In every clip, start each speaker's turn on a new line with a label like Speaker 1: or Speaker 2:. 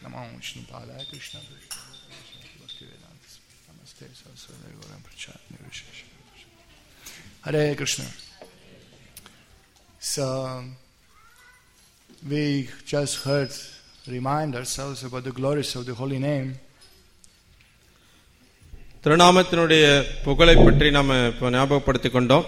Speaker 1: Namo Vishnu Padaya Krishna Krishna Bhaktivedanta Namaste Saraswati Gauram Prachari Nirvishesha. Hare Krishna. So we just heard, remind ourselves about the glories of the holy name.
Speaker 2: திருநாமத்தினுடைய புகழை பற்றி நாம இப்ப ஞாபகப்படுத்திக் கொண்டோம்.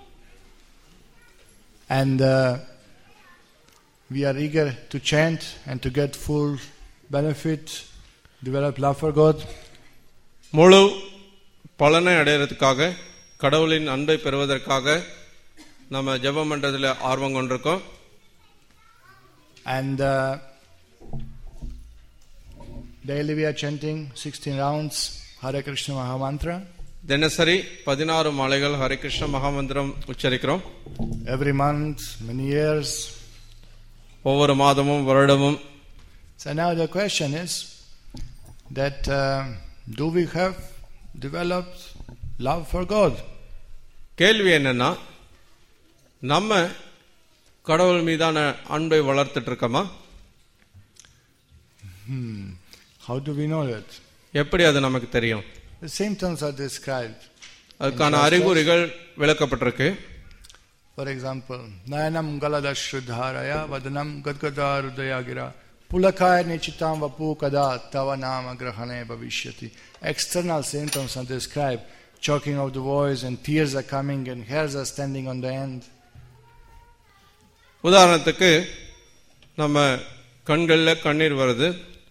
Speaker 1: And we are eager to chant and to get full benefit, develop love for God.
Speaker 2: முழு பலனை அடையிறதுக்காக, கடவுளின் அன்பை பெறுவதற்காக நம்ம ஜெபம் பண்றதுல ஆர்வம் கொண்டிருக்கோம்.
Speaker 1: And daily we are chanting 16 rounds Hare Krishna Mahamantra.
Speaker 2: தினசரி 16 மாலைகள் Hare Krishna மகாமந்திரம் உச்சரிக்கிறோம்.
Speaker 1: Every month, many years.
Speaker 2: ஒவ்வொரு மாதமும் வருடமும்.
Speaker 1: So now the question is that do we have developed love for God?
Speaker 2: கேள்வி என்னன்னா, நம்ம கடவுள் மீதான அன்பை வளர்த்துட்டு இருக்கோமா?
Speaker 1: How do we know that?
Speaker 2: எப்படி அது நமக்கு தெரியும்?
Speaker 1: The symptoms are described.
Speaker 2: அதுக்கான அறிகுறிகள் விளக்கப்பட்டிருக்கு.
Speaker 1: For example, Nayanam Galadashrudharaya Vadanam Gadgadarudayagira Pulakaya Nichitam Vapu Kada Tava Nama Grahane Bhavishyati. External symptoms are described. Choking of the voice and tears are coming and hairs are standing on the end.
Speaker 2: உதாரணத்துக்கு நம்ம கண்களில் கண்ணீர் வருது,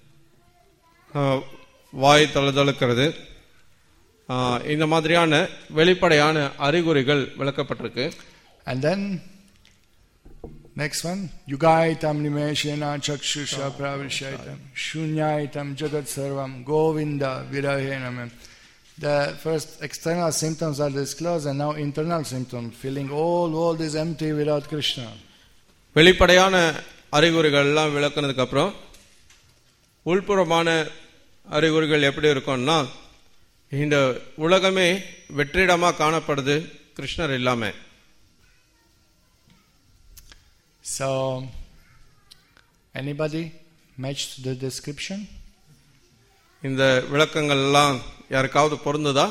Speaker 2: வாய் தழுதழுக்கிறது, இந்த மாதிரியான வெளிப்படையான அறிகுறிகள் விளக்கப்பட்டிருக்கு.
Speaker 1: And then next one, Yugaitam Nimeshena Chakshusha Pravishaitam Shunyaitam Jagat Sarvam Govinda Virahenam. The first external symptoms are disclosed and now internal symptoms, feeling all world is empty without Krishna.
Speaker 2: வெளிப்படையான அறிகுறிகள் எல்லாம் விளக்குனதுக்கு அப்புறம் உள்புறமான அறிகுறிகள் எப்படி இருக்கும்னா, இந்த உலகமே வெற்றிடமா காணப்படுது கிருஷ்ணர் இல்லாம.
Speaker 1: So anybody matched the description?
Speaker 2: இந்த விளக்கங்கள் எல்லாம் யாருக்காவது பொருந்துதா?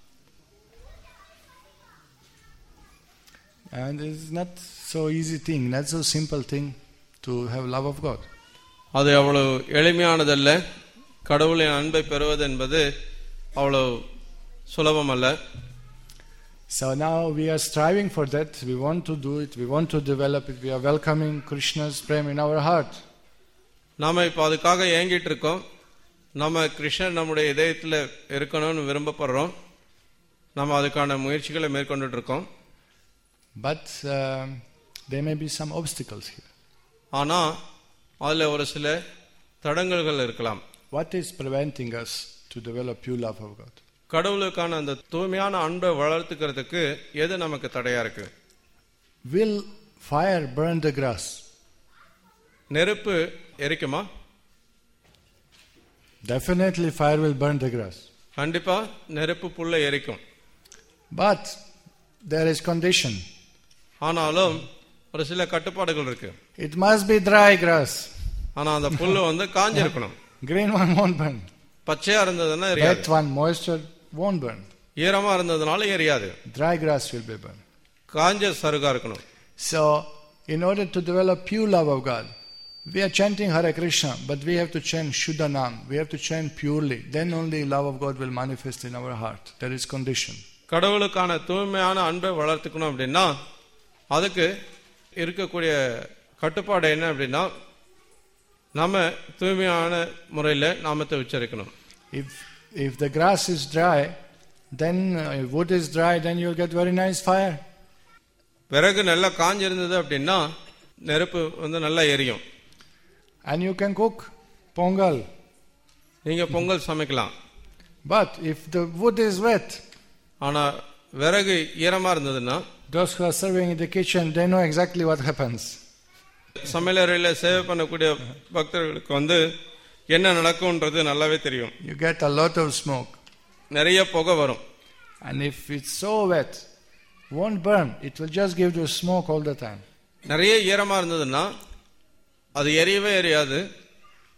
Speaker 1: And it's not so easy thing, not so simple thing to have love of God.
Speaker 2: அது அவ்வளவு எளிமையானதல்ல. கடவுளின் அன்பை பெறுவது என்பது அவ்வளவு சுலபம் அல்ல.
Speaker 1: So now we are striving for that. We want to do it. We want to develop it. We are welcoming Krishna's prema in our heart.
Speaker 2: நாம இப்ப அதுக்காக ஏங்கிட்டு இருக்கோம். நம்ம கிருஷ்ணர் நம்முடைய இதயத்தில் இருக்கணும்னு விரும்பப்படுறோம். நம்ம அதுக்கான முயற்சிகளை மேற்கொண்டுட்டு இருக்கோம்.
Speaker 1: But there may be some obstacles here.
Speaker 2: ஆனா அதுல ஒரு சில தடங்கல்கள் இருக்கலாம்.
Speaker 1: What is preventing us to develop pure love of God?
Speaker 2: கடவுளுக்கான அந்த தூய்மையான அன்பை வளர்த்துக்கிறதுக்கு எது நமக்கு தடையா இருக்கு?
Speaker 1: Will fire burn the grass?
Speaker 2: நெருப்பு எரிக்குமா?
Speaker 1: Definitely fire will burn the grass.
Speaker 2: கண்டிப்பா நெருப்பு புல்லை எரிக்கும்.
Speaker 1: But there is condition.
Speaker 2: ஆனாலும் ஒரு சில கட்டுப்பாடுகள் இருக்கு.
Speaker 1: It must be dry grass.
Speaker 2: ஆனா அந்த புல்லு காஞ்சிருக்கணும்.
Speaker 1: Green one won't burn.
Speaker 2: பச்சையா இருந்ததுன்னா எரியாது.
Speaker 1: Wet one, moisture won't burn.
Speaker 2: ஈரமா இருந்ததுனால எரியாது.
Speaker 1: Dry grass will be burned.
Speaker 2: காஞ்ச சருகா இருக்கணும்.
Speaker 1: So in order to develop pure love of God, we are chanting Hare Krishna, but we have to chant Shuddha Nam. We have to chant purely. Then only love of God will manifest in our heart. There is condition.
Speaker 2: கடவுளுக்கான தூய்மையான அன்பை வளர்த்துக்கணும் அப்படின்னா அதுக்கு இருக்கக்கூடிய கட்டுப்பாடு என்ன அப்படின்னா, நம்ம தூய்மையான முறையில் நாமத்தை உச்சரிக்கணும்.
Speaker 1: If the grass is dry, then wood is dry, then you'll get very nice fire.
Speaker 2: விறகு நல்லா காஞ்சிருந்தது அப்படின்னா நெருப்பு நல்லா எரியும்.
Speaker 1: And you can cook pongal.
Speaker 2: நீங்க பொங்கல் சமைக்கலாம்.
Speaker 1: But if the wood is wet,
Speaker 2: ஆனா விறகு ஈரமா இருந்ததுன்னா,
Speaker 1: those who are serving in the kitchen, they know exactly what happens.
Speaker 2: சமையலறையில் சேவை பண்ணக்கூடிய பக்தர்களுக்கு என்ன நடக்கும்ன்றது நல்லாவே தெரியும்.
Speaker 1: You get a lot of smoke.
Speaker 2: நிறைய புகை வரும்.
Speaker 1: And if it's so wet, won't burn. It will just give you smoke all the time.
Speaker 2: நிறைய ஈரமா இருந்ததுன்னா அது எரியவே எரியாது.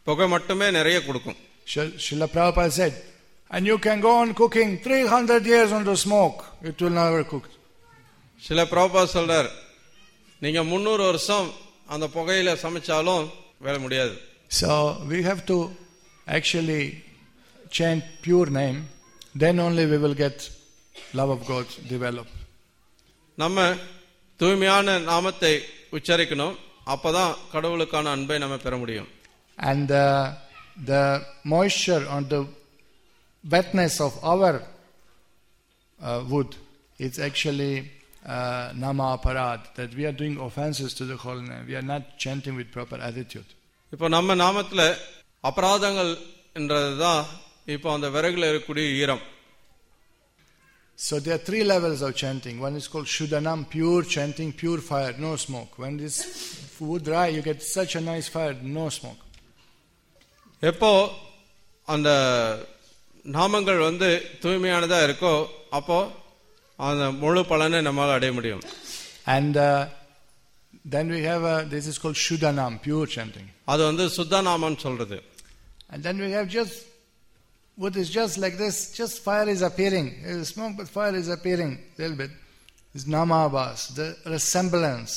Speaker 2: புகை மட்டுமே நிறைய கொடுக்கும்.
Speaker 1: Srila Prabhupada said, and you can go on cooking 300 years on the smoke, it will never cook.
Speaker 2: சில பிரபுபா சொல்றார், நீங்க 300 வருஷம் அந்த புகையில சமைச்சாலும் வேலை முடியாது.
Speaker 1: So we have to actually chant pure name, then only we will get love of God develop.
Speaker 2: நம்ம தூய்மையான நாமத்தை உச்சரிக்கணும், அப்பதான் கடவுளுக்கான அன்பை நம்ம பெற முடியும்.
Speaker 1: And the moisture on the wetness of our wood, it's actually nama aparad, that we are doing offenses to the holy name. We are not chanting with proper attitude.
Speaker 2: இப்போ நம்ம நாமத்துல அபராதங்கள் என்றதுதான் இப்போ அந்த விறகுல இருக்கக்கூடிய ஈரம்.
Speaker 1: So there are 3 levels of chanting. One is called Shuddhanam, pure chanting, pure fire, no smoke. When this wood dry, you get such a nice fire, no smoke.
Speaker 2: எப்போ அந்த நாமங்கள் தூய்மையானதா இருக்கோ அப்போ அந்த முழு பலனை நம்மால் அடைய முடியும்.
Speaker 1: And then we have this is called Shuddhanam, pure chanting.
Speaker 2: அது சுத்த நாமம் சொல்றது.
Speaker 1: And then we have just wood is just like this, just fire is appearing. There is smoke, but fire is appearing a little bit. It's Namabhas, the resemblance,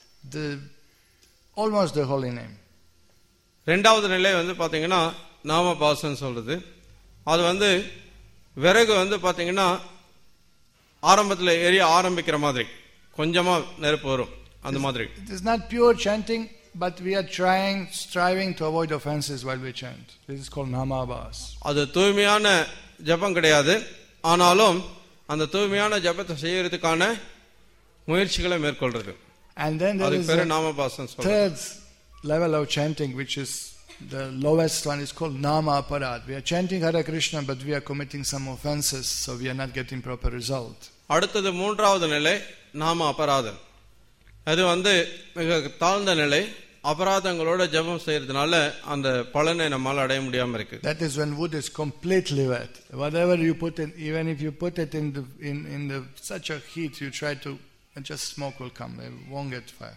Speaker 1: almost the holy name.
Speaker 2: ரெண்டாவது நிலை பாத்தீங்கன்னா நாமபாசம் சொல்றது. அது விறகு பாத்தீங்கன்னா ஆரம்பத்தில் எரிய ஆரம்பிக்கிற மாதிரி கொஞ்சமா நெருப்பு வரும் அந்த மாதிரி.
Speaker 1: It is not pure chanting, but we are striving to avoid offenses while we chant. This is called Namabhas.
Speaker 2: அது தூய்மையான ஜபம் கிடையாது, ஆனாலும் அந்த தூய்மையான ஜபத்தை செய்யறதுக்கான முயற்சிகளை மேற்கொள்றது.
Speaker 1: And then there is
Speaker 2: a
Speaker 1: third level of chanting, which is the lowest one, is called Nama Aparad. We are chanting Hare Krishna, but we are committing some offenses, so we are not getting proper result.
Speaker 2: அடுத்தது மூன்றாவது நிலை நாம அபராதம். அது மிக தாழ்ந்த நிலை. அபராதங்களோட ஜெபம் செய்யறதுனால அந்த பலனை நம்மால் அடைய முடியாம இருக்கு.
Speaker 1: That is when wood is completely wet. Whatever you put in, even if you put it in the such a heat, you try to, just smoke will come. It won't get fire.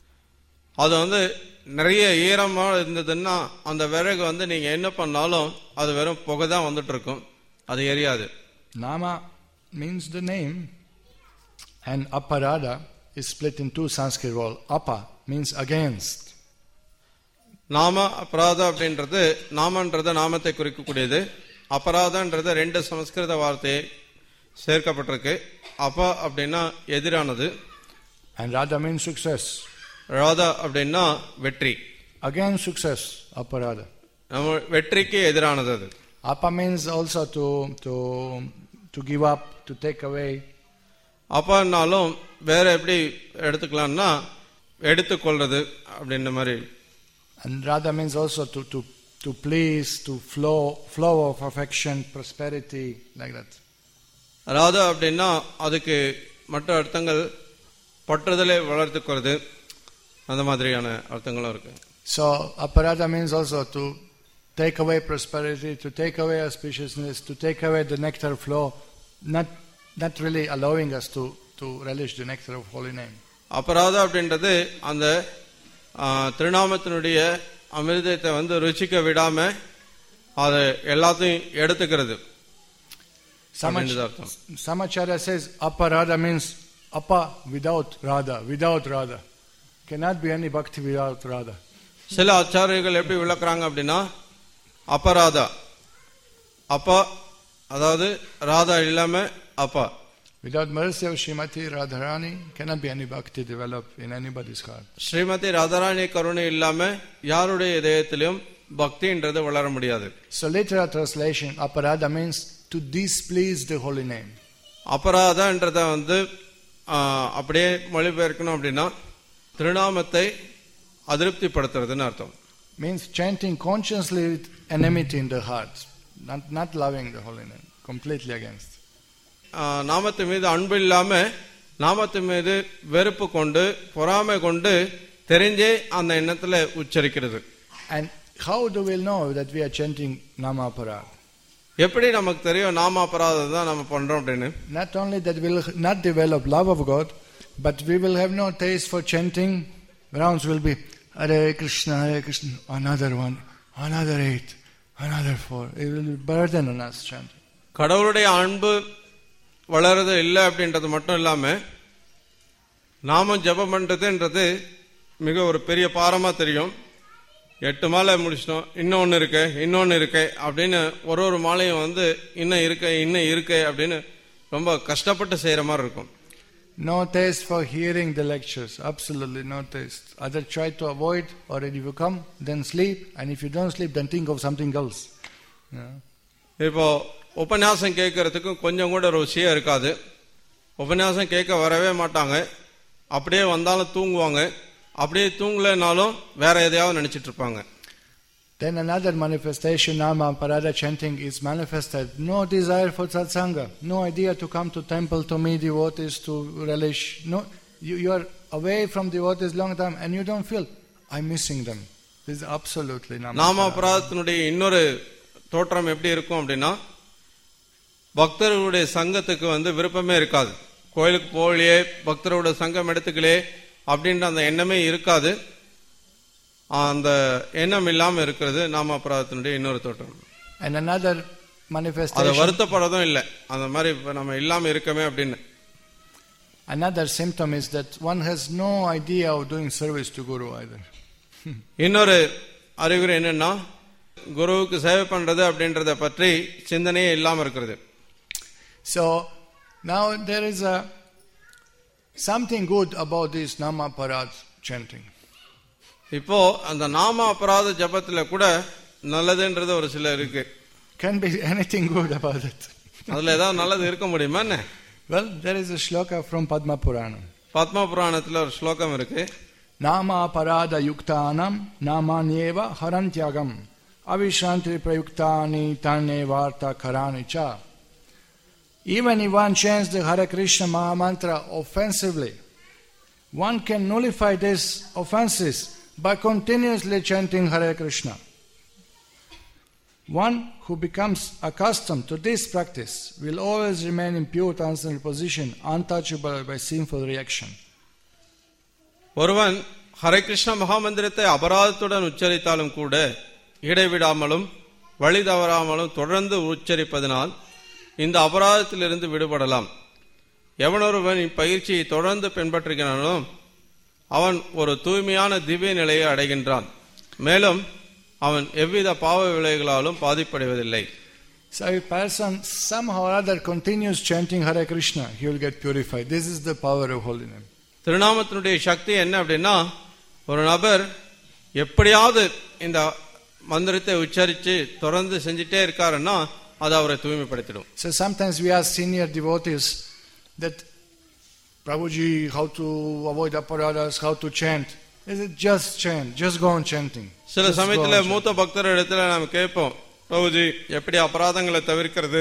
Speaker 2: அது நிறைய ஈரமா இருந்ததுன்னா அந்த விறகு நீங்க என்ன பண்ணாலும் அது வெறும் புகை தான் வந்துட்டு இருக்கும், அது எரியாது.
Speaker 1: Nama means the name, and aparada is split in 2 Sanskrit words. Apa means against.
Speaker 2: நாம அபராத அப்படின்றது நாமன்றது நாமத்தை குறிக்கக்கூடியது. அபராதன்றது 2 சமஸ்கிருத வார்த்தை சேர்க்கப்பட்டிருக்கு. அப்பா அப்படின்னா எதிரானது.
Speaker 1: And Radha means success.
Speaker 2: Radha அப்படின்னா வெற்றி.
Speaker 1: Again success, aparada.
Speaker 2: நம்ம வெற்றிக்கு எதிரானது அது.
Speaker 1: Apa means also to give up, to take away.
Speaker 2: அப்பானாலும் வேற எப்படி எடுத்துக்கலாம்னா எடுத்துக்கொள்றது அப்படின்ற மாதிரி.
Speaker 1: And Radha means also to please, to flow of affection, prosperity, like that.
Speaker 2: Radha அப்படின்னா அதுக்கு மற்ற அர்த்தங்கள் பற்றுதலை வளர்த்துக்கிறது, அந்த மாதிரியான அர்த்தங்களும் இருக்கு.
Speaker 1: So aparada means also to take away prosperity, to take away auspiciousness, to take away the nectar flow, not really allowing us to relish the nectar of holy name.
Speaker 2: அபராதா அப்படின்றது அந்த திருநாமத்தினுடைய அமிர்தத்தை ருச்சிக்க விடாம அது எல்லாத்தையும் எடுத்துக்கிறது.
Speaker 1: Samacharya says aparada means apa without Radha. Cannot be any bhakti without Radha.
Speaker 2: சில ஆச்சாரியர்கள் எப்படி விளக்குறாங்க அப்படின்னா அபராதா அப்பா, அதாவது ராதா இல்லாம அப்பா.
Speaker 1: Without mercy of Srimati Radharani, cannot be any bhakti develop in anybody's heart.
Speaker 2: Srimathi Radharani கருணை இல்லாம யாருடைய இதயத்திலும் பக்தின்றது வளர முடியாது.
Speaker 1: So literal translation, aparada means to displease the holy name.
Speaker 2: அபராதன்றத அப்படியே மொழிபெயர்க்கணும் அப்படின்னா திருநாமத்தை அதிருப்திப்படுத்துறதுன்னு அர்த்தம்.
Speaker 1: Means chanting consciously with enmity in the heart, not loving the holy name, completely against.
Speaker 2: நாமத்து மீது அன்பு இல்லாம நாமத்து மீது வெறுப்பு கொண்டு பொறாமை கொண்டு தெரிஞ்சே அந்த எண்ணத்துல உச்சரிக்கிறது.
Speaker 1: And how do we know that we are chanting Nama Aparad?
Speaker 2: எப்படி நமக்கு தெரியும் நாம அபராதம் தான் நம்ம பண்றோம் அப்படின்னு?
Speaker 1: Not only that we will not develop love of God, but we will have no taste for chanting. Rounds will be Hare Krishna, another one, another 8, another 4. It will be burden on us chanting.
Speaker 2: கடவுளுடைய அன்பு வளருது இல்லை அப்படின்றது மட்டும் இல்லாம நாம ஜெபம் பண்றதுன்றது மிக ஒரு பெரிய பாரமா தெரியும். 8 மாலை முடிச்சிட்டோம், இன்னொன்னு இருக்கு அப்படின்னு ஒரு மாலையும் இன்னும் இருக்கு அப்படின்னு ரொம்ப கஷ்டப்பட்டு செய்யற மாதிரி இருக்கும்.
Speaker 1: No taste for hearing the lectures, absolutely no taste. Either try to avoid, or if you come, then sleep, and if you don't sleep, then think of something else.
Speaker 2: இப்போ உபன்யாசம் கேட்கறதுக்கு கொஞ்சம் கூட ருசியா இருக்காது. உபன்யாசம் கேட்க வரவே மாட்டாங்க, அப்படியே வந்தாலும் தூங்குவாங்க, அப்படியே தூங்கலனாலும் வேற எதையாவது நினைச்சிட்டு இருப்பாங்க.
Speaker 1: Then another manifestation, Nama Parada chanting is manifested. No desire for satsanga, no idea to come to temple to meet devotees, to relish. No, you are away from devotees long time and you don't feel, I'm missing them. This is absolutely Nama.
Speaker 2: Nama Paradanuடைய இன்னொரு தோற்றம் எப்படி இருக்கும் அப்படின்னா, பக்தர்களுடைய சங்கத்துக்கு விருப்பமே இருக்காது. கோயிலுக்கு போகலையே, பக்தரோட சங்கம் எடுத்துக்கலே அப்படின்ற அந்த எண்ணமே இருக்காது. அந்த எண்ணம் இல்லாம இருக்கிறது நாம அபராதத்தினுடைய இன்னொரு தோற்றம்.
Speaker 1: And another manifestation,
Speaker 2: அது வருத்தப்படுறதும் இல்லை, அந்த மாதிரி நம்ம இல்லாம இருக்கமே அப்படின்னு.
Speaker 1: Another symptom is that one has no idea of doing service to Guru either.
Speaker 2: இன்னொரு அறிகுறி என்னன்னா, குருவுக்கு சேவை பண்றது அப்படின்றத பற்றி சிந்தனையே இல்லாம இருக்கிறது.
Speaker 1: So now there is something good about this Nama Parad chanting.
Speaker 2: இப்போ அந்த நாம அபராத ஜபத்துல கூட நல்லதுன்றது ஒரு சில இருக்கு.
Speaker 1: Can be anything good about it.
Speaker 2: அதுல ஏதாவது நல்லது இருக்க முடியுமா என்ன?
Speaker 1: Well, there is a shloka from Padma Purana.
Speaker 2: Padma புராணத்துல ஒரு ஸ்லோகம் இருக்கு.
Speaker 1: Nama parada yuktanam namanyeva harantyagam avishranti prayuktani tanne varta karani cha. Even if one chants the Hare Krishna Maha Mantra offensively, one can nullify these offenses by continuously chanting Hare Krishna. One who becomes accustomed to this practice will always remain in pure transcendental position, untouchable by sinful reaction.
Speaker 2: ஒருவன் ஹரே கிருஷ்ண மகாமந்திரத்தை அபராதத்துடன் உச்சரித்தாலும் கூட இடைவிடாமலும் வழி தவறாமலும் தொடர்ந்து உச்சரிப்பதனால் இந்த அபராதத்திலிருந்து விடுபடலாம். எவனொருவன் இப்பயிற்சியை தொடர்ந்து பின்பற்றுகிறானோ அவன் ஒரு தூய்மையான திவ்ய நிலையை அடைகின்றான். மேலும் அவன் எவ்வித பாவ விளைவுகளாலும் பாதிப்படைவதில்லை.
Speaker 1: So if a person somehow or other continues chanting Hare Krishna, he will get purified. This is the power of holy name.
Speaker 2: திருநாமத்தினுடைய சக்தி என்ன அப்படின்னா, ஒரு நபர் எப்படியாவது இந்த மந்திரத்தை உச்சரித்து தொடர்ந்து செஞ்சுட்டே இருக்காருன்னா அது அவரை தூய்மைப்படுத்திடும்.
Speaker 1: So sometimes we ask senior devotees that, Prabhuji, how to avoid aparadas, how to chant. Is it just chant? Just go on chanting.
Speaker 2: சில சமயத்துல மூத்த பக்தர் இடத்துல நாம் கேட்போம், பிரபுஜி எப்படி அபராதங்களை தவிர்க்கிறது,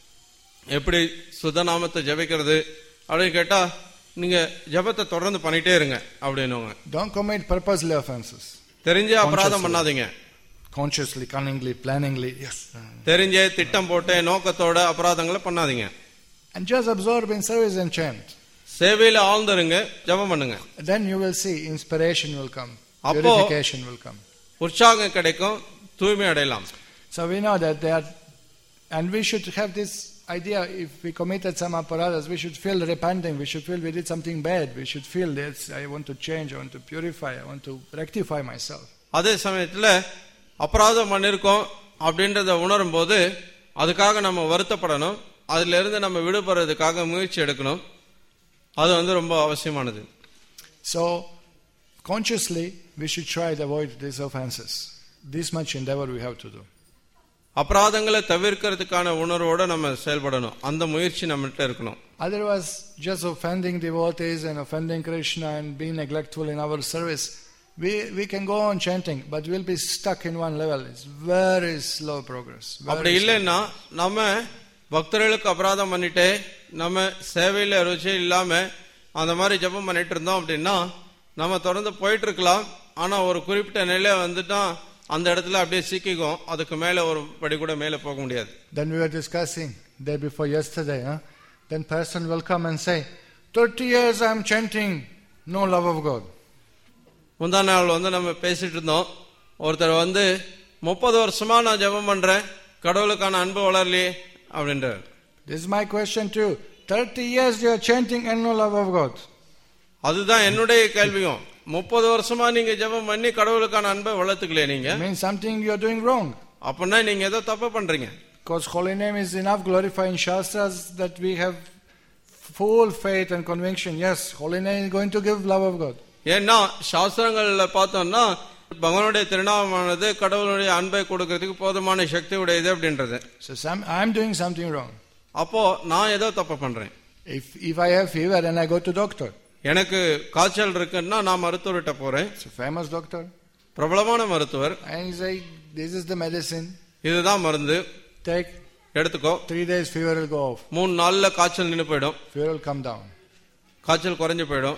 Speaker 2: எப்படி சுதநாமத்தை ஜபிக்கிறது அப்படின்னு கேட்டா, நீங்க ஜபத்தை தொடர்ந்து பண்ணிட்டே இருங்க அப்படின்னு.
Speaker 1: Don't commit purposely offenses.
Speaker 2: தெரிஞ்சே அபராதம் பண்ணாதீங்க.
Speaker 1: Consciously, cunningly, planningly, yes.
Speaker 2: தெரிஞ்சே திட்டம் போட்டு நோக்கத்தோட அபராதங்களை பண்ணாதீங்க.
Speaker 1: And just absorb in service and chant.
Speaker 2: சேவையில ஆழ்ந்துருங்க, ஜபம் பண்ணுங்க.
Speaker 1: Then you will see inspiration will come, purification will come.
Speaker 2: உற்சாகம் கிடைக்கும், தூய்மை அடையலாம்.
Speaker 1: So we know that they are, and we should have this idea, if we committed some aparadas, we should feel repenting, we should feel we did something bad, we should feel that I want to change, I want to purify, I want to rectify myself.
Speaker 2: அதே சமயத்துல அபராதம் பண்ணிருக்கோம் அப்படின்றத உணரும் போது அதுக்காக நம்ம வருத்தப்படணும், அதுல இருந்து நம்ம விடுபடுறதுக்காக முயற்சி எடுக்கணும். அது ரொம்ப அவசியமானது.
Speaker 1: So consciously we should try to avoid these offenses. This much endeavor we have to do.
Speaker 2: அபராதங்களை தவிர்க்கிறதுக்கான உணர்வோட நம்ம செயல்படணும், அந்த முயற்சி நம்மகிட்ட இருக்கணும்.
Speaker 1: Otherwise, just offending devotees and offending Krishna and being neglectful in our service, we can go on chanting, but we'll be stuck in one level. It's very slow progress.
Speaker 2: அப்படி இல்லைன்னா நம்ம பக்தர்களுக்கு அபராதம் பண்ணிட்டு நம்ம சேவையில ருச்சி இல்லாம அந்த மாதிரி ஜபம் பண்ணிட்டு இருந்தோம் அப்படின்னா நம்ம தொடர்ந்து போயிட்டு இருக்கலாம். ஆனா ஒரு குறிப்பிட்ட நிலை வந்துட்டா அந்த இடத்துல அப்படியே சிக்கிக்கும், அதுக்கு மேல ஒரு படி கூட மேல போக முடியாது.
Speaker 1: Then we were discussing day before yesterday, then person will come and say, 30 years I am chanting, no love of God.
Speaker 2: முந்தா நாள் நம்ம பேசிட்டு இருந்தோம். ஒருத்தர் 30 வருஷமா நான் ஜெபம் பண்றேன், கடவுளுக்கான அன்பு வளரலையே அப்படின்றார்.
Speaker 1: This is my question too. 30 years you are chanting and no love of God.
Speaker 2: அதுதான் என்னுடைய கேள்வியும். 30 வருஷமா நீங்க ஜெபம் பண்ணி கடவுளுக்கான அன்பை வளர்த்துக்கலையே நீங்க.
Speaker 1: Means something you are doing wrong.
Speaker 2: அப்படின்னா நீங்க ஏதோ தப்பு பண்றீங்க.
Speaker 1: Because holy name is enough glorified in Shastras that we have full faith and conviction. Yes, holy name is going to give love of God.
Speaker 2: ஏன்னா சாஸ்திரங்கள்ல பார்த்தோம்னா பகவானுடைய திருநாமமானது கடவுளுடைய அன்பை கொடுக்கிறதுக்கு போதுமான சக்தி உடையது அப்படின்றது.
Speaker 1: So I am doing something wrong.
Speaker 2: அப்போ நான் ஏதோ தப்பு பண்றேன்.
Speaker 1: If I have fever and I go to doctor.
Speaker 2: எனக்கு காய்ச்சல் இருக்குன்னா நான் மருத்துவர்கிட்ட போறேன்.
Speaker 1: It's a famous doctor.
Speaker 2: பிரபலமான மருத்துவர்.
Speaker 1: And he say, this is the medicine.
Speaker 2: இதுதான் மருந்து.
Speaker 1: Take.
Speaker 2: எடுத்துக்கோ.
Speaker 1: 3 days fever will go off.
Speaker 2: 3 நாள்ல காய்ச்சல் நின்னு போய்டும்.
Speaker 1: Fever will come down.
Speaker 2: காய்ச்சல் குறைஞ்சு போய்டும்.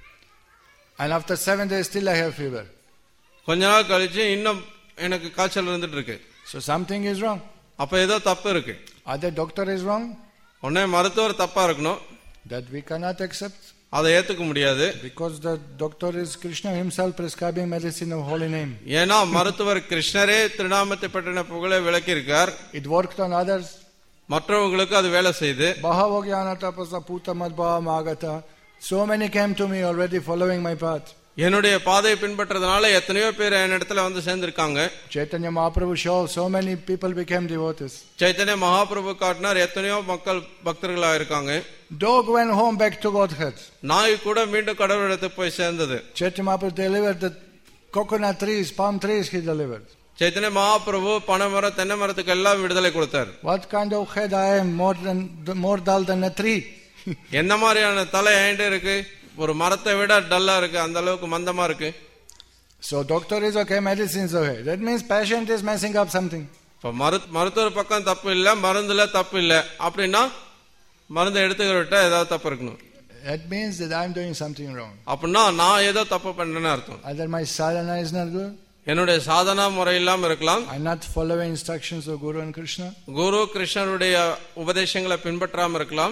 Speaker 1: And after 7 days still I have fever.
Speaker 2: கொஞ்ச நாள் கழிச்சு இன்னும் எனக்கு காய்ச்சல் இருந்துட்டு இருக்கு.
Speaker 1: So something is wrong.
Speaker 2: அப்ப ஏதோ தப்பு இருக்கு.
Speaker 1: Either doctor is wrong.
Speaker 2: ஒண்ணே மருத்துவர் தப்பா இருக்கணும்.
Speaker 1: That we cannot accept.
Speaker 2: அதை ஏத்துக்க முடியாது.
Speaker 1: Because the doctor is Krishna himself prescribing medicine of holy name.
Speaker 2: ஏனா மருத்துவர் கிருஷ்ணரே திருநாமத்தை பற்றின புகழை விளக்கி இருக்கார்.
Speaker 1: It worked on others.
Speaker 2: மற்றவங்களுக்கு அது வேலை செய்து.
Speaker 1: Bahavo jnanata pasa putamad magata. So many came to me already following my path.
Speaker 2: என்னுடைய பாதையை பின்பற்றதனால எத்தனையோ பேர் என்னிடத்துல வந்து சேர்ந்திருக்காங்க.
Speaker 1: Chaitanya Mahaprabhu showed so many people became devotees.
Speaker 2: Chaitanya Mahaprabhu காட்டினார் எத்தனையோ மக்கள் பக்தர்களா இருக்காங்க.
Speaker 1: Dog went home back to Godhead.
Speaker 2: நாய் கூட மீண்டும் கடவுளிடத்துக்கு போய் சேர்ந்தது.
Speaker 1: Chaitanya Mahaprabhu delivered the coconut trees, palm trees he delivered.
Speaker 2: Chaitanya Mahaprabhu பனைமரம் தென்னை மரத்துக்கு எல்லாம் விடுதலை கொடுத்தார்.
Speaker 1: What kind of head I am, more dull than a tree.
Speaker 2: என்ன மாதிரியான தலை ஏண்டே இருக்கு, ஒரு மரத்தை விட டல்லா இருக்கு, அந்த அளவுக்கு மந்தமா இருக்கு.
Speaker 1: So doctor is okay, medicine is okay. That means patient is messing up something.
Speaker 2: இப்ப மருத்துவர் பக்கம் தப்பு இல்ல, மருந்துல தப்பு இல்ல அப்படின்னா மருந்து எடுத்துக்கிட்ட ஏதாவது தப்பு இருக்கணும்.
Speaker 1: That means that I am doing something wrong.
Speaker 2: அப்படின்னா நான் ஏதோ தப்பு பண்றேன்னு அர்த்தம்.
Speaker 1: Either my sadhana is not good.
Speaker 2: என்னுடைய சாதனா முறை இல்லாம இருக்கலாம்.
Speaker 1: I not following instructions of Guru and Krishna.
Speaker 2: குரு கிருஷ்ணருடைய உபதேசங்களை பின்பற்றாம இருக்கலாம்.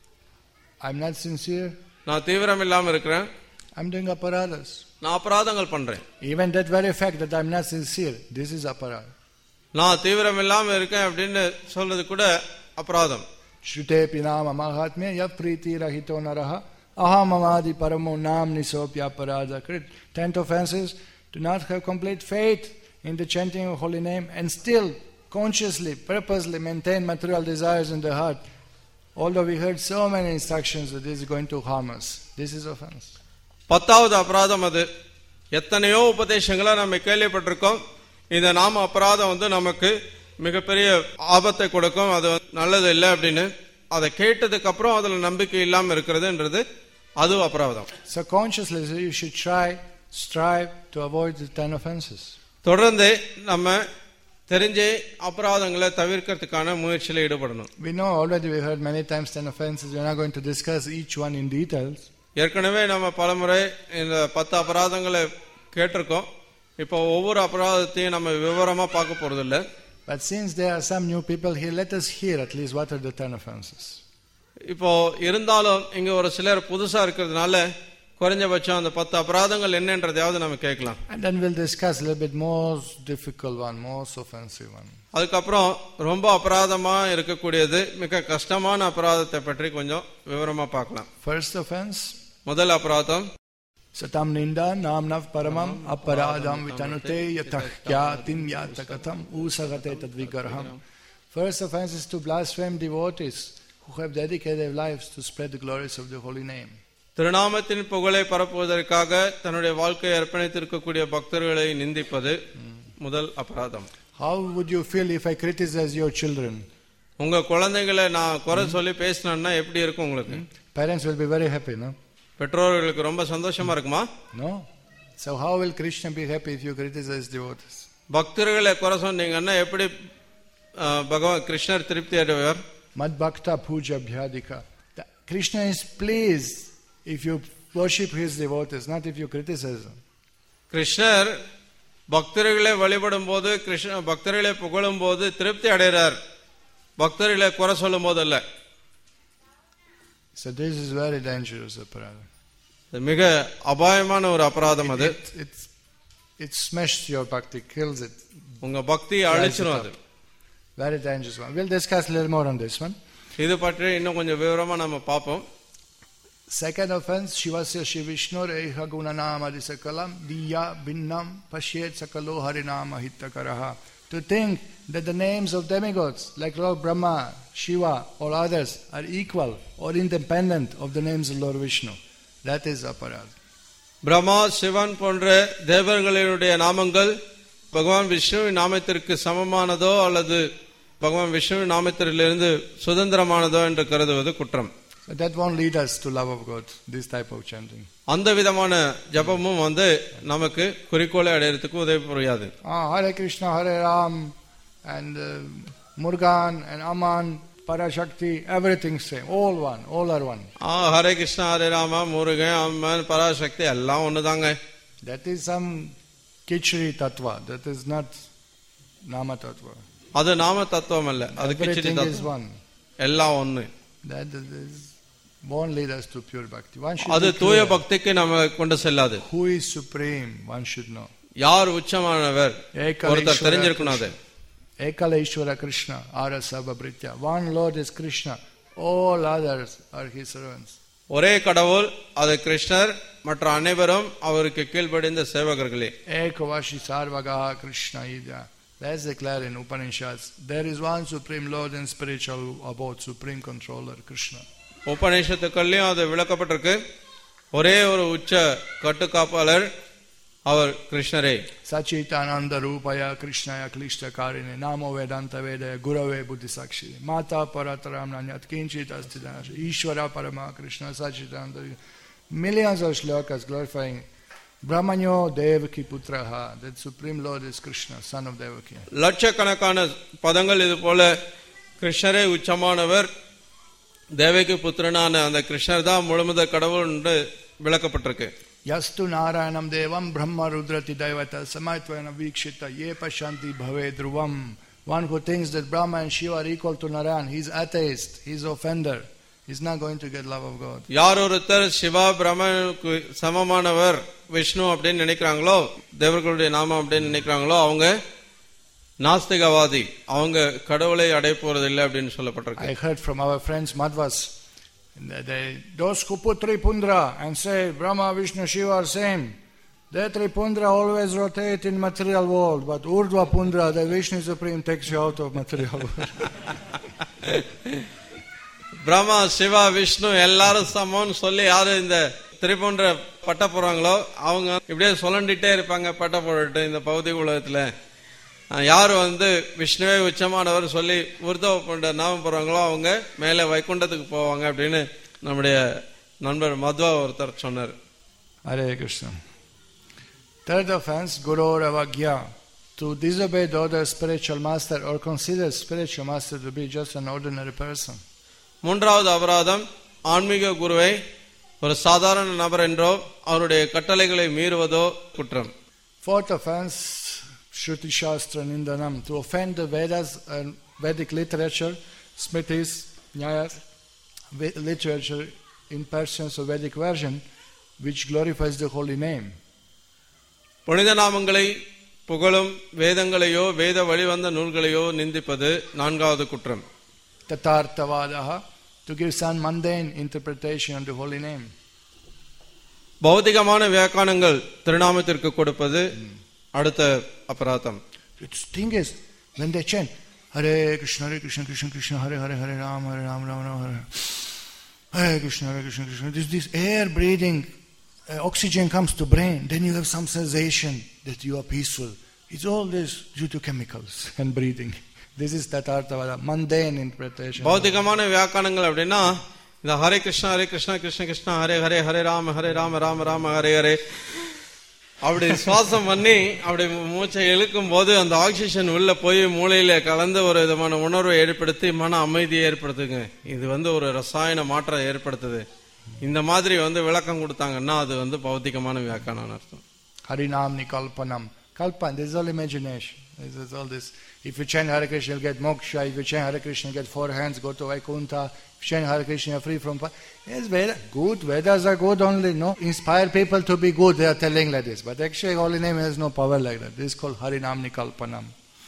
Speaker 1: I am not sincere.
Speaker 2: நான் தீவிரம் இல்லாம இருக்கிறேன்.
Speaker 1: I am doing aparadhas.
Speaker 2: நான் அபராதங்கள் பண்றேன்.
Speaker 1: Even that very fact that I am not sincere, this is aparadha.
Speaker 2: நான் தீவிரம் இல்லாம இருக்கேன் அப்படின்னு சொல்றது கூட அபராதம்.
Speaker 1: Shrutepi nama mahatmya ya priti rahito naraha ahamamadi paramo nam nisopya aparadha krit. 10th offenses: do not have complete faith in the chanting of holy name and still consciously, purposely maintain material desires in the heart. Although we heard so many instructions that this is going to harm us, this is offense.
Speaker 2: 10வது அபராதம் அது. எத்தனையோ உபதேசங்களை நம்ம கேள்விப்பட்டிருக்கோம். இந்த நாம அபராதம் வந்து நமக்கு மிகப்பெரிய ஆபத்தை கொடுக்கும், அது நல்லது இல்லை அப்படின்னு. அதை கேட்டதுக்கு அப்புறம் அதுல நம்பிக்கை இல்லாம இருக்கிறதுன்றது அது அபராதம்.
Speaker 1: So consciously you should strive to avoid the 10 offenses.
Speaker 2: தொடர்ந்து நம்ம தெரிஞ்சே அபராதங்களை தவிர்க்கிறதுக்கான முயற்சியில் ஈடுபடணும்.
Speaker 1: We know already, we heard many times 10 offenses. We are not going to discuss each one in details.
Speaker 2: ஏற்கனவே நம்ம பலமுறை இந்த 10 அபராதங்களை கேட்டிருக்கோம். இப்போ ஒவ்வொரு அபராதத்தையும் நம்ம விவரமா பார்க்க போறது இல்லை.
Speaker 1: But since there are some new people here, let us hear at least what are the 10 offenses.
Speaker 2: இப்போ இருந்தாலும் இங்க ஒரு சிலர் புதுசா இருக்கிறதுனால குறைஞ்சபட்சம் அந்த 10 அபராதங்கள் என்னன்றதையாவது நம்ம கேட்கலாம்.
Speaker 1: And then we'll discuss a little bit more difficult one, most offensive one.
Speaker 2: அதுக்கப்புறம் ரொம்ப அபராதமா இருக்கக்கூடியது, மிக கஷ்டமான அபராதத்தை பற்றி கொஞ்சம் விவரமா பார்க்கலாம்.
Speaker 1: First offense.
Speaker 2: முதல் அபராதம்.
Speaker 1: Satam ninda namnav paramam aparadam vitanute yatah kyatim yatakatham usagate tadvigarham. First offense is to blaspheme devotees who have dedicated their lives to spread the glories of the holy name.
Speaker 2: திருநாமத்தின் புகழை பரப்புவதற்காக தன்னுடைய வாழ்க்கையை அர்ப்பணித்திருக்கக்கூடிய பக்தர்களை நிந்திப்பது முதல் அபராதம்.
Speaker 1: How would you feel if I criticize your children?
Speaker 2: உங்க குழந்தைகளை நான் குறை சொல்லி பேசினேன்னா எப்படி இருக்கும் உங்களுக்கு?
Speaker 1: Parents will be very happy, no?
Speaker 2: பெற்றோர்களுக்கு ரொம்ப சந்தோஷமா இருக்குமா?
Speaker 1: No. So how will Krishna be happy if you criticize devotees?
Speaker 2: பக்தர்களை குறை சொன்னீங்கன்னா எப்படி பகவான் கிருஷ்ணர் திருப்தி அடைவார்?
Speaker 1: Mad bhakta puja bhyadika. Krishna is pleased if you worship his devotees, not if you criticize them.
Speaker 2: கிருஷ்ணர் பக்தர்களை வழிபடும் போது, பக்தர்களை புகழும் போது திருப்தி அடைகிறார், பக்தர்களை குறை சொல்லும் போது அல்ல.
Speaker 1: So this is very dangerous aparadha.
Speaker 2: மிக அபாயமான ஒரு அபராதம் அது.
Speaker 1: It smashes your bhakti, kills it,
Speaker 2: உங்க பக்தியை அழிச்சிடும் அது.
Speaker 1: Very dangerous one. We'll discuss a little more on this one.
Speaker 2: இது பற்றி இன்னும் கொஞ்சம் விவரமா நம்ம பார்ப்போம்.
Speaker 1: Second offense, Shivasya Shri Vishnu Reha Gunanam Adisakalam Diya Binnam Pashyet Sakalo Harinama Hittakaraha. To think that the names of demigods like Lord Brahma, Shiva or others are equal or independent of the names of Lord Vishnu. That is aparad.
Speaker 2: Brahma Sivan போன்ற தேவர்களுடைய நாமங்கள் பகவான் விஷ்ணுவின் நாமத்திற்கு சமமானதோ அல்லது பகவான் விஷ்ணுவின் நாமத்திலிருந்து சுதந்திரமானதோ என்று கருதுவது குற்றம்.
Speaker 1: So that won't lead us to love of God, this type of chanting.
Speaker 2: அந்த விதமான ஜபமும் நமக்கு குறிக்கோளை அடையறதுக்கு உதவி புரியாது.
Speaker 1: Hare Krishna, Hare Ram and Murugan and Aman, Parashakti, everything same, all one, all are one.
Speaker 2: Hare Krishna, Hare Rama, Murugan, Aman, Parashakti எல்லாம் ஒண்ணுதாங்க.
Speaker 1: That is some Kichri Tattva, that is not Nama Tattva.
Speaker 2: அது நாம தத்துவம் அல்ல, அது கிச்சடி தத்துவம். எல்லாம் ஒண்ணு.
Speaker 1: That is won't lead us to pure bhakti.
Speaker 2: அது தூய பக்திக்கு நம்ம கொண்டு செல்லாது.
Speaker 1: Who is supreme, one should know.
Speaker 2: யார் உச்சமானவர் ஒருத்தர் தெரிஞ்சிருக்கணும். அது
Speaker 1: Ekaleshwara Krishna Arasabha Britya. One Lord is Krishna, all others are his servants.
Speaker 2: ஒரே கடவுள், அது கிருஷ்ணர், மற்ற அனைவரும் அவருக்கு கீழ்ப்படிந்த சேவகர்களே.
Speaker 1: Ekavashi Sarvagaha Krishna Ida. That's declared in Upanishads. There is one supreme Lord and spiritual abode, supreme controller, Krishna.
Speaker 2: உபநிஷத்துக்கள்லயும் அது விளக்கப்பட்டிருக்கு. ஒரே ஒரு உச்ச கட்டுக்காப்பாளர், அவர் கிருஷ்ணரே.
Speaker 1: Sachitananda Rupaya Krishnaya Klishtakarine Namo Vedanta Vedaya Gurave Buddhisakshi Mata Parataram Nanyat Kinchit Astidana Ishvara Parama Krishna Sachitananda. Millions of shlokas glorifying Brahmanyo Devaki Putraha, that supreme Lord is Krishna, son of Devaki.
Speaker 2: லட்சக்கணக்கான பதங்கள் இது போல கிருஷ்ணரே உச்சமானவர், தேவகி புத்திரனான அந்த கிருஷ்ணர் தான் முழுமுத கடவுள் என்று விளக்கப்பட்டிருக்கு.
Speaker 1: Yastu Narayanam Devam Brahma Rudrati Devata Samaitvaina Vikshita Ye Pashanti Bhave Dhruvam. One who thinks that Brahma and Shiva are equal to Narayan, he is atheist, he is offender. He is not going to get love of God.
Speaker 2: யார் ஒருத்தர் சிவா பிரம்மனுக்கு சமமானவர் விஷ்ணு அப்படின்னு நினைக்கிறாங்களோ, தேவர்களுடைய நாமம் அப்படின்னு நினைக்கிறாங்களோ, அவங்க நாஸ்திகவாதி, அவங்க கடவுளை அடைய போறது இல்லை அப்படின்னு சொல்லப்பட்டிருக்கு.
Speaker 1: I heard from our friends Madhvas, those who put Tripundra and say Brahma, Vishnu, Shiva are same, that Tripundra always rotate in material world, but Urdhva Pundra, the Vishnu Supreme, takes you out of material world.
Speaker 2: Brahma Siva Vishnu எல்லாரும் சமம்னு சொல்லி யாரு இந்த திரிபுன்ற பட்ட போறாங்களோ அவங்க இப்படியே சொல்லண்டிட்டே இருப்பாங்க. பட்ட போட்டு இந்த பௌதிக உலகத்துல யாரு விஷ்ணுவே உச்சமானவர் சொல்லி உருதவ பண்ற நாமம் போறாங்களோ அவங்க மேல வைகுண்டத்துக்கு போவாங்க அப்படின்னு நம்முடைய நண்பர் மத்வா ஒருத்தர் சொன்னார்.
Speaker 1: Hare Krishna. Third offense, Guru Avagya, to disobey the order of spiritual master or consider spiritual master to be just an ordinary person.
Speaker 2: மூன்றாவது அபராதம், ஆன்மீக குருவை ஒரு சாதாரண நபர் என்றோ அவருடைய கட்டளைகளை மீறுவதோ குற்றம்.
Speaker 1: Fourth offense, Shruti Shastra Nindanam, to offend the Vedas and Vedic literature, Smritis, Nyayas, literature in Persians or Vedic version, which glorifies the holy name.
Speaker 2: புனித நாமங்களை புகழும் வேதங்களையோ வேத வழிவந்த நூல்களையோ நிந்திப்பது நான்காவது குற்றம்.
Speaker 1: Tatartavadaha, to give some mundane interpretation of the holy name.
Speaker 2: பௌதிகமான வியாக்கியானங்கள் திருநாமத்திற்கு கொடுப்பது அடுத்த அபராதம்.
Speaker 1: The thing is, when they chant Hare Krishna, Krishna Krishna, Hare Hare, Hare Ram, Ram Hare, Hare Krishna, Krishna, this air breathing, oxygen comes to brain, then you have some sensation that you are peaceful. It's all this due to chemicals and breathing. This is Tatartavada, mundane interpretation.
Speaker 2: பௌதிகமான வியாக்கியானங்கள் அப்படின்னா இந்த ஹரே கிருஷ்ணா கிருஷ்ண கிருஷ்ணா ஹரே ஹரே ஹரே ராம ராம ராம ஹரே ஹரே அப்படி சுவாசம் பண்ணி அப்படி மூச்சை இழுக்கும் போது அந்த ஆக்சிஜன் உள்ள போய் மூளையில கலந்து ஒரு விதமான உணர்வை ஏற்படுத்தி மன அமைதியை ஏற்படுத்துங்க. இது ஒரு ரசாயன மாற்றம் ஏற்படுத்துது. இந்த மாதிரி விளக்கம் கொடுத்தாங்கன்னா அது பௌதிகமான வியாக்கியானம் அர்த்தம்.
Speaker 1: Harinamni kalpanam. Kalpan, this is all imagination. This is all this. If you chant Hare Krishna, you'll get moksha. If you chant Hare Krishna, you get 4 hands, go to Vaikuntha. If you chant Hare Krishna, you're free from... Yes, good. Vedas are good only, no? Inspire people to be good, they are telling like this. But actually, holy name has no power like that. This is called Harinamni Kalpanam.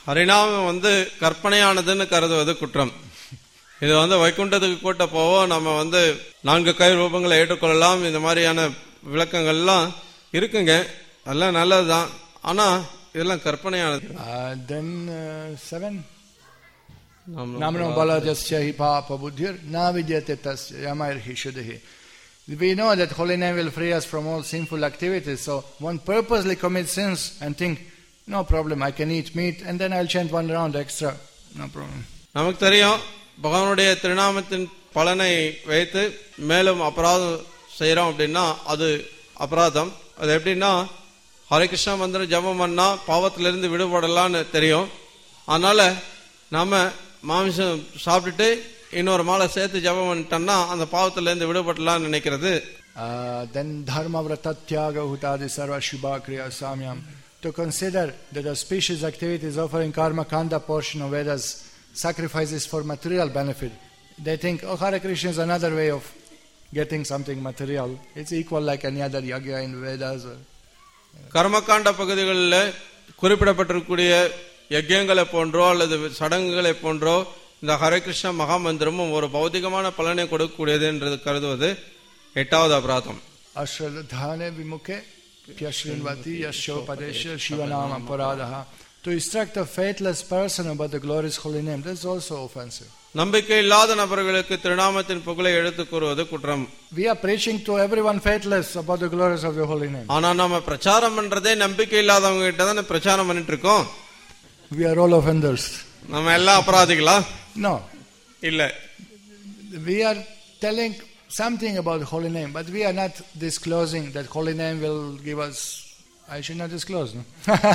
Speaker 2: ஹரிநாமம் வந்து கற்பனையானதுன்னு கருதுவது குற்றம். இது வந்து வைகுண்டத்துக்கு கூட்ட போவோம், நம்ம வந்து 4 கை ரூபங்களை ஏற்றுக்கொள்ளலாம், இந்த மாதிரியான விளக்கங்கள்லாம் இருக்குங்க, அதெல்லாம் நல்லதுதான். ஆனா இதெல்லாம் கற்பனையானது.
Speaker 1: Then 7 Namno balajasya hi papa buddhir na vidyate tasya yamayarhi shuddhi. We know that holy name will free us from all sinful activities, so one purposely commits sins and think, no problem, I can eat meat and then I'll chant 1 round extra, no problem.
Speaker 2: நமக்கு தெரியும் பகவானுடைய திருநாமத்தின் பலனை வைத்து மேலும் அபராதம் செய்யறோம் அப்படின்னா அது அபராதம். அது எப்படின்னா ஹரே கிருஷ்ணா மந்திரம் ஜபம் பண்ணா பாவத்திலிருந்து விடுபடலான்னு தெரியும். அதனால நாம மாமிசம் சாப்பிட்டுட்டு இன்னொரு மாலை சேர்த்து ஜபம் பண்ணிட்டோம்னா அந்த பாவத்திலிருந்து விடுபடலாம்னு நினைக்கிறது.
Speaker 1: Then dharma vrata tyaga hutadi sarva shubha kriya samyam. To consider that auspicious activities offering karma kanda portion of Vedas, sacrifices for material benefit. They think, oh, Hare Krishna is another way of getting something material. It's equal like any other yagya in Vedas.
Speaker 2: கர்மகாண்ட பகுதிகளில் குறிப்பிடப்பட்டிருக்கக்கூடிய யஜ்யங்களை போன்றோ அல்லது சடங்குகளை போன்றோ இந்த ஹரே கிருஷ்ண மகா மந்திரமும் ஒரு பௌதிகமான பலனை கொடுக்கக்கூடியது என்று கருதுவது 8வது அபராதம்.
Speaker 1: அஸ்ரதானே விமுகே pyashrinvati yashopadesha shivanama paradaha. To instruct a faithless person about the glorious holy name, that's also offensive. நம்பிக்கை இல்லாத நபர்களுக்கு திருநாமத்தின் புகழை எடுத்துக் கூறுவது குற்றம். We are preaching to everyone faithless about the glories of the holy name.
Speaker 2: ஆனா நாம பிரச்சாரம் பண்றதே நம்பிக்கை இல்லாதவங்க கிட்ட தான் பிரச்சாரம் பண்ணிட்டு இருக்கோம்.
Speaker 1: We are all offenders.
Speaker 2: நம்ம எல்லாம் அபராதிகளா?
Speaker 1: No.
Speaker 2: இல்ல.
Speaker 1: We are telling something about the holy name, but we are not disclosing that holy name will give us. I should not disclose, no?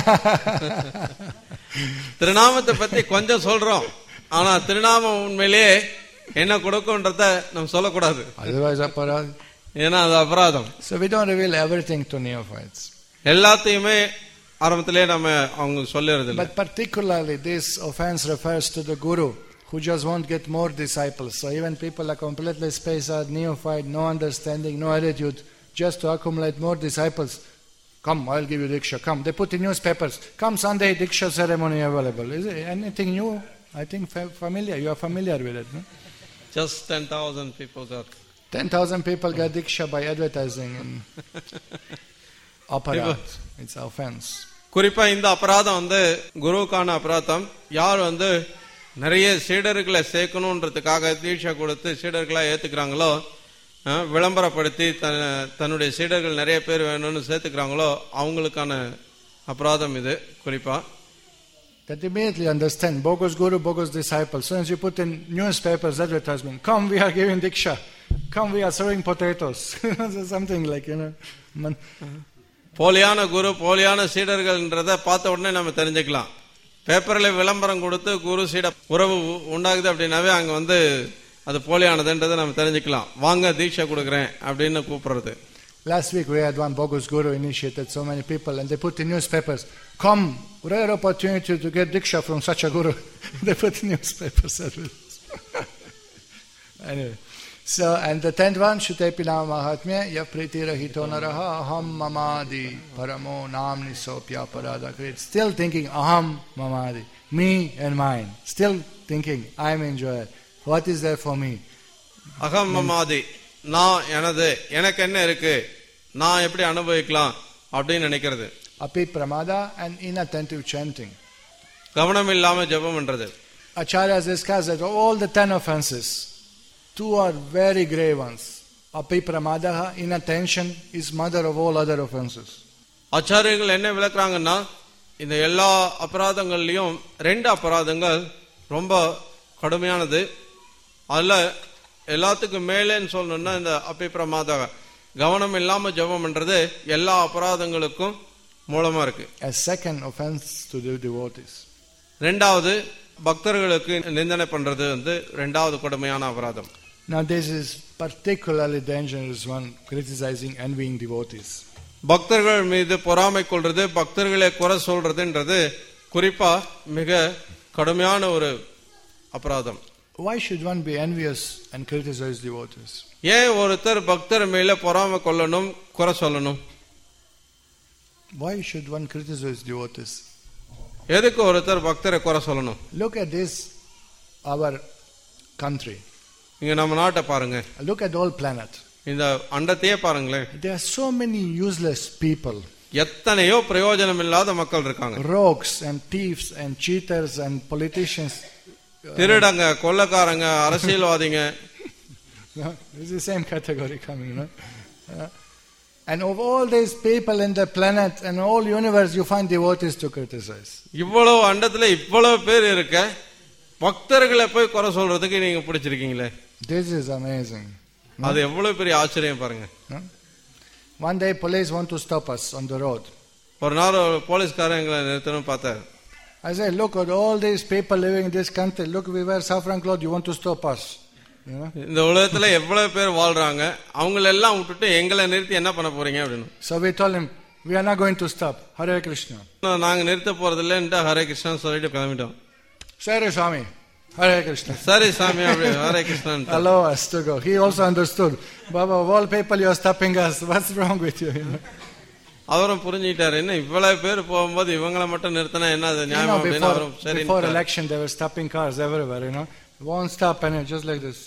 Speaker 2: திருநாமத்தை பத்தி கொஞ்சம் சொல்றோம், ஆனா திருநாமம் உண்மையிலேயே என்ன கொடுக்கும்ன்றத நம்ம சொல்லக்கூடாது.
Speaker 1: Otherwise aparad.
Speaker 2: ஏன்னா அது அபராதம்.
Speaker 1: So we don't reveal everything to neophytes.
Speaker 2: எல்லாத்தையுமே ஆரம்பத்திலே நம்ம அவங்க சொல்லிறது இல்ல.
Speaker 1: But particularly this offense refers to the guru who just won't get more disciples. So even people are completely spaced out, neophyte, no understanding, no attitude, just to accumulate more disciples. Come, I'll give you Diksha. Come. They put in newspapers. Come Sunday, Diksha ceremony available. Is it anything new? I think familiar. You are familiar with it, no?
Speaker 2: Just 10,000 people got.
Speaker 1: 10,000 people got Diksha by advertising in opera. It's offense.
Speaker 2: குறிப்பா இந்த அபராதம் வந்து குருவுக்கான அபராதம். யார் வந்து நிறைய சீடர்களை சேர்க்கணும்ன்றதுக்காக தீட்சை கொடுத்து சீடர்களா ஏத்துக்கிறாங்களோ, விளம்பரப்படுத்தி தன்னுடைய சீடர்கள் நிறைய பேர் வேணும்னு சேர்த்துக்கிறாங்களோ அவங்களுக்கான அபராதம் இது குறிப்பா.
Speaker 1: That immediately understand bogus guru, bogus disciple. So as you put in newspapers advertisement, come we are giving Diksha, come we are serving potatoes. Something like, you know.
Speaker 2: போலியான குரு போலியான சீடர்கள்ன்றத பார்த்த உடனே நம்ம தெரிஞ்சுக்கலாம். பேப்பர்ல விளம்பரம் கொடுத்து குரு சீட உறவு உண்டாகுது அப்படின்னாவே அங்க வந்து அது போலியானதுன்றதை நம்ம தெரிஞ்சுக்கலாம். வாங்க தீட்சை கொடுக்குறேன் அப்படின்னு கூப்பிடுறது.
Speaker 1: Last week we had one bogus guru initiated so many people and they put in newspapers, come, rare opportunity to get Diksha from such a guru. They put in newspapers. Anyway. So, and the 10th one, Shutepina Mahatmya, Yapriti Rahito Naraha, Aham Mamadi, Paramo Namni Sopya Parada Krit. Still thinking, Aham Mamadi, me and mine. Still thinking, I'm enjoying. What is there for me?
Speaker 2: Aham Mamadi, நான் எனது, எனக்கு என்ன இருக்கு, நான் எப்படி அனுபவிக்கலாம் அப்படின்னு நினைக்கிறது.
Speaker 1: Api Pramada and inattentive chanting.
Speaker 2: கவனம் இல்லாம ஜெபம் பண்றது.
Speaker 1: Acharyas discuss that all the 10 offenses, 2 are very grave ones. Api Pramadaha, inattention, is mother of all other offenses.
Speaker 2: ஆச்சாரியர்கள் என்ன விளக்குறாங்கன்னா இந்த எல்லா அபராதங்கள்லயும் 2 அபராதங்கள் ரொம்ப கடுமையானது. அதுல எல்லாத்துக்கும் மேலேன்னு சொல்லணும்னா இந்த அபிப்பிரமாத கவனம் இல்லாம ஜெபம் பண்றது எல்லா அபராதங்களுக்கும் மூலமா இருக்கு.
Speaker 1: A second offense to the devotees.
Speaker 2: ரெண்டாவது பக்தர்களுக்கு நிந்தனை பண்றது வந்து ரெண்டாவது கடுமையான அபராதம்.
Speaker 1: Now this is particularly dangerous one, criticizing envying devotees.
Speaker 2: பக்தர்கள் மீது பொறாமை கொள்றது, பக்தர்களை குறை சொல்றதுன்றது குறிப்பா மிக கடுமையான ஒரு அபராதம்.
Speaker 1: Why should one be envious and criticize devotees?
Speaker 2: ஏன் ஒருத்தர் பக்தர் மேல பொறாமை கொள்ளணும், குறை சொல்லணும்?
Speaker 1: Why should one criticize devotees?
Speaker 2: எதுக்கு ஒருத்தர் பக்தரை குறை சொல்லணும்?
Speaker 1: Look at this, our country.
Speaker 2: இங்க நம்ம நாட்டை பாருங்க.
Speaker 1: Look at the whole planet.
Speaker 2: இந்த அண்டத்தையே பாருங்களேன்.
Speaker 1: There are so many useless people.
Speaker 2: எத்தனையோ பிரயோஜனம் இல்லாத மக்கள் இருக்காங்க.
Speaker 1: Rogues and thieves and cheaters and politicians.
Speaker 2: திருடங்க, கொள்ளக்காரங்க, அரசியல்வாதிங்க.
Speaker 1: This is the same category coming, no? And of all these people in the planet and all universe, you find devotees to criticize.
Speaker 2: இவ்வளவு அண்டத்துல இவ்வளவு பேர் இருக்க பக்தர்களை போய் குறை சொல்றதுக்கு நீங்க பிடிச்சிருக்கீங்களே.
Speaker 1: This is amazing.
Speaker 2: அது எவ்வளவு பெரிய ஆச்சரியம் பாருங்க.
Speaker 1: One day police want to stop us on the road.
Speaker 2: ஒரு நாள் போலீஸ்காரங்க எங்களை நிறுத்தணும் பார்த்தாரு.
Speaker 1: I said, look at all these people living in this country. Look, we wear saffron cloth. You want to stop us?
Speaker 2: இந்த உலகத்துல எவ்வளவு பேர் வாழ்றாங்க, அவங்கள எல்லாம் விட்டுட்டு எங்களை நிறுத்தி என்ன பண்ண போறீங்க அப்படின்னு.
Speaker 1: So we told him, we are not going to stop. Hare Krishna.
Speaker 2: நாங்க நிறுத்த போறது இல்லைன்னு ஹரே கிருஷ்ணா சொல்லிட்டு கிளம்பிட்டோம்.
Speaker 1: Sari Swami, Hare Krishna.
Speaker 2: சரி சாமி, அப்படி Hare Krishna.
Speaker 1: Allow us to go. He also understood. Baba, of all people you are stopping us. What's wrong with you?
Speaker 2: அவரும் புரிஞ்சுக்கிட்டாரு, என்ன இவ்வளவு பேர் போகும்போது இவங்களை மட்டும் நிறுத்தினா என்ன அது நியாயம் அப்படின்னு. அவரும் சரி.
Speaker 1: Before election they were stopping cars everywhere, Won't stop and just like this.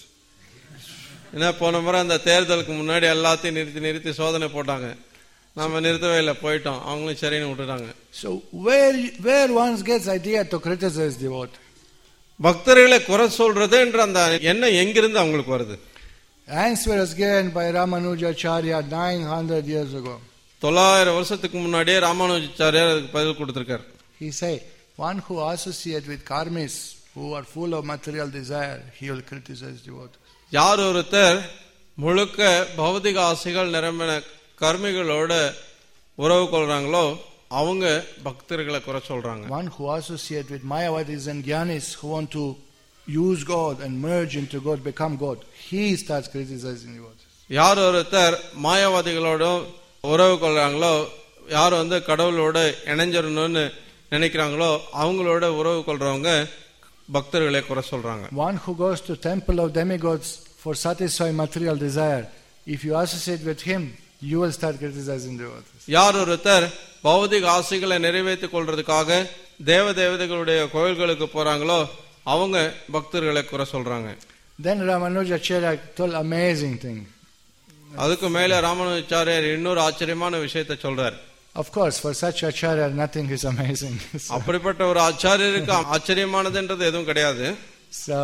Speaker 2: என்ன போன முறை அந்த தேர்தலுக்கு முன்னாடி எல்லாத்தையும் நிறுத்தி சோதனை போட்டாங்க. நாம நிறுத்தவே இல்லை, போயிட்டோம். அவங்களும் சரின்னு விட்டுட்டாங்க.
Speaker 1: So where one gets idea to criticize devotee?
Speaker 2: பக்தர்களை குறை சொல்றதுன்ற அந்த எண்ணம் எங்கிருந்து அவங்களுக்கு வருது?
Speaker 1: Answer was given by Ramanujacharya 900 years ago.
Speaker 2: 900 வருஷத்துக்கு முன்னாடியே ராமானுஜாச்சாரியார் அதுக்கு பதில் கொடுத்திருக்கார்.
Speaker 1: He say, one who associate with karmis who are full of material desire, he will criticize devotees.
Speaker 2: யார் ஒருத்தர் முழுக்க பௌதிக ஆசைகள் நிரம்பின கர்மிகளோட உறவு கொள்றாங்களோ அவங்க பக்தர்களை குறை சொல்றாங்க.
Speaker 1: One who associate with Mayavadis and Gyanis who want to use God and merge into God, become God, he starts criticizing devotees.
Speaker 2: யார் ஒருத்தர் மாயாவாதிகளோட உறவு கொள்றாங்களோ, யார் கடவுளோட இணைஞ்சிடணும்னு நினைக்கிறாங்களோ அவங்களோட உறவு கொள்றவங்க பக்தர்களை குறை சொல்றாங்க.
Speaker 1: One who goes to temple of demigods for satisfying material desire, if you associate with him, you will start criticizing devotees.
Speaker 2: யார் ஒருத்தர் பௌதிக ஆசைகளை நிறைவேற்றிக் கொள்றதுக்காக தேவதைகளுடைய கோயில்களுக்கு போறாங்களோ அவங்க பக்தர்களை குறை சொல்றாங்க.
Speaker 1: Then Ramanujacharya told amazing thing.
Speaker 2: அதுக்கு மேல ராமானுஜாச்சாரியார் இன்னொரு ஆச்சரியமான விஷயத்தை சொல்றார்.
Speaker 1: Of course, for such acharya nothing is amazing.
Speaker 2: அப்படிப்பட்ட ஒரு ஆச்சாரியருக்கு ஆச்சரியமானதுன்றது எதுவும் கிடையாது.
Speaker 1: So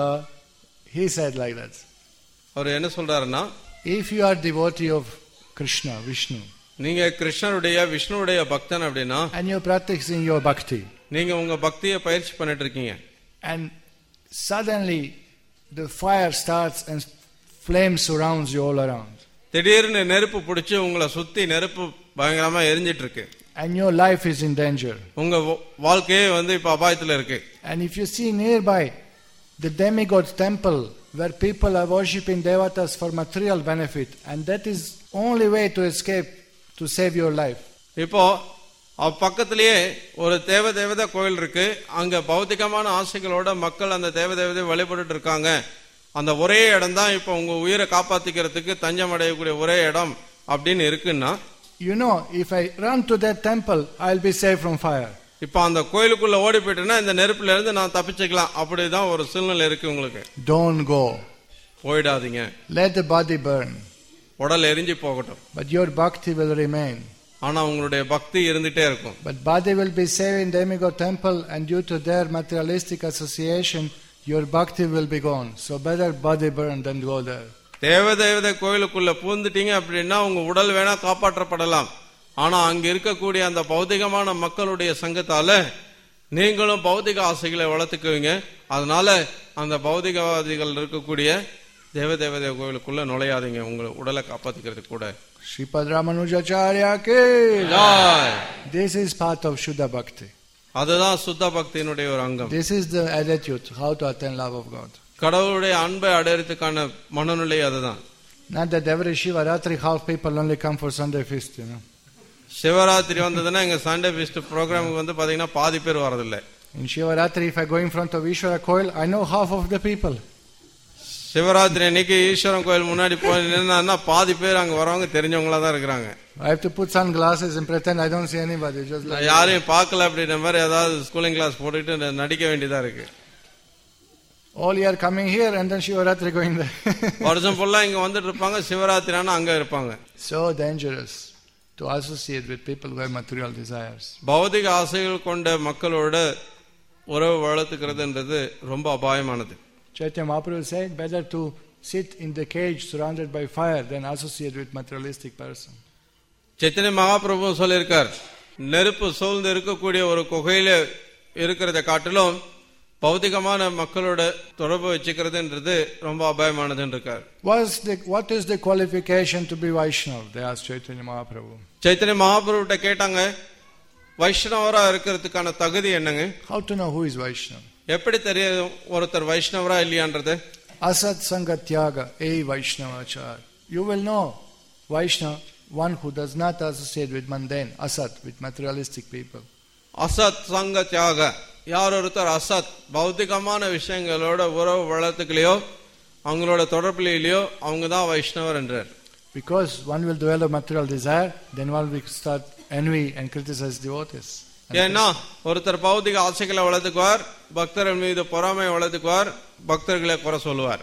Speaker 1: he said like that.
Speaker 2: அவர் என்ன சொல்றாருன்னா,
Speaker 1: if you are devotee of Krishna, Vishnu,
Speaker 2: நீங்க கிருஷ்ணருடைய விஷ்ணுவுடைய பக்தன் அப்படின்னா,
Speaker 1: and you are practicing your bhakti,
Speaker 2: நீங்க உங்க பக்தியை பயிற்சி பண்ணிட்டு இருக்கீங்க,
Speaker 1: and suddenly the fire starts and flame surrounds you all around,
Speaker 2: திடீர்னு நெருப்பு பிடிச்சு உங்களை சுத்தி நெருப்பு பயங்கரமா எரிஞ்சிட்டு இருக்கு,
Speaker 1: and your life is in danger,
Speaker 2: உங்க வாழ்க்கையே இப்ப அபாயத்துல இருக்கு,
Speaker 1: and if you see nearby the demigod temple where people are worshipping devatas for material benefit, and that is only way to escape to save your life.
Speaker 2: இப்போ பக்கத்திலேயே ஒரு தேவதை கோயில் இருக்கு, அங்க பௌத்திகமான ஆசைகளோட மக்கள் அந்த தேவதை வழிபட்டு இருக்காங்க. அந்த ஒரே இடம் தான் இப்ப உங்க உயிரை காப்பாத்திக்கிறதுக்கு தஞ்சம் அடையக்கூடிய ஒரே இடம் அப்படின்னு இருக்குன்னா,
Speaker 1: if I run to that temple, I'll be saved from fire.
Speaker 2: இப்ப அந்த கோயிலுக்குள்ள ஓடி போயிட்டேன்னா இந்த நெருப்புல இருந்து நான் தப்பிச்சுக்கலாம். அப்படிதான் ஒரு சூழ்நிலை இருக்கு உங்களுக்கு.
Speaker 1: Don't go.
Speaker 2: போயிடாதீங்க.
Speaker 1: Let the body burn.
Speaker 2: உடல் எரிஞ்சு போகட்டும்.
Speaker 1: But your bhakti will remain.
Speaker 2: ஆனா உங்களுடைய பக்தி இருந்துட்டே இருக்கும்.
Speaker 1: But body will be saved in demigod temple, and due to their materialistic association, your bhakti will be gone. So better body burn than go there.
Speaker 2: தேவதை கோயிலுக்குள்ள பூந்துட்டீங்க அப்படின்னா உங்க உடல் வேணா காப்பாற்றப்படலாம். ஆனா அங்க இருக்கக்கூடிய அந்த பௌதிகமான மக்களுடைய சங்கத்தால நீங்களும் பௌதிக ஆசைகளை வளர்த்துக்குவீங்க. அதனால அந்த பௌதிகவாதிகள் இருக்கக்கூடிய தேவதை கோயிலுக்குள்ள நுழையாதீங்க, உங்களை உடலை காப்பாத்திக்கிறதுக்கு கூட.
Speaker 1: Sripad Ramanujacharya ki
Speaker 2: jai.
Speaker 1: This is part of Shuddha Bhakti.
Speaker 2: அதுதான் சுத்த பக்தியினுடைய ஒரு அங்கம்.
Speaker 1: This is the attitude, how to attain love of God.
Speaker 2: கடவுளுடைய அன்பை அடையறதுக்கான மனநிலை அதுதான்.
Speaker 1: Not that every Shivaratri half people only come for Sunday feast,
Speaker 2: Shivaratri வந்ததுன்னா எங்க சண்டே ஃபீஸ்ட் ப்ரோக்ராமுக்கு பாத்தீங்கன்னா பாதி பேர் வரதில்லை.
Speaker 1: In Shivaratri, if I go in front of Ishwara Koil, I know half of the people.
Speaker 2: Shivaratri அன்னைக்கு ஈஸ்வரன் கோயில் முன்னாடி போய் நின்னா பாதி பேர் அங்க வரவங்க தெரிஞ்சவங்களா தான் இருக்கிறாங்க.
Speaker 1: I have to put sunglasses and pretend I don't see anybody. Just like
Speaker 2: யாரையும் பார்க்கல அப்படின்ற மாதிரி ஏதாவது ஸ்கூலிங் கிளாஸ் போட்டுட்டு நடிக்க வேண்டியதா இருக்கு.
Speaker 1: all year coming here and then Shivaratri going there.
Speaker 2: வருஷம் ஃபுல்லா இங்க வந்துட்டு இருப்பாங்க, சிவராத்திரினா அங்க இருப்பாங்க.
Speaker 1: So dangerous to associate with people who have material desires.
Speaker 2: பௌதிக ஆசைகள் கொண்ட மக்களோட உறவு வளர்த்துக்கிறதுன்றது ரொம்ப அபாயமானது.
Speaker 1: Chaitanya Mahaprabhu said, better to sit in the cage surrounded by fire than associate with materialistic person.
Speaker 2: Chaitanya Mahaprabhu சொல்லியிருக்கார், நெருப்பு சூழ்ந்து இருக்கக்கூடிய ஒரு குகையில இருக்கிறத காட்டிலும் பௌதிகமான மக்களோட தொடர்பு வச்சுக்கிறதுன்றது ரொம்ப அபாயமானதுன்னு இருக்கார்.
Speaker 1: What is the qualification to be Vaishnava? They asked Chaitanya Mahaprabhu.
Speaker 2: Chaitanya மகாபிரபுட்ட கேட்டாங்க, வைஷ்ணவரா இருக்கிறதுக்கான தகுதி என்னங்க?
Speaker 1: How to know who is Vaishnava?
Speaker 2: எப்படி தெரியும் ஒருத்தர் வைஷ்ணவரா இல்லையான்றது?
Speaker 1: Asat Sanga Tyaga, a Vaishnavachar. You will know Vaishnava, one who does not associate with mundane, asat, with materialistic people.
Speaker 2: அசத் சங்க தியாக, யார் ஒருத்தர் அசத் பௌத்திகமான விஷயங்களோட உறவு வளர்த்துக்கலையோ அவங்களோட தொடர்பிலையோ அவங்க தான் வைஷ்ணவர் என்றார்.
Speaker 1: Because one will develop material desire, then one will start envy and criticize devotees.
Speaker 2: ஏன்னா ஒருத்தர் பௌதிக ஆசைகளை வளர்த்துக்குவார், பக்தர்கள் மீது பொறாமை வளர்த்துக்குவார், பக்தர்களை குறை சொல்லுவார்.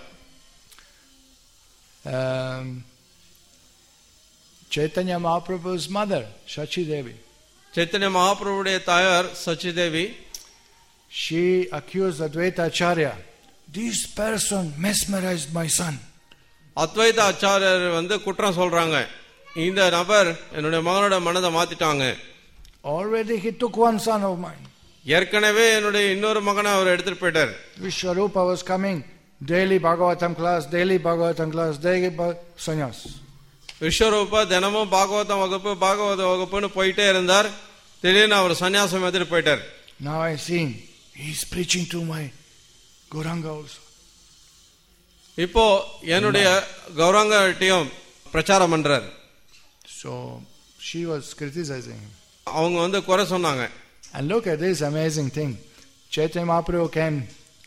Speaker 1: Chaitanya Mahaprabhu's mother, Shachi Devi.
Speaker 2: Chaitanya Mahaprabhuடைய தாயார் சச்சி தேவி,
Speaker 1: she accused Advaita Acharya, this person mesmerized my son.
Speaker 2: அத்வைத ஆச்சாரியர் குற்றம் சொல்றாங்க, இந்த நபர் என்னுடைய மகனோட மனதை மாத்திட்டாங்க.
Speaker 1: Already he took one son of mine.
Speaker 2: ஏற்கனவே என்னுடைய இன்னொரு மகனை அவர் எடுத்துட்டு போயிட்டார்.
Speaker 1: Vishwarupa was coming, daily Bhagavatam class, daily sannyas.
Speaker 2: விஸ்வரூபா தினமும் பாகவதம் வகுப்பு பாகவத வகுப்புன்னு போயிட்டே இருந்தார். திடீர்னு அவர் சன்னியாசம் எடுத்துட்டு போயிட்டார்.
Speaker 1: Now I see he is preaching to my Gauranga also.
Speaker 2: இப்போ என்னுடைய கௌரங்கட்டையும் பிரச்சாரம் பண்றார்.
Speaker 1: So she was criticizing him.
Speaker 2: அவங்க குறை சொன்னாங்க.
Speaker 1: And look at this amazing thing. Chaitanya Mahaprabhu came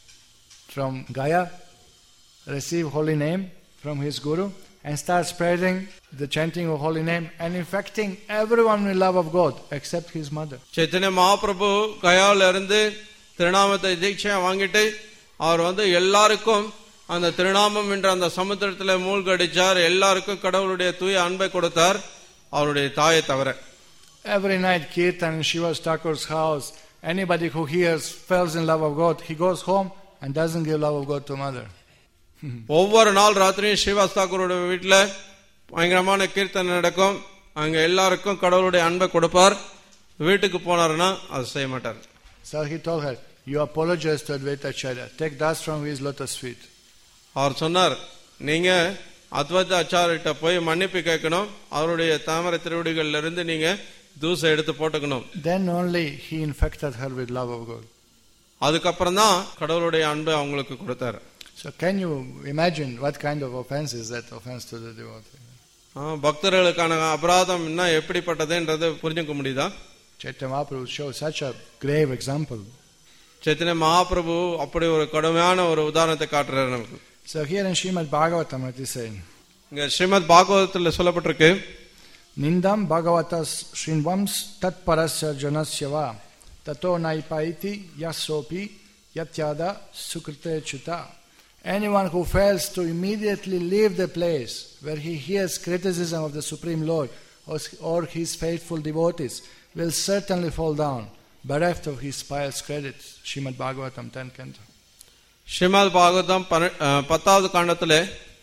Speaker 1: from Gaya, received holy name from his guru, and start spreading the chanting of holy name and infecting everyone with love of God except his mother.
Speaker 2: Chaitanya Mahaprabhu கயால இருந்து திருநாமத்தை தீட்சையா வாங்கிட்டு அவர் எல்லாருக்கும் அந்த திருநாமம் என்ற அந்த சமுத்திரத்துல மூழ்கடிச்சார். எல்லாருக்கும் கடவுளுடைய தூய அன்பை கொடுத்தார், அவருடைய தாயை தவிர.
Speaker 1: Every night kirtan in Shiva Thakur's house, anybody who hears falls in love of God, he goes home and doesn't give love of God to mother.
Speaker 2: ஒவ்வொரு நாள் ராத்திரியும் ஸ்ரீவாஸ் தாக்கூரோட வீட்டுல பயங்கரமான கீர்த்தனை நடக்கும். அங்க எல்லாருக்கும் கடவுளுடைய அன்பை கொடுப்பார். வீட்டுக்கு போனாருன்னா அது செய்ய மாட்டார்.
Speaker 1: So he told her, you apologize to Advaita Acharya, take dust from his lotus feet.
Speaker 2: அவர் சொன்னார், நீங்க அத்வைத ஆச்சாரிட்ட போய் மன்னிப்பு கேட்கணும், அவருடைய தாமரை திருவடிகள்ல இருந்து நீங்க தூசை எடுத்து போட்டுக்கணும்.
Speaker 1: Then only he infected her with love of God.
Speaker 2: அதுக்கப்புறம் தான் கடவுளுடைய அன்பை அவங்களுக்கு கொடுத்தார்.
Speaker 1: So can you imagine what kind of offense is that offense to the devotee?
Speaker 2: பக்தர்களுக்கான அபராதம் என்ன எப்படிப்பட்டதுன்றது புரிஞ்சுக்க முடியுதா?
Speaker 1: Chaitanya Mahaprabhu shows such a grave example.
Speaker 2: Chaitanya Mahaprabhu அப்படி ஒரு கடுமையான ஒரு உதாரணத்தை காட்டுறாரு நமக்கு.
Speaker 1: So here in Srimad Bhagavatam it is saying,
Speaker 2: இங்க ஸ்ரீமத் பாகவதத்துல சொல்லப்பட்டிருக்கு,
Speaker 1: Nindam Bhagavatas Srinvams Tatparasya Janasyava Tato Naipaiti Yasopi Yatyada Sukrite Chuta. Anyone who fails to immediately leave the place where he hears criticism of the Supreme Lord or his faithful devotees will certainly fall down, bereft of his pious credits. Srimad Bhagavatam 10th Canto.
Speaker 2: Srimad Bhagavatam 10வது காண்டத்திலே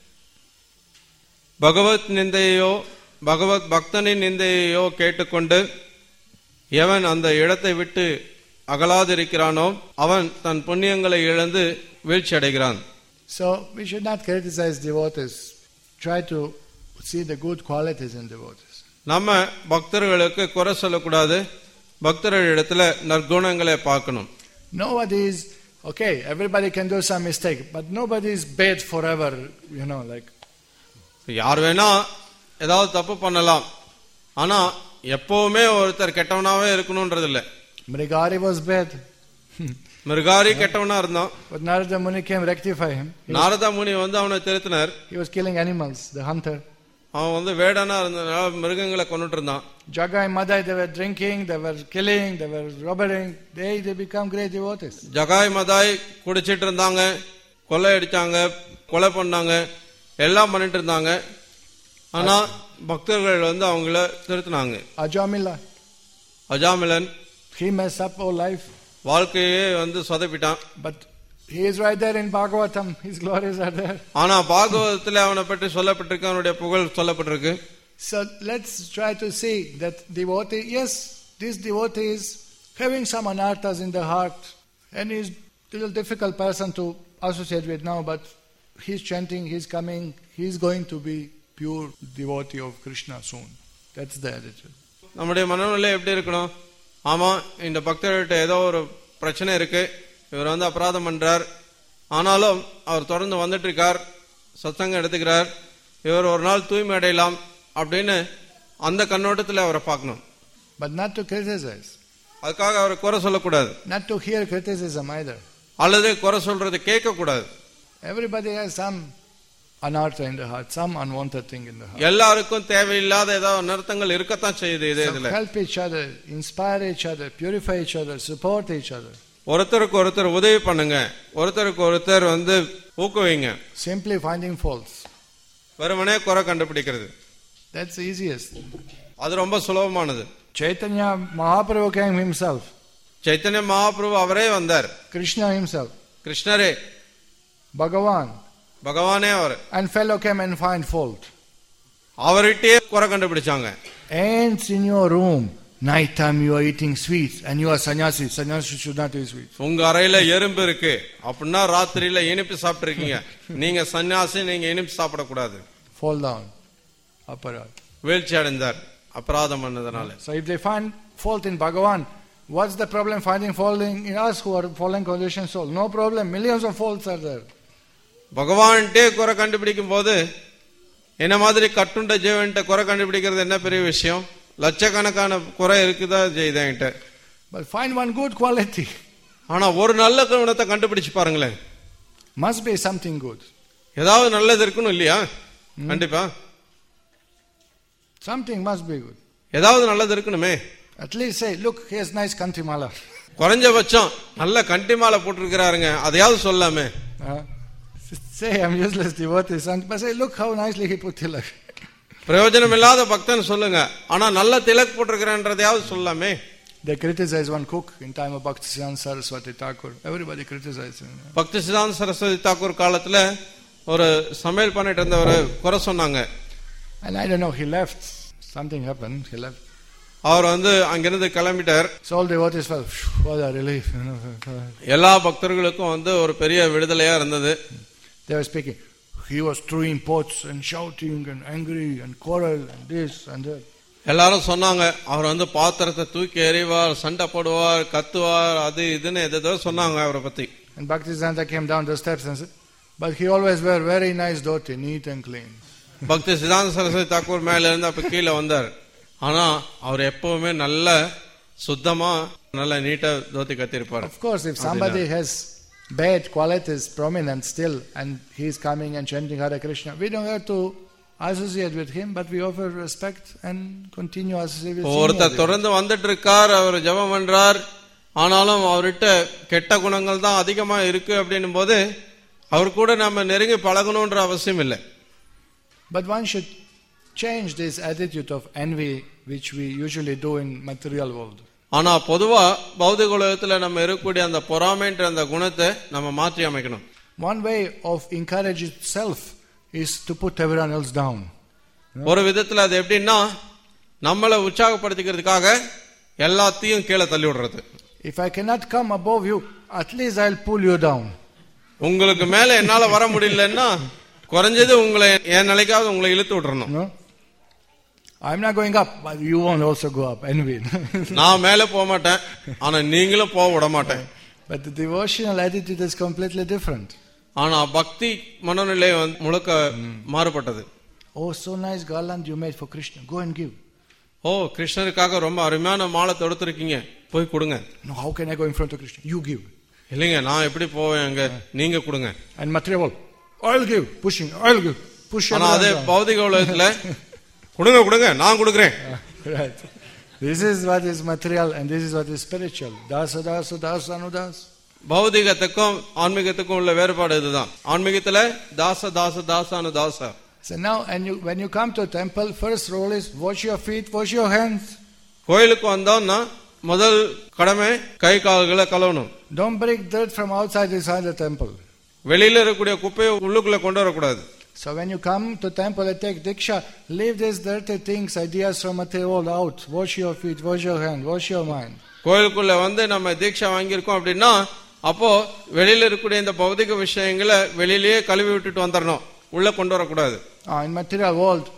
Speaker 2: பகவத் நிந்தையோ பகவத் பக்தனின் நிந்தையோ கேட்டுக்கொண்டு எவன் அந்த இடத்தை விட்டு அகலாதிருக்கிறானோ அவன் தன் புண்ணியங்களை இழந்து வீழ்ச்சி அடைகிறான்.
Speaker 1: So we should not criticize devotees. Try to see the good qualities in devotees.
Speaker 2: நம்ம பக்தர்களுக்கு குறை சொல்லக்கூடாது, பக்தர்களிடத்துல நற்குணங்களை பார்க்கணும்.
Speaker 1: Nobody is okay, everybody can do some mistake, but nobody is bad forever, like.
Speaker 2: யார் வேணா ஏதாவது தப்பு பண்ணலாம், ஆனா எப்பவுமே ஒருத்தர் கெட்டவனாவே இருக்கணும்ன்றது இல்ல.
Speaker 1: Mrigari was bad.
Speaker 2: மிருகாரி கெட்டவனா இருந்தான்.
Speaker 1: But Narada Muni came rectify him.
Speaker 2: Narada முனி அவனை திருத்தினார்.
Speaker 1: He was killing animals, the hunter.
Speaker 2: அவன் வந்து வேடனா இருந்ததுனால மிருகங்களை கொண்டுட்டு இருந்தான்.
Speaker 1: Jaga and Madai, they were drinking, they were killing, they were robbing. They become great devotees.
Speaker 2: Jagai மதாய் குடிச்சிட்டு இருந்தாங்க, கொலை அடிச்சாங்க, கொலை பண்ணாங்க, எல்லாம் பண்ணிட்டு இருந்தாங்க. ஆனா பக்தர்கள் வந்து அவங்கள திருத்தினாங்க. அஜாமிலன்,
Speaker 1: he messed up all life.
Speaker 2: வாழ்க்கையே வந்து சொதப்பிட்டான்.
Speaker 1: But he is right there in Bhagavatam. His glories are there.
Speaker 2: ஆனா பாகவதத்துல அவனை பற்றி சொல்லப்பட்டிருக்கு, அவனுடைய புகழ் சொல்லப்பட்டிருக்கு.
Speaker 1: So let's try to see that devotee, yes, this devotee is having some anarthas in the heart and is a little difficult person to associate with now, but he's chanting, he's coming, he's going to be pure devotee of Krishna soon. That's the attitude.
Speaker 2: நம்முடைய மனநிலை எப்படி இருக்கணும்? ஆமா, இந்த பக்தர்கிட்ட ஏதோ ஒரு பிரச்சனை இருக்கு, இவர் வந்து அபராதம் பண்றார், ஆனாலும் அவர் தொடர்ந்து வந்துட்டு இருக்கார், சத்சங்கம் எடுத்துக்கிறார், இவர் ஒரு நாள் தூய்மை அடையலாம் அப்படின்னு அந்த கண்ணோட்டத்தில் அவரை பார்க்கணும்.
Speaker 1: But not to criticize.
Speaker 2: அதுக்காக அவரை குறை சொல்லக்கூடாது.
Speaker 1: Not to hear criticism either.
Speaker 2: அல்லது குறை சொல்றது கேட்க கூடாது.
Speaker 1: Everybody has some anartha in the heart, some unwanted thing in the heart.
Speaker 2: எல்லாருக்கும் தேவையில்லாத ஏதாவது அனர்த்தங்கள் இருக்கத்தான் செய்யுது இதுல.
Speaker 1: Help each other, inspire each other, purify each other, support each other.
Speaker 2: ஒருத்தருக்கு ஒருத்தர் உதவி பண்ணுங்க, ஒருத்தருக்கு ஒருத்தர் வந்து ஊக்குவிங்க.
Speaker 1: Simply finding faults.
Speaker 2: வெறுமனே குறை கண்டுபிடிக்கிறது.
Speaker 1: That's the easiest.
Speaker 2: அது ரொம்ப சுலபமானது.
Speaker 1: Chaitanya Mahaprabhu came himself.
Speaker 2: Chaitanya Mahaprabhu அவரே வந்தார்.
Speaker 1: Krishna himself.
Speaker 2: கிருஷ்ணரே,
Speaker 1: Bhagavan.
Speaker 2: பகவானே அவர்.
Speaker 1: And fellow came and find fault.
Speaker 2: அவர்கிட்டே குறை கண்டுபிடிச்சாங்க.
Speaker 1: Ants in your room. Night time you are eating sweets and you are sannyasi. Sannyasi should not eat sweets.
Speaker 2: உங்க அறையில எறும்பு இருக்கு அப்படின்னா ராத்திரியில இனிப்பு சாப்பிட்டு இருக்கீங்க, நீங்க சன்னியாசி, நீங்க இனிப்பு சாப்பிடக்கூடாது.
Speaker 1: Fall down. Aparad.
Speaker 2: வீழ்ச்சி அடைந்தார் அபராதம் பண்ணதுனால.
Speaker 1: So if they find fault in Bhagavan, what's the problem finding fault in us who are fallen conditioned soul? No problem. Millions of faults are there.
Speaker 2: பகவான்கிட்டே குறை கண்டுபிடிக்கும் போது என்ன மாதிரி கட்டுண்ட ஜீவன்கிட்ட குறை கண்டுபிடிக்கிறது என்ன பெரிய விஷயம்? லட்சக்கணக்கான குறை இருக்குதா செய்தேன்ட்ட.
Speaker 1: But find one good quality.
Speaker 2: ஆனா ஒரு நல்ல குணத்தை கண்டுபிடிச்சு பாருங்களேன்.
Speaker 1: Must be something good.
Speaker 2: ஏதாவது நல்லது இருக்கணும் இல்லையா? கண்டிப்பா
Speaker 1: something must be good.
Speaker 2: ஏதாவது நல்லது இருக்கணுமே.
Speaker 1: At least say, look, here's nice kantimala.
Speaker 2: குறைஞ்சபட்சம் நல்ல கண்டிமாலை போட்டிருக்கிறாருங்க, அதையாவது சொல்லாமே.
Speaker 1: Say I'm useless devotee, but say, look how nicely he put tilak.
Speaker 2: பிரயோஜனம் இல்லாத பக்தன் சொல்லுங்க, ஆனா நல்ல திலக் போட்டிருக்கிறேன்றதையாவது சொல்லாமே.
Speaker 1: They criticize one cook in time of Bhaktisiddhanta Saraswati Thakur. Everybody criticized him.
Speaker 2: பக்திசித்தாந்த Saraswati Thakur காலத்துல ஒரு சமையல் பண்ணிட்டு இருந்தவரை குறை சொன்னாங்க.
Speaker 1: And I don't know, he left. Something happened, he left.
Speaker 2: அவர் வந்து அங்கிருந்து கிளம்பிட்டார்.
Speaker 1: So all devotees felt, what a relief.
Speaker 2: எல்லா பக்தர்களுக்கும் வந்து ஒரு பெரிய விடுதலையா இருந்தது.
Speaker 1: They were speaking. He was throwing pots and shouting and angry and quarrel and this and that.
Speaker 2: எல்லாரும் சொன்னாங்க, அவர் வந்து பாத்திரத்தை தூக்கி எறிவார், சண்டை போடுவார், கத்துவார், அது இதுன்னு எதோ சொன்னாங்க அவரை பத்தி.
Speaker 1: And Bhaktisiddhanta came down the steps and said, but he always wear very nice dhoti, neat and clean.
Speaker 2: பக்தி சித்தாந்த சரஸ்வதி தாக்கூர் மேல இருந்து அப்ப கீழே வந்தார். ஆனா அவர் எப்பவுமே நல்ல சுத்தமா நல்ல நீட்டா dhoti கத்திருப்பார்.
Speaker 1: Of course, if somebody has bad qualities prominent still and he is coming and chanting Hare Krishna, we don't have to associate with him, but we offer respect and continue associating with him.
Speaker 2: ஒருத்தர் தொடர்ந்து வந்துட்டு இருக்கார், அவர் ஜெபம் பண்றார், ஆனாலும் அவர்கிட்ட கெட்ட குணங்கள் தான் அதிகமா இருக்கு அப்படின்னும் போது அவர் கூட நம்ம நெருங்கி பழகணும்ன்ற அவசியம் இல்லை.
Speaker 1: But one should change this attitude of envy which we usually do in material world.
Speaker 2: ஆனா பொதுவா பௌதிக உலகத்துல நம்ம இருக்கக்கூடிய அந்த பொறாமைன்ற அந்த குணத்தை நம்ம மாற்றி அமைக்கணும்.
Speaker 1: One way of encouraging self is to put everyone else down.
Speaker 2: ஒரு விதத்துல அது எப்படின்னா நம்மளை உற்சாகப்படுத்திக்கிறதுக்காக எல்லாத்தையும் கீழே தள்ளி விடுறது.
Speaker 1: If I cannot come above you, at least I'll pull you down.
Speaker 2: உங்களுக்கு மேல என்னால வர முடியலன்னா குறைஞ்சது உங்களை என் நிலைக்காவது உங்களை இழுத்து விட்டுறணும்.
Speaker 1: I'm not going up, but you won't also go up. Envy.
Speaker 2: நான் மேல போக மாட்டேன், ஆனா நீங்களும் போக விட மாட்டேன்.
Speaker 1: But the devotional attitude is completely different.
Speaker 2: ஆனா பக்தி மனநிலை முழுக்க மாறுபட்டது.
Speaker 1: Oh, so nice garland you made for Krishna. Go and give.
Speaker 2: ஓ, கிருஷ்ணருக்காக ரொம்ப அருமையான மாலை தொடுத்திருக்கீங்க, போய் கொடுங்க.
Speaker 1: No, how can I go in front of Krishna? You give.
Speaker 2: இல்லைங்க, நான் எப்படி போவேன், அங்க நீங்க கொடுங்க.
Speaker 1: And material, I'll give, pushing, I'll give. push
Speaker 2: ஆனா அதே
Speaker 1: everyone down.
Speaker 2: பௌதிக உலகத்துல கொடுங்க கொடுங்க நான் கொடுக்கிறேன்.
Speaker 1: Right. This is what is material and this is what is spiritual. Dasa dasa dasa anudas.
Speaker 2: பௌதிகத்துக்கும் ஆன்மீகத்துக்கும் உள்ள வேறுபாடு இதுதான். ஆன்மீகத்துல தாச தாச தாசானு தாச.
Speaker 1: So now when you come to a temple, first rule is wash your feet, wash your hands.
Speaker 2: கோயிலுக்கு வந்தோம்னா முதல் கடமை கை கால்களை கழுவணும்.
Speaker 1: Don't bring dirt from outside inside the temple.
Speaker 2: வெளியில இருக்கக்கூடிய குப்பையை உள்ளுக்குள்ள கொண்டு வரக்கூடாது.
Speaker 1: So when you come to temple and take diksha, leave these dirty things, ideas from material out. Wash your feet, wash your hand, wash your mind.
Speaker 2: கோயிலுக்குள்ள வந்து நம்ம தீட்சை வாங்கியிருக்கோம் அப்படின்னா அப்போ வெளியில இருக்கக்கூடிய இந்த பௌதிக விஷயங்களை வெளியிலேயே கழுவி விட்டுட்டு வந்துடணும், உள்ள கொண்டு வரக்கூடாது.
Speaker 1: In material world,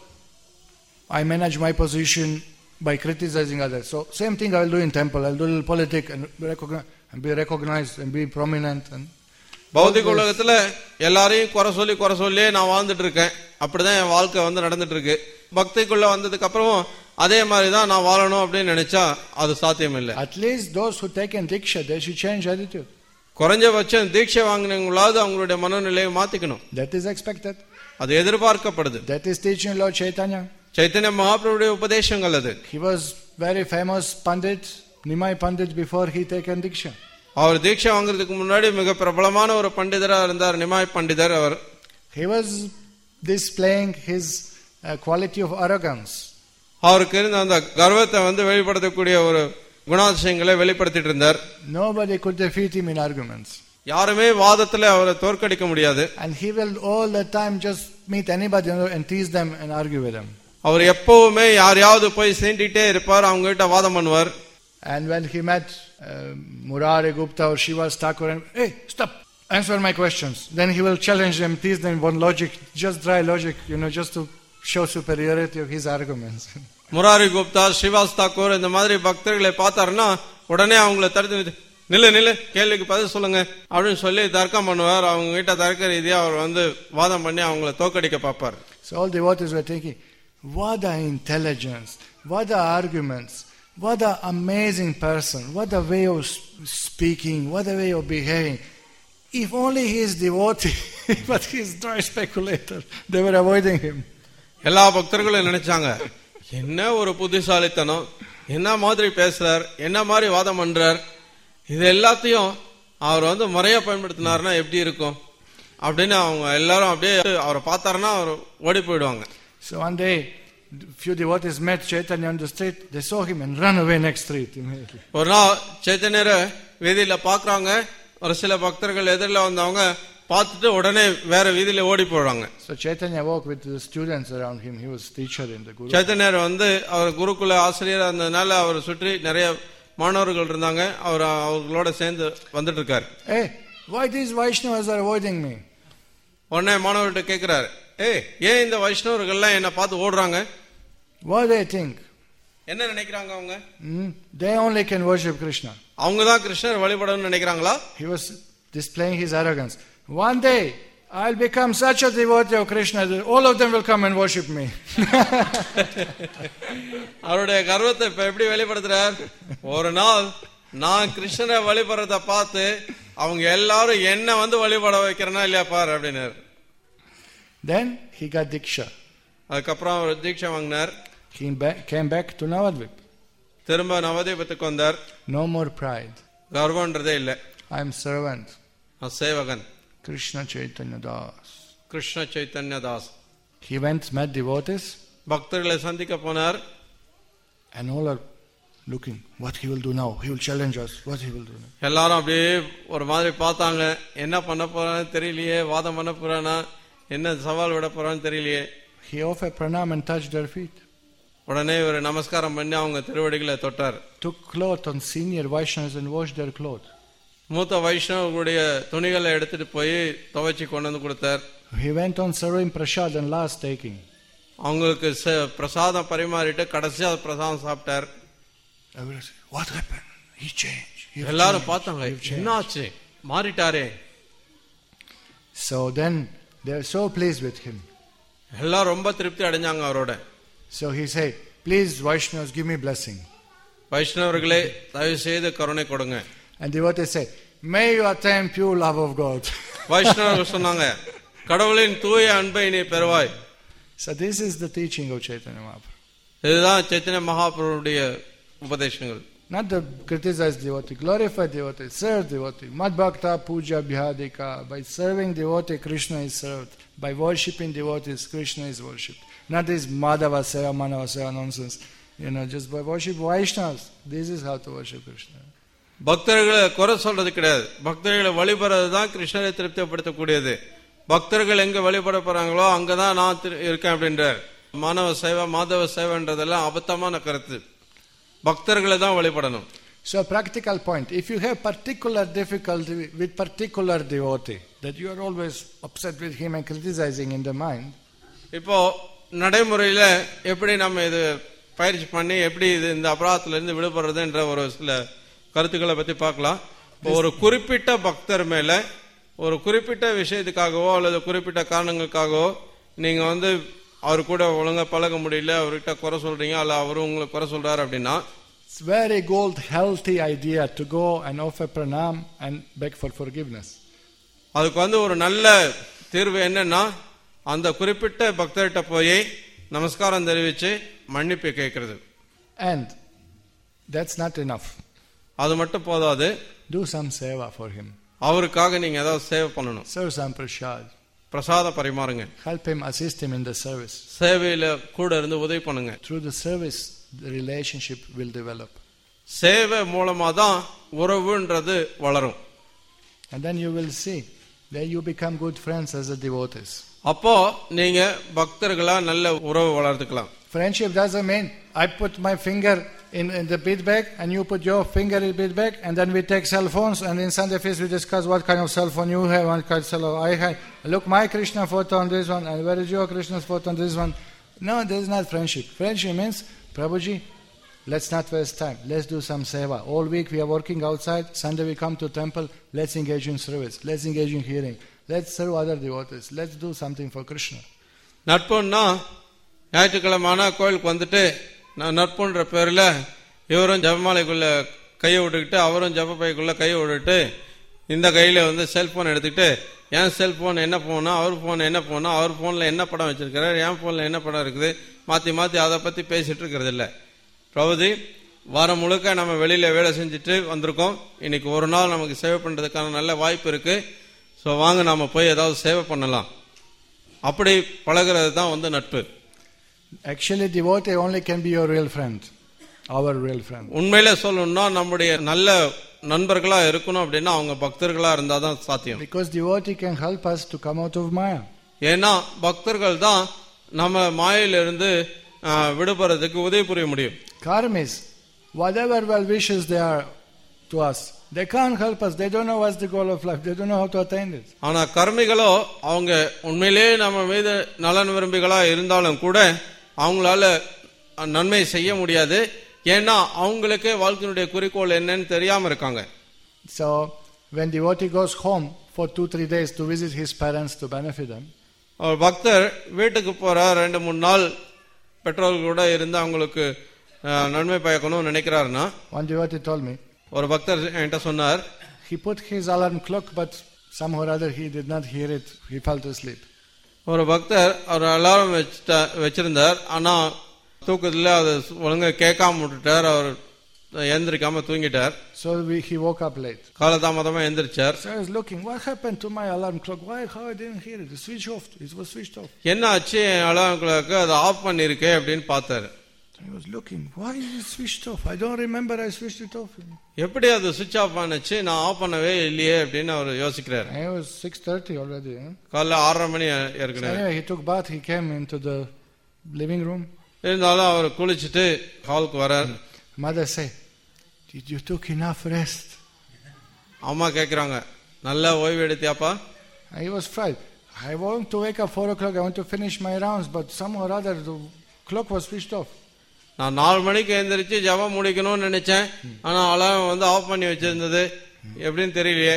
Speaker 1: I manage my position by criticizing others. So same thing I will do in temple. I will do a little politics and be recognized and be prominent. And
Speaker 2: பௌதிக உலகத்துல எல்லாரையும் குறை சொல்லியே நான் வாழ்ந்துட்டு இருக்கேன். அப்படிதான் என் வாழ்க்கை வந்து நடந்துட்டு இருக்கு. பக்திக்குள்ள வந்ததுக்கு அப்புறமும் அதே மாதிரி தான் நான் வாழணும் அப்படின்னு நினைச்சா அது சாத்தியம் இல்லை.
Speaker 1: At least those who take in diksha, they should change attitude.
Speaker 2: குறைஞ்சபட்சம் தீட்சை வாங்கினவங்களாவது அவங்களுடைய மனநிலையை மாத்திக்கணும்.
Speaker 1: That is expected.
Speaker 2: அது எதிர்பார்க்கப்படுது.
Speaker 1: That is teaching Lord Chaitanya.
Speaker 2: Chaitanya மகாபிரபுடைய உபதேசங்கள் அது.
Speaker 1: He was very famous Pandit, Nimai Pandit, before he taken diksha.
Speaker 2: அவர் தீட்சை வாங்குறதுக்கு முன்னாடி மிக பிரபலமான ஒரு பண்டிதரா இருந்தார், நிமாய் பண்டிதர் அவர்.
Speaker 1: He was displaying his quality of arrogance.
Speaker 2: அவருக்கு இருந்த அந்த கர்வத்தை வந்து வெளிப்படுத்தக்கூடிய ஒரு குணாதிசயங்களை வெளிப்படுத்திட்டு இருந்தார்.
Speaker 1: Nobody could defeat him in arguments.
Speaker 2: யாருமே வாதத்துல அவரை தோற்கடிக்க முடியாது.
Speaker 1: And he will all the time just meet anybody and tease them and argue with them.
Speaker 2: அவர் எப்பவுமே யாரையாவது போய் சீண்டிட்டே இருப்பார், அவங்க கிட்ட வாதம் பண்ணுவார்.
Speaker 1: And when he met Murari Gupta or Shivas Thakur, and hey, stop, answer my questions. Then he will challenge them, tease them on logic, just dry logic, just to show superiority of his arguments.
Speaker 2: Murari Gupta, Srivas Thakur இந்த மாதிரி பக்தர்களை பார்த்தாருன்னா உடனே அவங்களை தடுத்து நில்லு கேள்விக்கு பதில் சொல்லுங்க அப்படின்னு சொல்லி தர்க்கம் பண்ணுவார். அவங்க கிட்ட தர்க்க ரீதியா அவர் வந்து வாதம் பண்ணி அவங்களை தோக்கடிக்க பார்ப்பார்.
Speaker 1: So all devotees were thinking, what an intelligence, what an arguments, what an amazing person, what a way of speaking, what a way of behaving. If only he is devotee, but he is dry speculator. They were avoiding him.
Speaker 2: எல்லா பக்தர்களும் நினைச்சாங்க, என்ன ஒரு புத்திசாலித்தனம், என்ன மாதிரி பேசுறார், என்ன மாதிரி வாதம் பண்றார், இது எல்லாத்தையும் அவர் வந்து முறையா பயன்படுத்தினார்னா எப்படி இருக்கும் அப்படின்னு அவங்க எல்லாரும் அப்படியே அவரை பார்த்தாருன்னா அவர் ஓடி போயிடுவாங்க.
Speaker 1: So one day, few devotees met Chaitanya on the street. They saw him and ran away next street immediately.
Speaker 2: ஒரு நாள் சைத்தன்யரை வீதியில பாக்குறாங்க. ஒரு சில பக்தர்கள் எதிரில் வந்தவங்க பார்த்துட்டு உடனே வேற வீதியில ஓடி போறாங்க.
Speaker 1: So Chaitanya walked with the students around him. He was teacher in the Guru.
Speaker 2: சைத்தன்யர் வந்து அவர் குருகுல ஆசிரியர் இருந்ததுனால அவர் சுற்றி நிறைய மாணவர்கள் இருந்தாங்க. அவர் அவங்களோட சேர்ந்து வந்துட்டு இருக்காரு.
Speaker 1: Hey, why these Vaishnavas are avoiding me?
Speaker 2: உடனே மாணவர்கிட்ட கேட்கிறாரு, ஏன் இந்த வைஷ்ணவர்கள்லாம் என்ன பார்த்து ஓடுறாங்க?
Speaker 1: What they think?
Speaker 2: என்ன நினைக்கிறாங்க அவங்க?
Speaker 1: They only can worship Krishna.
Speaker 2: அவங்க தான் கிருஷ்ணர் வழிபடணும்னு நினைக்கிறாங்களா?
Speaker 1: He was displaying his arrogance. One day I'll become such a devotee of Krishna that all of them will come and worship me.
Speaker 2: அவருடைய கர்வத்தை இப்ப எப்படி வெளிப்படுத்துறார்? ஒரு நாள் நான் கிருஷ்ணரை வழிபடுறத பார்த்து அவங்க எல்லாரும் என்ன வந்து வழிபட வைக்கிறேன்னா இல்லையா பார் அப்படின்னாரு.
Speaker 1: Then he got diksha.
Speaker 2: அதுக்கப்புறம் அவர் தீட்சை வாங்கினார்.
Speaker 1: He came back to Navadvip.
Speaker 2: திரும்ப நவதீபத்துக்கு வந்தார்.
Speaker 1: No more pride.
Speaker 2: கர்வன்றதே இல்லை.
Speaker 1: I am servant.
Speaker 2: சேவகன்.
Speaker 1: Krishna Chaitanya Das.
Speaker 2: Krishna Chaitanya Das.
Speaker 1: He went, met devotees.
Speaker 2: பக்தர்களை சந்திக்க போனார்.
Speaker 1: And all are looking, what he will do now? He will challenge us. What he will do now?
Speaker 2: எல்லாரும் அப்படியே ஒரு மாதிரி பார்த்தாங்க. என்ன பண்ண போறான்னு தெரியலையே, வாதம் பண்ண போறானா, என்ன சவால் விட போறான்னு தெரியலையே.
Speaker 1: He offered pranam and touched their feet.
Speaker 2: உடனே ஒரு நமஸ்காரம் பண்ணி அவங்க திருவடிகளை தொட்டார்.
Speaker 1: Took cloth on senior Vaishnavas and washed their clothes.
Speaker 2: மூத்த வைஷ்ணவர்களுடைய துணிகளை எடுத்துட்டு போய் துவைச்சி கொண்டு வந்து கொடுத்தார்.
Speaker 1: He went on serving prasad and last taking.
Speaker 2: அவங்களுக்கு பிரசாதம் பரிமாறிட்டு கடைசியா பிரசாதம் சாப்பிட்டார்.
Speaker 1: What happened? He changed.
Speaker 2: எல்லாரும் பார்த்தாங்க, என்ன ஆச்சு, மாறிட்டாரே.
Speaker 1: So then they were so pleased with him.
Speaker 2: எல்லாரும் ரொம்ப திருப்தி அடைஞ்சாங்க அவரோட.
Speaker 1: So he said, please Vaishnavas, give me blessing.
Speaker 2: வைஷ்ணவர்களே தயவு செய்து கருணை கொடுங்க.
Speaker 1: And devotees said, may you attain pure love of God.
Speaker 2: வைஷ்ணவர்கள் சொன்னாங்க, கடவுளின் தூய அன்பை நீ பெறுவாய்.
Speaker 1: So this is the teaching of Chaitanya Mahaprabhu.
Speaker 2: இதுதான் சைத்தன்ய மகாபிரபுடைய உபதேசங்கள்.
Speaker 1: Not to criticize devotee, glorify devotee, serve devotee. Mad bhakta puja bhyadika. By serving devotee, Krishna is served. By worshipping devotees, Krishna is worshipped. Not this Madhava Seva, Manava Seva nonsense. Just by worship Vaishnavas. This is how to worship Krishna.
Speaker 2: பக்தர்களை குறை சொல்றது கிடையாது. பக்தர்களை வழிபடுறது தான் கிருஷ்ணரை திருப்திப்படுத்தக்கூடியது. பக்தர்கள் எங்க வழிபட போறாங்களோ அங்கதான் நான் இருக்கேன் அப்படின்றார். மானவ சேவை மாதவ சேவைன்றதெல்லாம் அபத்தமான கருத்து. பக்தர்களை தான் வழிபடணும்.
Speaker 1: So a practical point, if you have particular difficulty with particular devotee, that you are always upset with him and criticizing in the mind.
Speaker 2: இப்போ நடைமுறையில எப்படி நம்ம இது பயிற்சி பண்ணி எப்படி இது இந்த அபராதத்துல இருந்து விடுபடுறது என்ற ஒரு சில கருத்துக்களை பத்தி பார்க்கலாம். ஒரு குறிப்பிட்ட பக்தர் மேல ஒரு குறிப்பிட்ட விஷயத்துக்காகவோ அல்லது குறிப்பிட்ட காரணங்களுக்காகவோ நீங்க அவர் கூட ஒழுங்கா பழக முடியல, அவர்கிட்ட குறை சொல்றீங்க, அல்ல அவரும் உங்களுக்கு குறை சொல்றாரு அப்படின்னா,
Speaker 1: it's very good healthy idea to go and offer pranam and beg for forgiveness.
Speaker 2: அதுக்கு ஒரு நல்ல தீர்வு என்னன்னா அந்த குறிப்பிட்ட பக்தர்கிட்ட போய் நமஸ்காரம் தெரிவிச்சு மன்னிப்பு கேட்கிறது.
Speaker 1: And that's not enough.
Speaker 2: அது மட்டும் போதாது.
Speaker 1: Do some seva for him.
Speaker 2: அவருக்காக நீங்க ஏதாவது சேவை பண்ணணும்.
Speaker 1: Serve some prasad.
Speaker 2: Prasada பரிமாறுங்க.
Speaker 1: Help him, assist him in the service.
Speaker 2: சேவையில கூட இருந்து உதவி பண்ணுங்க.
Speaker 1: Through the service the relationship will develop.
Speaker 2: சேவை மூலமா தான் உறவுன்றது வளரும்.
Speaker 1: And then you will see that you become good friends as a devotees.
Speaker 2: அப்போ நீங்க பக்தர்களா நல்ல உறவு வளர்த்துக்கலாம்.
Speaker 1: Friendship doesn't mean I put my finger in the bead bag and you put your finger in the bead bag and then we take cell phones and in Sunday feast we discuss what kind of cell phone you have, what kind of cell phone I have. Look, my Krishna photo on this one and where is your Krishna's photo on this one. No, this is not friendship. Friendship means, Prabhuji, let's not waste time. Let's do some seva. All week we are working outside. Sunday we come to temple. Let's engage in service. Let's engage in hearing. Let's serve other devotees. Let's do something for Krishna.
Speaker 2: நட்புன்னா ஞாயிற்றுக்கிழமான கோயிலுக்கு வந்துட்டு நட்புன்ற பேர்ல இவரும் ஜபமாலைக்குள்ள கையை விட்டுக்கிட்டு அவரும் ஜப பைக்குள்ள கையை விட்டுட்டு இந்த கையில செல்போன் எடுத்துக்கிட்டு என் செல்போன் என்ன போனா அவர் போன் என்ன போனா அவர் போன்ல என்ன படம் வச்சிருக்கிறார் என் போன்ல என்ன படம் இருக்குது மாத்தி மாத்தி அதை பத்தி பேசிட்டு இருக்கிறது இல்ல. பிரபுஜி, வாரம் முழுக்க நம்ம வெளியில வேலை செஞ்சுட்டு வந்திருக்கோம். இன்னைக்கு ஒரு நாள் நமக்கு சேவை பண்றதுக்கான நல்ல வாய்ப்பு இருக்கு. ஸோ வாங்க நாம போய் ஏதாவது சேவை பண்ணலாம். அப்படி பழகிறது தான் நட்பு.
Speaker 1: Actually, devotee only can be your real friend, our real friend.
Speaker 2: உண்மையில சொல்லணும்னா நம்முடைய நல்ல நண்பர்களா இருக்கணும் அப்படின்னா அவங்க பக்தர்களா இருந்தாதான் சாத்தியம்.
Speaker 1: Because devotee can help us to come out of Maya.
Speaker 2: ஏன்னா பக்தர்கள் தான் நம்ம மாயிலிருந்து விடுபடுறதுக்கு உதவி புரிய முடியும்.
Speaker 1: Karmis, whatever well wishes they are to us, they can't help us. They don't know what's the goal of life. They don't know how to attain it.
Speaker 2: ஆனா கர்மிகளோ அவங்க உண்மையிலேயே நம்ம மீது நலன் விரும்பிகளா இருந்தாலும் கூட அவங்களால நன்மை செய்ய முடியாது. ஏன்னா அவங்களுக்கே வாழ்க்கையினுடைய குறிக்கோள் என்னன்னு தெரியாம இருக்காங்க.
Speaker 1: So when devotee goes home for 2-3 days to visit his parents to benefit them,
Speaker 2: பக்தர் வீட்டுக்கு போற 2-3 நாள் பெற்றோர்களோட இருந்து அவங்களுக்கு நன்மை பயக்கணும்னு நினைக்கிறாருன்னா,
Speaker 1: one devotee told me,
Speaker 2: ஒரு பக்தர் என்கிட்ட சொன்னார்,
Speaker 1: he put his alarm clock but somehow or other he did not hear it. He fell to sleep.
Speaker 2: ஒரு பக்தர் ஒரு அலாரம் வச்சிருந்தார். ஆனா தூக்கத்துல அது ஒழுங்கா கேட்காம விட்டுட்டார். அவர் எந்திரிக்காம தூங்கிட்டார்.
Speaker 1: So he woke up late.
Speaker 2: காலதாமதமா எந்திரிச்சார்.
Speaker 1: So I was looking, what happened to my alarm clock? How I didn't hear it? It switched off. It was switched off.
Speaker 2: என்ன ஆச்சு அலாரம் கிளாக் அதை ஆஃப் பண்ணிருக்கே அப்படின்னு பார்த்தாரு.
Speaker 1: I was looking, why is it switched off? I don't remember I switched it off.
Speaker 2: எப்படி அது சுவிட்ச் of பண்ணுச்சு, நான் ஆஃப் பண்ணவே இல்லையே அப்படின்னு அவர் யோசிக்கிறார்.
Speaker 1: It was 6:30 already.
Speaker 2: காலைல 6:30 மணி ஏற்கனவே.
Speaker 1: Anyway, he took bath. He came into the living room.
Speaker 2: இருந்தாலும் அவர் குளிச்சுட்டு ஹாலுக்கு வரார்.
Speaker 1: Mother say, did you took enough rest?
Speaker 2: அம்மா கேக்குறாங்க, நல்லா ஓய்வு எடுத்தியாப்பா?
Speaker 1: I was fried. I want to wake up 4 o'clock. I want to finish my rounds, but somehow or other the clock was switched off.
Speaker 2: நான் 4 மணிக்கு எழுந்திரிச்சு ஜபம் முடிக்கணும்னு நினைச்சேன். ஆனா அலாரம் ஆஃப் பண்ணி வச்சிருந்தது. எப்படின்னு தெரியலையே.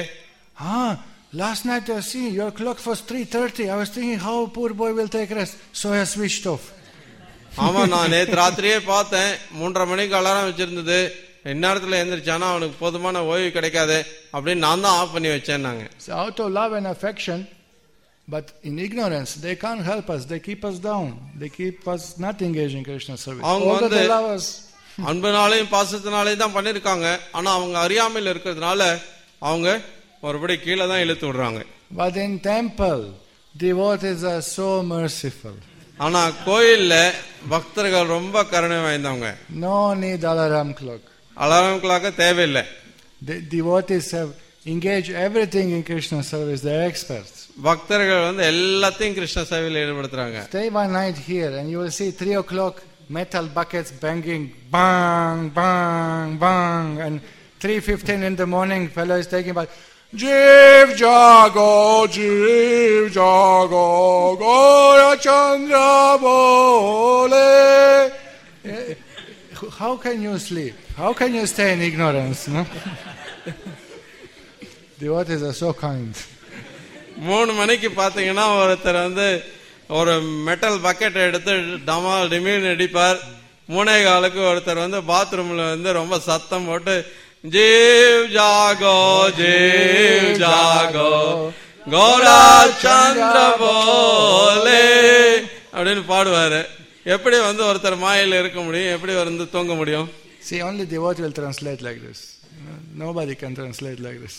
Speaker 1: Last night I see your clock was 3:30. I was thinking how poor boy will take rest. So I switched off.
Speaker 2: ஆமா, நான் நேற்று ராத்திரியே பார்த்தேன். 3:30 மணிக்கு அலாரம் வச்சிருந்தது. இந்நேரத்துல எழுந்திரிச்சானா அவனுக்கு போதுமான ஓய்வு கிடைக்காது அப்படின்னு நான் தான் ஆஃப் பண்ணி வச்சேன். நாங்க
Speaker 1: So out of love and affection, But in ignorance, they can't help us. They keep us down. They keep us not engaged in Krishna service. Although they love us.
Speaker 2: அன்பனாலையும் பாசத்தினாலையும் தான் பண்ணிருக்காங்க. ஆனா அவங்க அறியாமையில் இருக்கிறதுனால அவங்க ஒருபடி கீழே தான் இழுத்து விடுறாங்க.
Speaker 1: But in temple, devotees are so merciful.
Speaker 2: ஆனா கோயில்ல பக்தர்கள் ரொம்ப கருணை வாய்ந்தவங்க.
Speaker 1: No need alarm clock.
Speaker 2: Alarm clock தேவையில்லை.
Speaker 1: The devotees have engaged everything in Krishna service. They are experts.
Speaker 2: பக்தர்கள் எல்லாத்தையும் கிருஷ்ண சேவையில் ஈடுபடுத்துறாங்க.
Speaker 1: Stay one night here and you will see 3 o'clock metal buckets banging, bang, bang, bang, and 3:15 in the morning, fellow is taking bath. Jiv jago, Gora Chandra bole. How can you sleep? How can you stay in ignorance? No? Devotees are so kind.
Speaker 2: 3 மணிக்கு பாத்தீங்கன்னா ஒருத்தர் ஒரு metal bucket எடுத்து டமால் டிமீன் அடிப்பார். 3:15 ஒருத்தர் பாத்ரூம்ல ரொம்ப சத்தம் போட்டு ஜீவ் ஜாகோ கோரா சந்திர போலே அப்படின்னு பாடுவாரு. எப்படி ஒருத்தர் மாயில இருக்க முடியும்? எப்படி தூங்க முடியும்?
Speaker 1: See, only devotee will translate like this. Nobody can translate like this.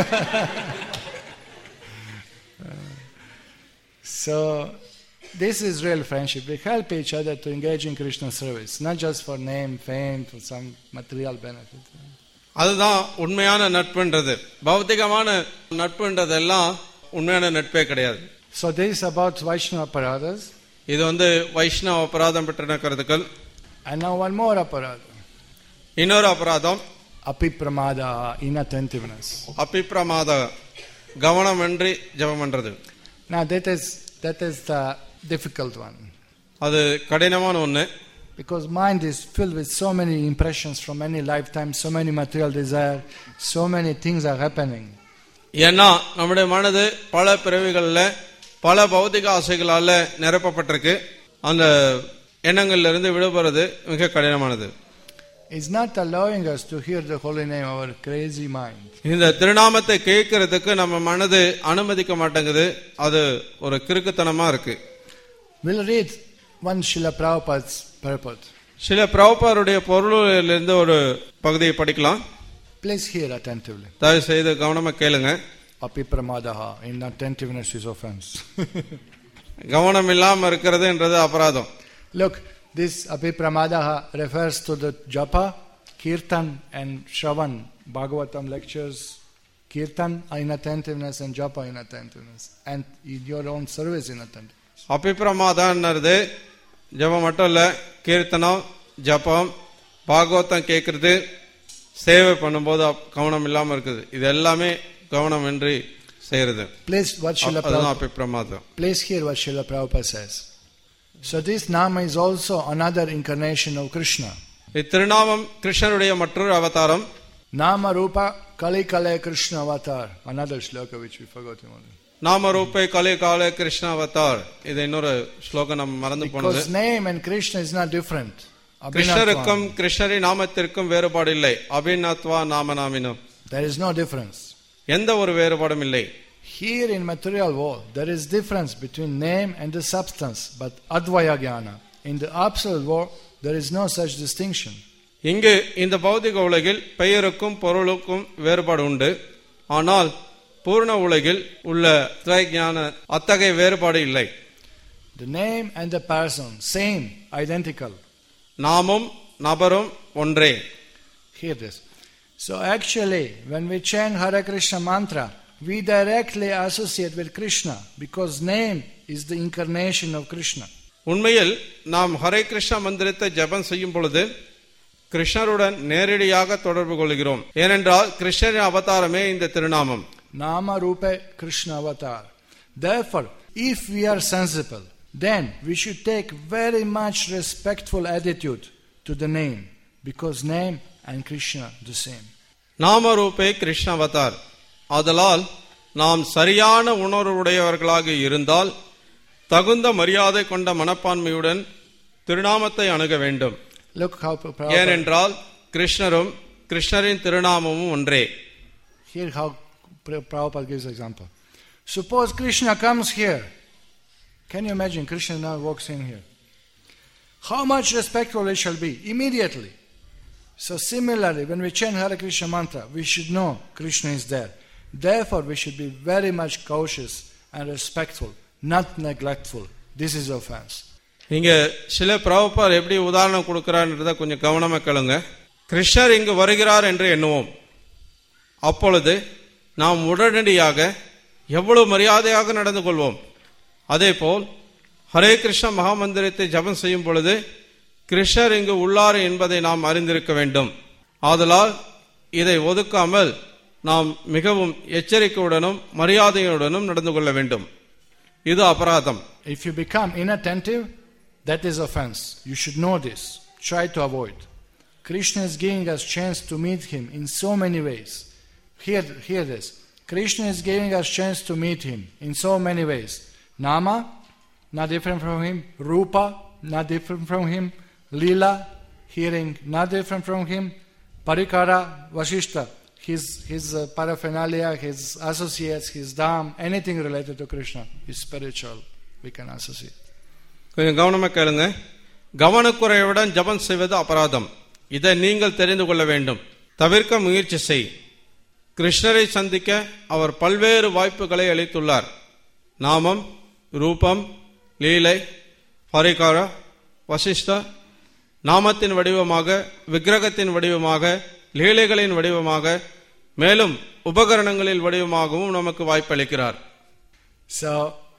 Speaker 1: So, this is real friendship. We help each other to engage in Krishna service, not just for name, fame, for some material benefit.
Speaker 2: அதுதான் உண்மையான நட்புன்றது. பௌத்திகமான நட்புன்றதெல்லாம் உண்மையான நட்பே கிடையாது.
Speaker 1: So, this is about Vaishnava Aparadas.
Speaker 2: இது வைஷ்ணவ அபராதம் பற்றின கருத்துக்கள்.
Speaker 1: And now one more aparada.
Speaker 2: இன்னொரு அபராதம்
Speaker 1: Apipramada, inattentiveness.
Speaker 2: அபிப்பிரமாத, கவனமின்றி ஜெபம் பண்றது.
Speaker 1: Now that is the difficult one.
Speaker 2: அது கடினமான ஒண்ணு.
Speaker 1: Because mind is filled with so many impressions from many lifetimes, so many material desire, so many things are happening.
Speaker 2: ஏன்னா நம்முடைய மனது பல பிறவிகள்ல பல பௌதிக ஆசைகளால நிரப்பப்பட்டிருக்கு. அந்த எண்ணங்கள்ல இருந்து விடுபடுறது மிக கடினமானது.
Speaker 1: It's not allowing us to hear the holy name, our crazy mind.
Speaker 2: இந்த திருநாமத்தை கேட்கிறதுக்கு நம்ம மனது அனுமதிக்க மாட்டேங்குது. அது ஒரு கிறுக்குத்தனமா இருக்கு.
Speaker 1: We'll read one Srila Prabhupada's purport.
Speaker 2: சில பிரபுபாருடைய பொருளிலிருந்து ஒரு பகுதியை படிக்கலாம்.
Speaker 1: Please hear attentively.
Speaker 2: தயவு செய்து கவனமா கேளுங்க.
Speaker 1: Apipramadaha, inattentiveness is offense.
Speaker 2: கவனம் இல்லாம இருக்கிறது என்றது அபராதம்.
Speaker 1: Look, this apipramadaha refers to the japa, kirtan and shravan, Bhagavatam lectures, kirtan inattentiveness and japa inattentiveness, and in your own service inattentiveness.
Speaker 2: அபிப்பிரமாதம்ன்றது ஜபம் மட்டும் இல்ல, கீர்த்தனம், ஜபம், பாகவதம் கேட்கறது, சேவை பண்ணும்போது கவனம் இல்லாம இருக்குது. இது எல்லாமே கவனமின்றி செய்யறது.
Speaker 1: Please hear what Srila Prabhupada says. So this nama is also another incarnation of Krishna.
Speaker 2: இத்திருநாமம் கிருஷ்ணனுடைய மற்றொரு அவதாரம்.
Speaker 1: Nama Rupa Kali Kale Krishna Avatar. Another shloka which we forgot.
Speaker 2: நாம ரூபே கலி காலே கிருஷ்ண அவதார். இது இன்னொரு ஸ்லோகம் நம்ம மறந்து போனது.
Speaker 1: Because name and Krishna is not different.
Speaker 2: கிருஷ்ணருக்கும் கிருஷ்ணரின் நாமத்திற்கும் வேறுபாடு இல்லை. அபிநத்வா நாம நாமினோ.
Speaker 1: There is no difference.
Speaker 2: எந்த ஒரு வேறுபாடும் இல்லை.
Speaker 1: Here in material world there is difference between name and the substance, but advaya jnana. In the absolute world there is no such distinction.
Speaker 2: இங்கு இந்த பௌதிக உலகில் பெயருக்கும் பொருளுக்கும் வேறுபாடு உண்டு. ஆனால் பூர்ண உலகில் உள்ள ஞான அத்தகைய வேறுபாடு இல்லை.
Speaker 1: The name and the person same, identical.
Speaker 2: நாமும் நபரும் ஒன்றே.
Speaker 1: Hear this. So actually when we chant Hare Krishna mantra, we directly associate with Krishna because name is the incarnation of Krishna.
Speaker 2: உண்மையில் நாம் ஹரே கிருஷ்ண மந்திரத்தை ஜபம் செய்யும் பொழுது கிருஷ்ணருடன் நேரடியாக தொடர்பு கொள்கிறோம். ஏனென்றால் கிருஷ்ணரின் அவதாரமே இந்த திருநாமம்.
Speaker 1: Nama Rupa Krishna Avatar. Therefore, if we are sensible, then we should take very much respectful attitude to the name, because name and Krishna the same.
Speaker 2: நாம ரூபே கிருஷ்ண அவதார். ஆதலால் நாம் சரியான உணர்வுடையவர்களாக இருந்தால் தகுந்த மரியாதை கொண்ட மனப்பான்மையுடன் திருநாமத்தை அணுக வேண்டும். ஏனென்றால் கிருஷ்ணரும் கிருஷ்ணரின் திருநாமமும் ஒன்றே.
Speaker 1: Here how Prabhupada gives example. Suppose Krishna comes here. Can you imagine Krishna now walks in here? How much respectful it shall be immediately. So similarly, when we chant Hare Krishna mantra, we should know Krishna is there. Therefore, we should be very much cautious and respectful, not neglectful. This is offense.
Speaker 2: இங்க சில பிரபுபார் எப்படி உதாரணம் கொடுக்கிறார்ன்றத கொஞ்சம் கவனமா கேளுங்க. கிருஷ்ணர் இங்கு வருகிறார் என்று எண்ணுவோம். அப்பொழுது நாம் உடனடியாக எவ்வளவு மரியாதையாக நடந்து கொள்வோம். அதே போல் ஹரே கிருஷ்ண மகாமந்திரத்தை ஜபம் செய்யும் பொழுது கிருஷ்ணர் இங்கு உள்ளார் என்பதை நாம் அறிந்திருக்க வேண்டும். ஆதலால் இதை ஒதுக்காமல் நாம் மிகவும் எச்சரிக்கையுடனும் மரியாதையுடனும் நடந்து கொள்ள வேண்டும். இது அபராதம்.
Speaker 1: If you become inattentive, that is offense. You should know this. Try to avoid. Krishna is giving us chance to meet him in so many ways. Hear this. Krishna is giving us chance to meet him in so many ways. Nama, not different from him. Rupa, not different from him. Lila, hearing, not different from him. Parikara, Vasishta, his paraphernalia, his associates, his dham, anything related to Krishna is spiritual. We can associate.
Speaker 2: கொஞ்சம் கவனமா கேளுங்க. கவனக்குறைவுடன் ஜபம் செய்வது அபராதம். இதை நீங்கள் தெரிந்து கொள்ள வேண்டும். தவிர்க்க முயற்சி செய். கிருஷ்ணரை சந்திக்க அவர் பல்வேறு வாய்ப்புகளை அளித்துள்ளார். நாமம், ரூபம், லீலை, பரிகார, வசிஷ்ட, நாமத்தின் வடிவமாக, விக்கிரகத்தின் வடிவமாக, லீலைகளின் வடிவமாக, மேலும் உபகரணங்களின் வடிவமாகவும் நமக்கு வாய்ப்பளிக்கிறார்.
Speaker 1: So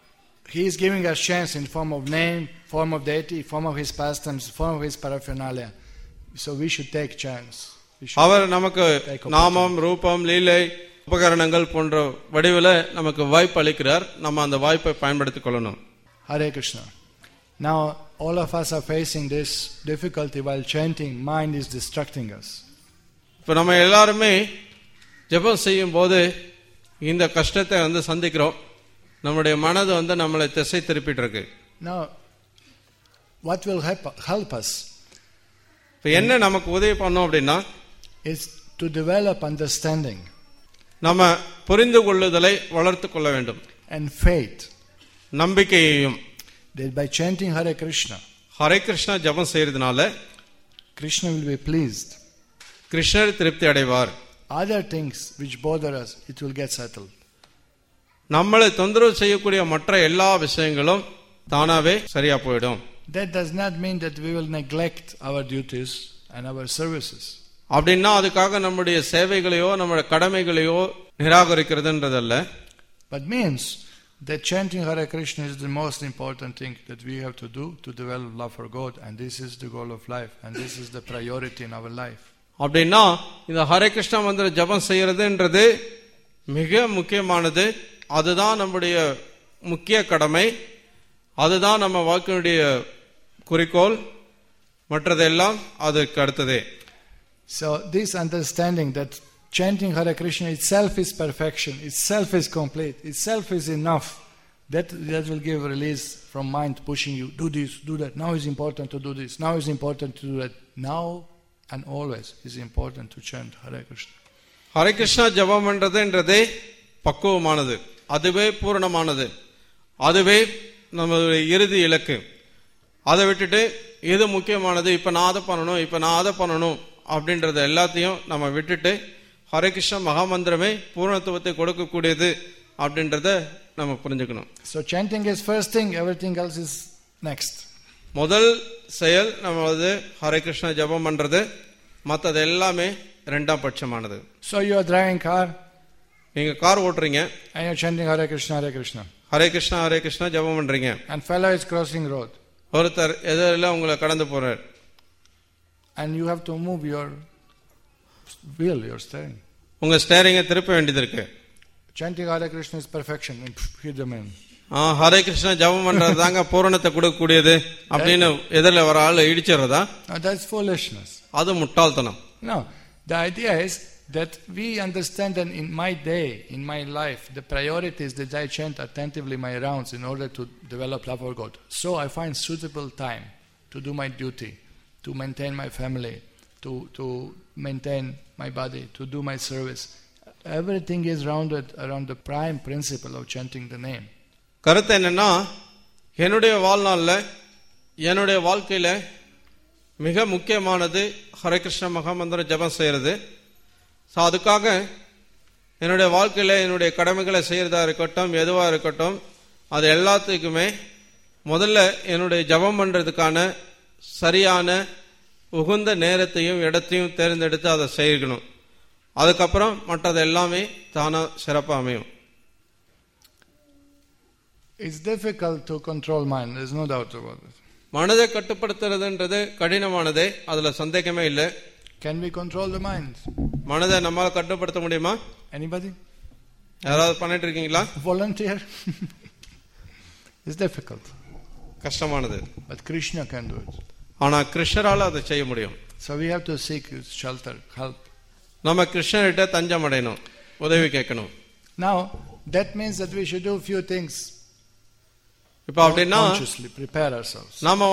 Speaker 1: he is giving us chance in form of name, form of deity, form of his pastimes, form of his paraphernalia. So we should take chance.
Speaker 2: அவர் நமக்கு நாமம், ரூபம், லீலை, உபகரணங்கள் போன்ற வடிவில் நமக்கு வாய்ப்பு அளிக்கிறார். நம்ம அந்த வாய்ப்பை பயன்படுத்திக் கொள்ளணும்.
Speaker 1: Hare Krishna. Now all of us are facing this difficulty while chanting. Mind is distracting us.
Speaker 2: இப்போ நம்ம எல்லாருமே ஜெபம் செய்யும் போது இந்த கஷ்டத்தை சந்திக்கிறோம். நம்முடைய மனது நம்மளை திசை திருப்பிட்டு இருக்கு.
Speaker 1: Now what will help us?
Speaker 2: இப்போ என்ன நமக்கு உதவி பண்ணோம் அப்படின்னா,
Speaker 1: is to develop understanding.
Speaker 2: நம்ம புரிந்து கொள்ளுதலை வளர்த்து கொள்ள வேண்டும்.
Speaker 1: And faith.
Speaker 2: நம்பிக்கையையும்.
Speaker 1: That by chanting Hare Krishna,
Speaker 2: Hare Krishna ஜபம் செய்யறதுனால
Speaker 1: Krishna will be pleased.
Speaker 2: கிருஷ்ணர் திருப்தி அடைவார்.
Speaker 1: Other things which bother us, it will get settled.
Speaker 2: நம்மளை தொந்தரவு செய்யக்கூடிய மற்ற எல்லா விஷயங்களும் தானாவே சரியா போயிடும்.
Speaker 1: That does not mean that we will neglect our duties and our services.
Speaker 2: அப்படின்னா அதுக்காக நம்முடைய சேவைகளையோ நம்முடைய கடமைகளையோ நிராகரிக்கிறதுன்றதல்ல.
Speaker 1: But means that chanting Hare Krishna is the most important thing that we have to do to develop love for God, and this is the goal of life, and this is the priority in our life.
Speaker 2: அப்படின்னா இந்த ஹரே கிருஷ்ணா மந்திர ஜபம் செய்யறதுன்றது மிக முக்கியமானது. அதுதான் நம்முடைய முக்கிய கடமை. அதுதான் நம்ம வாழ்க்கையுடைய குறிக்கோள். மற்றதெல்லாம் அதற்கு அடுத்ததே.
Speaker 1: So this understanding that chanting Hare Krishna itself is perfection, itself is complete, itself is enough, that will give release from mind pushing you, do this, do that, now is important to do this, now is important to do that. Now and always is important to chant Hare Krishna.
Speaker 2: Hare Krishna ஜபம் பண்றதுன்றதே பக்குவமானது, அதுவே பூரணமானது, அதுவே நம்மளுடைய இறுதி இலக்கு. அதை விட்டுட்டு எது முக்கியமானது, இப்ப நான் அதை பண்ணணும் அப்படின்றத எல்லாத்தையும் நம்ம விட்டுட்டு ஹரே கிருஷ்ணா மகாமந்திரமே பூர்ணத்துவத்தை கொடுக்கக்கூடியது அப்படின்றத நம்ம புரிஞ்சுக்கணும்.
Speaker 1: So chanting is first thing, everything else is next.
Speaker 2: முதல் செயல் நம்ம ஹரே கிருஷ்ணா ஜபம் பண்றது, மற்றது எல்லாமே இரண்டாம் பட்சமானது.
Speaker 1: So you are driving car,
Speaker 2: நீங்க கார் ஓட்டுறீங்க,
Speaker 1: and you are chanting Hare Krishna Hare Krishna,
Speaker 2: Hare Krishna Hare Krishna ஜபம் பண்றீங்க,
Speaker 1: and fellow is crossing road,
Speaker 2: ஒருத்தர் எதிரில உங்களை கடந்து போறார்,
Speaker 1: and you have to move your wheel, your steering.
Speaker 2: உங்க ஸ்டேரிங்கை திருப்ப வேண்டியது இருக்கு.
Speaker 1: Chanting Hare Krishna is perfection, and hit the man.
Speaker 2: Hare Krishna ஜபம் பண்றது தாங்க பூரணத்தை கொடுக்கக்கூடியது அப்படின்னு எதிரில வர ஆளு இடிச்சிடுறதா?
Speaker 1: That's foolishness.
Speaker 2: அது முட்டாள்தனம்.
Speaker 1: No, the idea is that we understand that in my day, in my life, the priority is that I chant attentively my rounds in order to develop love for God. So I find suitable time to do my duty, to maintain my family, to maintain my body, to do my service. everything is rounded around the prime principle of chanting the name.
Speaker 2: கருத்து என்னன்னா, என்னுடைய வாழ்நாளில் என்னுடைய வாழ்க்கையில் மிக முக்கியமானது ஹரே கிருஷ்ண மகாமந்திர ஜபம் செய்கிறது. ஸோ அதுக்காக என்னுடைய வாழ்க்கையில் என்னுடைய கடமைகளை செய்கிறதா இருக்கட்டும், எதுவாக இருக்கட்டும், அது எல்லாத்துக்குமே முதல்ல என்னுடைய ஜபம் பண்ணுறதுக்கான சரியான உகுந்த நேரத்தையும் இடத்தையும் தேர்ந்தெடுத்து அதை செய்யணும். அதுக்கப்புறம் மற்றது எல்லாமே தானா சிறப்பாக அமையும்.
Speaker 1: It's difficult to control mind, there's no doubt about it.
Speaker 2: மனதை கட்டுப்படுத்துறதுன்றது கடினமானதே, அதுல சந்தேகமே இல்லை.
Speaker 1: Can we control the mind?
Speaker 2: மனதை நம்மால கட்டுப்படுத்த முடியுமா?
Speaker 1: Anybody?
Speaker 2: யாராவது பண்ணிட்டு இருக்கீங்களா?
Speaker 1: Volunteer? It's difficult.
Speaker 2: கஷ்டமானது.
Speaker 1: But Krishna can do it.
Speaker 2: ஆனா கிருஷ்ணரால அதை செய்ய முடியும்.
Speaker 1: So we have to seek shelter, help.
Speaker 2: நம்ம கிருஷ்ணர்கிட்ட தஞ்சம் அடையணும், உதவி கேட்கணும்.
Speaker 1: Now that means that we should do a few things.
Speaker 2: இப்போ அப்படின்னா
Speaker 1: consciously prepare ourselves.
Speaker 2: நாம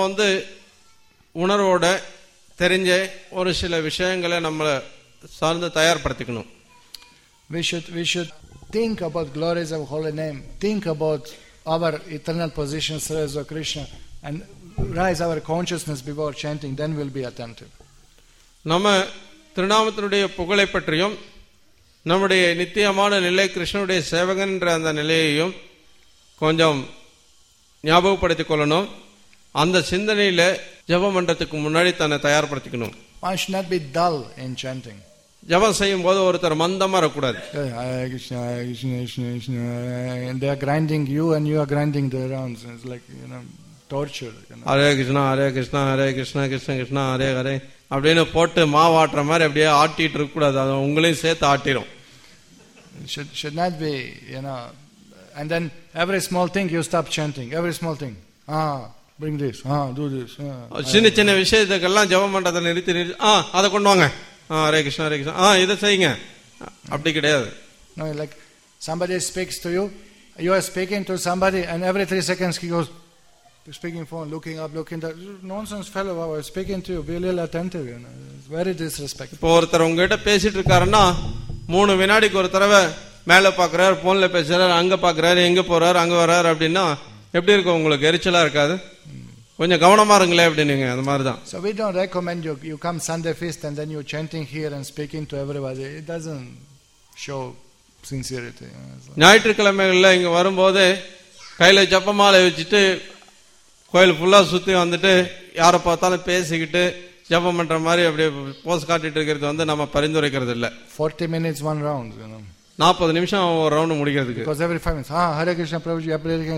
Speaker 2: உணர்வோட தெரிஞ்ச ஒரு சில விஷயங்களை நம்மளை சார்ந்து தயார்படுத்திக்கணும்.
Speaker 1: We should think about glories of holy name, think about our eternal position as of Krishna, and rise our consciousness before chanting, then we'll be attentive.
Speaker 2: நம்ம திருநாமத்தினுடைய புகழை பற்றியும் நம்முடைய நித்தியமான நிலை கிருஷ்ணனுடைய சேவகன் என்ற அந்த நிலையையும் கொஞ்சம் ஞாபகப்படுத்திக் கொள்ளணும். அந்த சிந்தனையில ஜபம் பண்றதுக்கு முன்னாடி தன்னை தயார்படுத்திக்கணும்.
Speaker 1: One should not be dull in chanting.
Speaker 2: ஜபம் செய்யும் போது ஒருத்தர் மந்தமா இருக்கக்கூடாது.
Speaker 1: Hare Krishna, Hare Krishna, Krishna Krishna, and they are grinding you and you are grinding the rounds. It's like, torture.
Speaker 2: Hare Krishna Hare Krishna Hare Krishna Krishna Krishna Hare Hare அப்படின்னு போட்டு மாவாட்டுற மாதிரி அப்படியே ஆட்டிட்டு இருக்க கூடாது. அதை உங்களையும் சேர்த்து ஆட்டிடும்.
Speaker 1: Should not be, and then every small thing you stop chanting. Every small thing. Bring this. Do this.
Speaker 2: சின்ன சின்ன விஷயத்துக்கெல்லாம் ஜபம் பண்றதை நிறுத்தி அதை கொண்டு வாங்க. ஹரே கிருஷ்ணா ஹரே கிருஷ்ணா இதை செய்யுங்க. அப்படி கிடையாது.
Speaker 1: No, like somebody speaks to you, you are speaking to somebody, and every 3 seconds he goes speaking phone, looking up, looking down. Nonsense fellow, I was speaking to you. Be a little attentive. It's very disrespectful.
Speaker 2: இப்போ ஒருத்தர் உங்ககிட்ட பேசிட்டு இருக்காருன்னா 3 வினாடிக்கு ஒரு தடவை மேல பாக்குறாரு, போன்ல பேசுறாரு, அங்க பாக்குறாரு, எங்க போறாரு, அங்க வர்றாரு அப்படின்னா எப்படி இருக்கும்? உங்களுக்கு எரிச்சலா இருக்காது? கொஞ்சம் கவனமா இருங்களே அப்படின்னீங்க. அந்த மாதிரிதான்.
Speaker 1: So we don't recommend you come Sunday feast and then you're chanting here and speaking to everybody. It doesn't show sincerity.
Speaker 2: ஞாயிற்றுக்கிழமைகள்ல இங்க வரும்போது கையில ஜபமாலை வச்சுட்டு கோயில் ஃபுல்லா சுத்தி வந்துட்டு யாரை பார்த்தாலும் பேசிக்கிட்டு ஜபம் பண்ற மாதிரி அப்படியே போஸ் காட்டிட்டு இருக்கிறது நம்ம பரிந்துரைக்கிறது இல்ல.
Speaker 1: 40 minutes one round,
Speaker 2: 40 நிமிஷம் ஒரு ரவுண்ட் முடிக்கிறதுக்கு.
Speaker 1: Because every 5 minutes, Hare Krishna Prabhuji,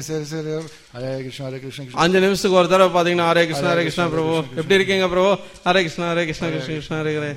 Speaker 1: Hare Krishna, Hare Krishna. 5
Speaker 2: நிமிஷத்துக்கு ஒரு தடவை பாத்தீங்கன்னா ஹரே கிருஷ்ணா ஹரே கிருஷ்ணா பிரபு எப்படி இருக்கீங்க பிரபு, Hare Krishna Hare Krishna Krishna Krishna Hare Hare.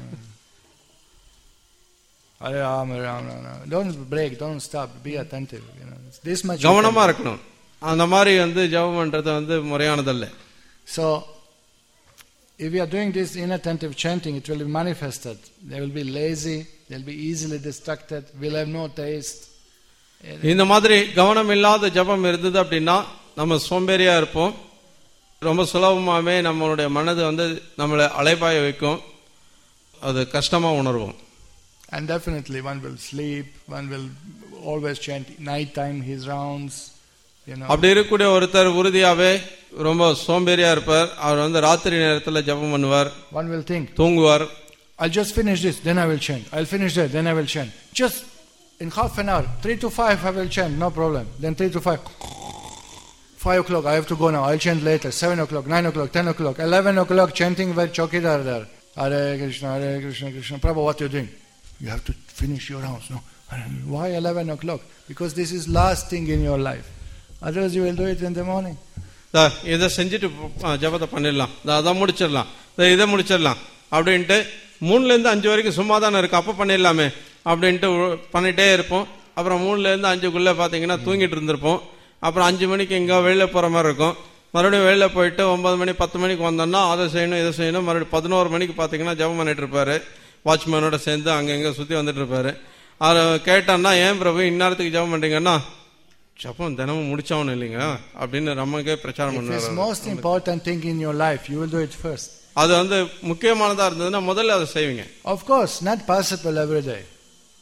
Speaker 1: Hare Ram, Hare Ram. Don't break, don't stop, be attentive. This much.
Speaker 2: கவனமா இருக்கணும். அந்த மாதிரி ஜபம் பண்றது முறையானதல்ல.
Speaker 1: So if you are doing this inattentive chanting, it will be manifested. They will be lazy, they'll be easily distracted, will have no taste.
Speaker 2: இந்த மாதிரி கவனம் இல்லாத ஜபம் இருந்தது அப்படின்னா நம்ம சோம்பேறியா இருப்போம். ரொம்ப சுலபமாவே நம்மளுடைய மனது நம்மளை அலைபாய வைக்கும். அது கஷ்டமா உணர்வோம்.
Speaker 1: And definitely one will sleep, one will always chant night time his rounds.
Speaker 2: அப்படி இருக்கக்கூடிய ஒருத்தர் உறுதியாவே ரொம்ப சோம்பேறியா இருப்பார். அவர் ராத்திரி நேரத்துல ஜபம் பண்ணுவார்.
Speaker 1: One will think,
Speaker 2: தூங்குவார்.
Speaker 1: I'll just finish this, then I will chant. I'll finish that, then I will chant. Just in half an hour, 3 to 5 I will chant, no problem. Then 3 to 5, 5 o'clock I have to go now, I'll chant later. 7 o'clock, 9 o'clock, 10 o'clock, 11 o'clock chanting where Chokidar there. Hare Krishna, Hare Krishna, Krishna. Prabhu, what you doing? You have to finish your rounds. No. Why 11 o'clock? Because this is last thing in your life. Otherwise you will do it in the morning.
Speaker 2: இதை செஞ்சுட்டு ஜபத்தை பண்ணிடலாம், அதை முடிச்சிடலாம், இதை முடிச்சிடலாம் அப்படின்ட்டு 3-5 வரைக்கும் சும்மா தானே இருக்கு, அப்ப பண்ணிடலாமே அப்படின்ட்டு பண்ணிட்டே இருப்போம். அப்புறம் 3-5 பாத்தீங்கன்னா தூங்கிட்டு இருந்திருப்போம். அப்புறம் 5 மணிக்கு எங்க வெளியில போற மாதிரி இருக்கும். மறுபடியும் வெளியில போயிட்டு 9 மணி 10 மணிக்கு வந்தோம்னா அதை செய்யணும் இதை செய்யணும். மறுபடியும் 11 மணிக்கு பாத்தீங்கன்னா ஜபம் பண்ணிட்டு இருப்பாரு. வாட்ச்மேனோட சேர்ந்து அங்கங்க சுத்தி வந்துட்டு இருப்பாரு. அதை கேட்டான்னா ஏன் பிரபு இந்நேரத்துக்கு ஜபம் பண்றீங்கன்னா ஜபம் தினமும் முடிச்சவனு இல்லைங்க அப்படின்னு நமக்கே பிரச்சாரம் பண்ணுவாரு.
Speaker 1: Most important thing in your life, you will do it first.
Speaker 2: அது முக்கியமானதா இருந்ததுன்னா முதல்ல அதை செய்வீங்க.
Speaker 1: Of course, not possible every day.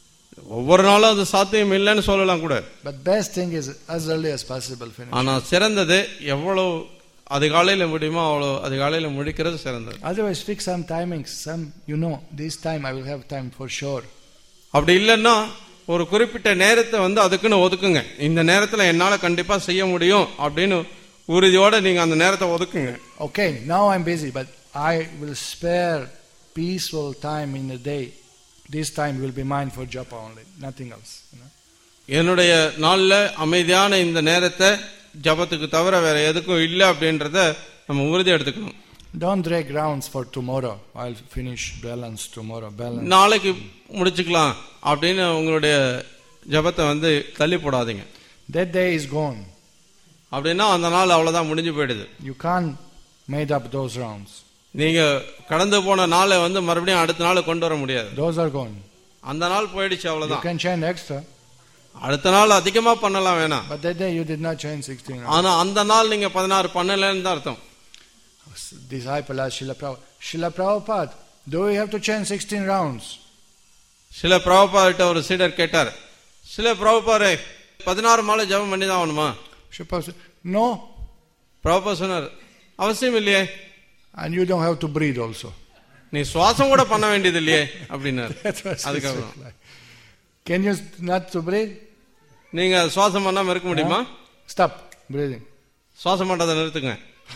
Speaker 2: ஒவ்வொரு நாளும் அது சாத்தியம் இல்லைன்னு சொல்லலாம் கூட.
Speaker 1: But best thing is as early as possible finish.
Speaker 2: ஆனா சிறந்தது எவ்வளவு அதிகாலையில முடியுமோ அவ்வளவு அதிகாலையில முடிக்கிறது சிறந்தது.
Speaker 1: Otherwise fix some timings. Some, this time I will have time for sure.
Speaker 2: அப்படி இல்லைன்னா ஒரு குறிப்பிட்ட நேரத்தை அதுக்குன்னு ஒதுக்குங்க. இந்த நேரத்துல என்னால கண்டிப்பா செய்ய முடியும் அப்படின்னு உறுதியோட நீங்க அந்த நேரத்தை ஒதுக்குங்க.
Speaker 1: Okay, now I'm busy, but I will spare peaceful time in the day. This time will be mine for japa only, nothing else.
Speaker 2: என்னுடைய நாள்ல அமைதியான இந்த நேரத்தை ஜபத்துக்கு தவிர வேற எதுக்கும் இல்ல அப்படின்றத நம்ம உறுதி எடுத்துக்கணும்.
Speaker 1: Don't drag grounds for tomorrow. I'll finish balance tomorrow. Balance.
Speaker 2: நாளைக்கு முடிச்சுக்கலாம் அப்படின்னு உங்களுடைய ஜபத்தை தள்ளி போடாதீங்க.
Speaker 1: That day is gone.
Speaker 2: அப்படின்னா அந்த நாள் அவ்வளவுதான் முடிஞ்சு போயிடுது.
Speaker 1: You can't made up those rounds.
Speaker 2: நீங்க கடந்து போன நாளை மறுபடியும் அடுத்த நாள் கொண்டு வர முடியாது.
Speaker 1: Those are gone.
Speaker 2: அந்த நாள் போயிடுச்சு அவ்வளவுதான்.
Speaker 1: You can chant extra.
Speaker 2: அடுத்த நாள் அதிகமா பண்ணலாம் வேணாம்.
Speaker 1: But that day you did not chant 16 rounds.
Speaker 2: ஆனா அந்த நாள் நீங்க 16 பண்ணலன்னு தான் அர்த்தம்.
Speaker 1: Disciple asked Srila Prabhupada, do we have to chant 16 rounds?
Speaker 2: Srila Prabhupada ஒரு சீடர் கேட்டார், Srila Prabhupada 16 மாலை ஜபம் பண்ணி தான் ஆகணுமா?
Speaker 1: Srila said, no.
Speaker 2: Prabhupada சொன்னார், அவசியம் இல்லையே.
Speaker 1: And you don't have to breathe also.
Speaker 2: நீ சுவாசம் கூட பண்ண வேண்டியது இல்லையே அப்படின்னாரு. அதுக்கப்புறம்
Speaker 1: Can you not to breathe?
Speaker 2: நீங்க சுவாசம் பண்ணாம இருக்க முடியுமா?
Speaker 1: Stop breathing.
Speaker 2: சுவாசம் பண்றதை நிறுத்துங்க.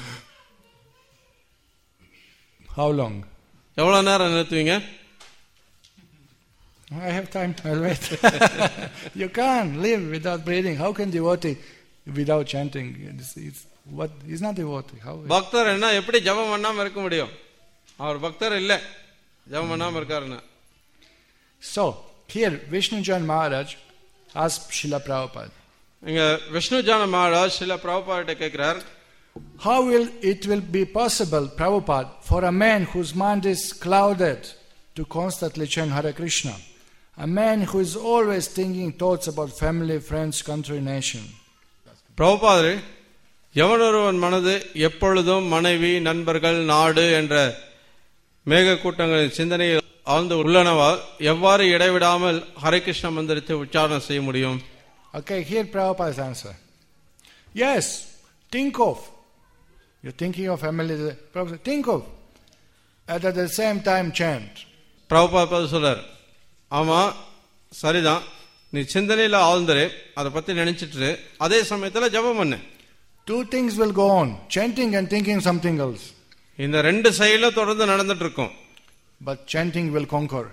Speaker 1: How long?
Speaker 2: எவ்வளவு நேரம் நிறுத்துவீங்க?
Speaker 1: I have time. I'll wait. You can't live without breathing. How can devotee without chanting? He's not devotee. How?
Speaker 2: பக்தர் என்ன எப்படி ஜபம் பண்ணாம இருக்க முடியும்? அவர் பக்தர் இல்ல, ஜபம் பண்ணாம இருக்காருன்னா.
Speaker 1: So here Vishnujan Maharaj asked Srila Prabhupada.
Speaker 2: இங்க விஷ்ணுஜான மகாராஜ் ஸ்ரீல பிரபுபாத கேட்கிறார்,
Speaker 1: how will it be possible, Prabhupada, for a man whose mind is clouded to constantly chant Hare Krishna, a man who is always thinking thoughts about family, friends, country, nation?
Speaker 2: பிரபுபாதரே, எவனொருவன் மனது எப்பொழுதும் மனைவி, நண்பர்கள், நாடு என்ற மேக கூட்டங்களின் சிந்தனையில் ஆழ்ந்து உள்ளனவா எவ்வாறு இடைவிடாமல் ஹரே கிருஷ்ண மந்திரத்தை உச்சாரணம் செய்ய முடியும்?
Speaker 1: Okay, here Prabhupada's answer. Yes, think of. You're thinking of family. Prabhupada, think of. At the same time chant.
Speaker 2: Prabhupada சொல்றார், ஆமா சரிதான், நீ சிந்தனையில ஆழ்ந்துரு, அதை பத்தி நினைச்சிட்டு அதே சமயத்துல ஜபம் பண்ணு.
Speaker 1: Two things will go on, chanting and thinking something else.
Speaker 2: இந்த ரெண்டு செயலும் தொடர்ந்து நடந்துட்டு இருக்கும்.
Speaker 1: But chanting will conquer.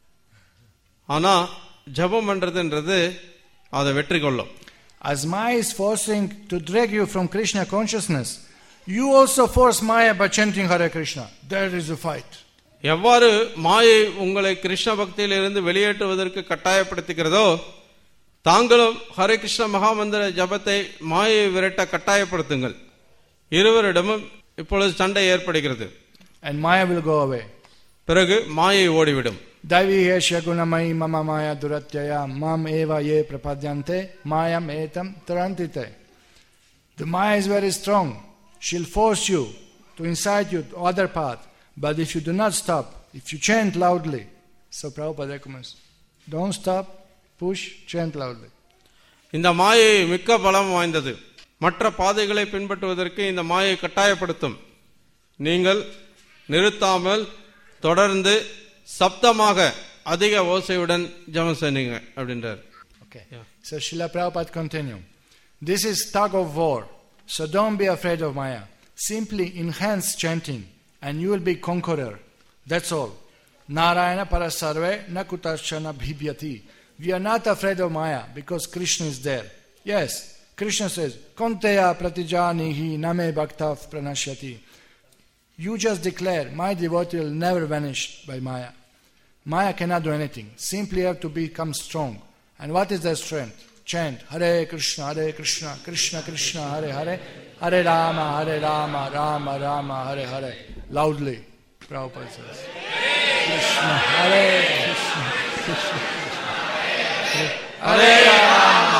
Speaker 2: ஆனா ஜபம் பண்றதுன்றது அதை வெற்றி கொள்ளும்.
Speaker 1: As Maya is forcing to drag you from Krishna consciousness, you also force Maya by chanting Hare Krishna. There is a fight.
Speaker 2: எவ்வாறு மாயை உங்களை கிருஷ்ண பக்தியில் இருந்து வெளியேற்றுவதற்கு கட்டாயப்படுத்துகிறதோ, தாங்களும் ஹரே கிருஷ்ண மகாமந்திர ஜபத்தை மாயை விரட்ட கட்டாயப்படுத்துங்கள். இருவரிடமும் இப்பொழுது சண்டை ஏற்படுகிறது.
Speaker 1: And Maya will go away.
Speaker 2: பிறகு மாயை ஓடிவிடும்.
Speaker 1: Daivi hesya gunamai mama maya duratyaya mam eva ye prapadyante mayam etam tarantite. The Maya is very strong. She'll force you to incite you to other path. But if you do not stop, if you chant loudly, so Prabhupada recommends, don't stop, push, chant loudly.
Speaker 2: இந்த மாயை மிக்க பலம் வாய்ந்தது. மற்ற பாதைகளை பின்பற்றுவதற்கு இந்த மாயை கட்டாயப்படுத்தும். நீங்கள் நிறுத்தாமல் தொடர்ந்து சப்தமாக அதிக ஓசையுடன் ஜபம் செய்யுங்க அப்படின்றார்.
Speaker 1: Okay. Yeah. So Srila Prabhupada continue. This is tug of war. So don't be afraid of Maya. Simply enhance chanting and you will be conqueror. That's all. Narayana parasarve na kutarshana bhibyati. We are not afraid of Maya because Krishna is there. Yes, Krishna says, Konteya pratijanihi name bhaktav pranashyati. You just declare, my devotee will never vanish by Maya. Maya cannot do anything. Simply have to become strong. And what is their strength? Chant, Hare Krishna, Krishna Krishna, Hare Hare, Hare Rama, Rama Rama, Hare Hare. Loudly, Prabhupada says. Krishna, Hare Krishna, Krishna Krishna, Hare Rama,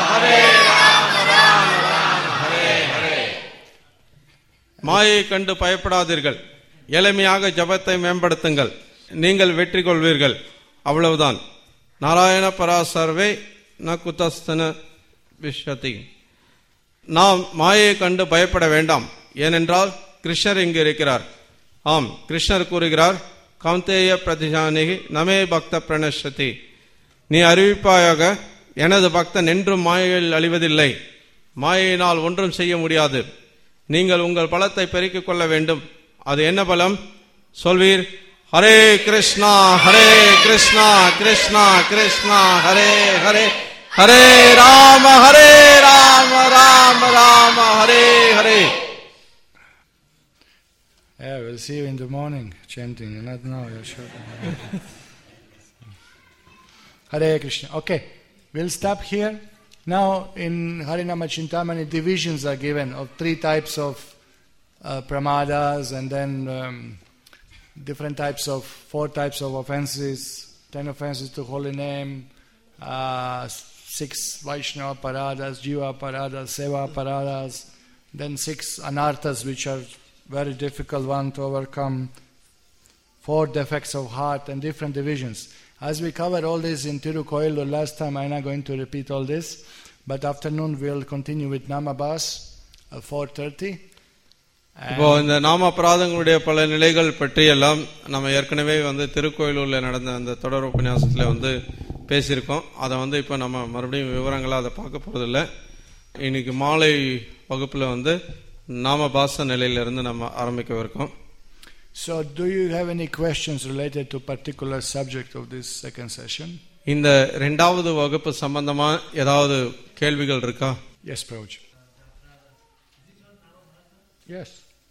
Speaker 1: Rama Rama, Hare Hare.
Speaker 2: மாயை கண்டு பயப்படாதீர்கள், எளிமையாக ஜபத்தை மேம்படுத்துங்கள், நீங்கள் வெற்றி கொள்வீர்கள். அவ்வளவுதான். நாராயண பராசர்வே ந குதஸ்தன விஷ்யதி. நாம் மாயை கண்டு பயப்பட வேண்டாம், ஏனென்றால் கிருஷ்ணர் இங்கு இருக்கிறார். ஆம், கிருஷ்ணர் கூறுகிறார், கௌந்தேய பிரதிஜானிகி நமே பக்த பிரணஷதி. நீ அறிவிப்பாயாக, எனது பக்தன் என்றும் மாயையில் அழிவதில்லை, மாயையினால் ஒன்றும் செய்ய முடியாது. நீங்கள் உங்கள் பலத்தை பெருக்கிக் கொள்ள வேண்டும். அது என்ன பலம்? சொல்வீர், Hare Krishna Hare Krishna Krishna Krishna Hare Hare, Hare Rama Rama Rama Hare Hare.
Speaker 1: Yeah, we'll see you in the morning chanting, not now. You're sure. Hare Krishna. Okay, we'll stop here. Now in Harinama Chintamani, divisions are given of 3 types of pramadas, and then different types of 4 types of offenses, 10 offenses to holy name, 6 Vaishnava paradas, Jiva paradas, Seva paradas, then 6 anarthas which are very difficult one to overcome, 4 defects of heart, and different divisions. As we covered all this in Tirukoil last time, I'm not going to repeat all this, but afternoon we'll continue with Namabas at 4:30.
Speaker 2: இப்போ இந்த நாம அபராதங்களுடைய பல நிலைகள் பற்றி எல்லாம் நம்ம ஏற்கனவே திருக்கோயிலூர்ல நடந்த அந்த தொடர் உபன்யாசத்துல பேசியிருக்கோம். அதை இப்போ நம்ம மறுபடியும் விவரங்களா அதை பார்க்க போறதில்ல. இன்னைக்கு மாலை வகுப்புல நாமபாச நிலையிலிருந்து நம்ம ஆரம்பிக்கவிருக்கோம்.
Speaker 1: So do you have any questions related to particular subject of this second session?
Speaker 2: இந்த இரண்டாவது வகுப்பு சம்பந்தமா ஏதாவது கேள்விகள் இருக்கா?
Speaker 1: Yes, Prabhuji. Yes.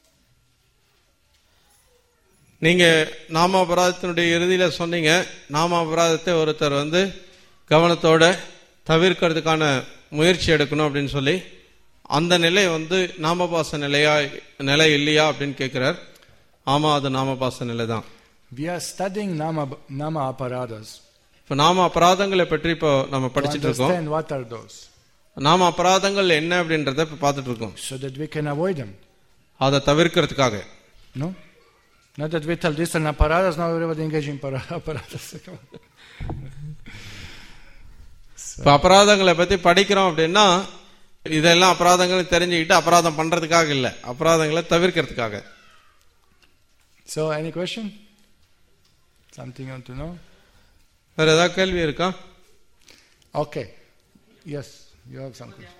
Speaker 2: நீங்க நாம அபராதத்தினுடைய இறுதியில சொன்னீங்க, நாம அபராதத்தை ஒருத்தர் கவனத்தோட தவிர்க்கிறதுக்கான முயற்சி எடுக்கணும் அப்படின்னு சொல்லி, அந்த நிலை நாமபாச நிலை இல்லையா அப்படின்னு கேட்கிறார். ஆமா, அது நாமபாச நிலை தான்.
Speaker 1: We are studying nama aparadas.
Speaker 2: இப்ப நாம அபராதங்களை பற்றி இப்போ நம்ம படிச்சிட்டு இருக்கோம்.
Speaker 1: What are those?
Speaker 2: நாம அபராதங்கள் என்ன அப்படின்றத இப்ப பார்த்துட்டு இருக்கோம்.
Speaker 1: So that we can avoid them.
Speaker 2: அதை தவிர்க்கிறதுக்காக.
Speaker 1: No? Not that we tell this and aparadas, now everybody engaging aparadas.
Speaker 2: இப்ப அபராதங்களை பத்தி படிக்கிறோம் அப்படின்னா இதெல்லாம் அபராதங்களை தெரிஞ்சுக்கிட்டு அபராதம் பண்றதுக்காக இல்ல, அபராதங்களை தவிர்க்கிறதுக்காக.
Speaker 1: So any question? Something you want to know?
Speaker 2: வேற ஏதாவது கேள்வி இருக்கா?
Speaker 1: Okay. Yes, you have some question.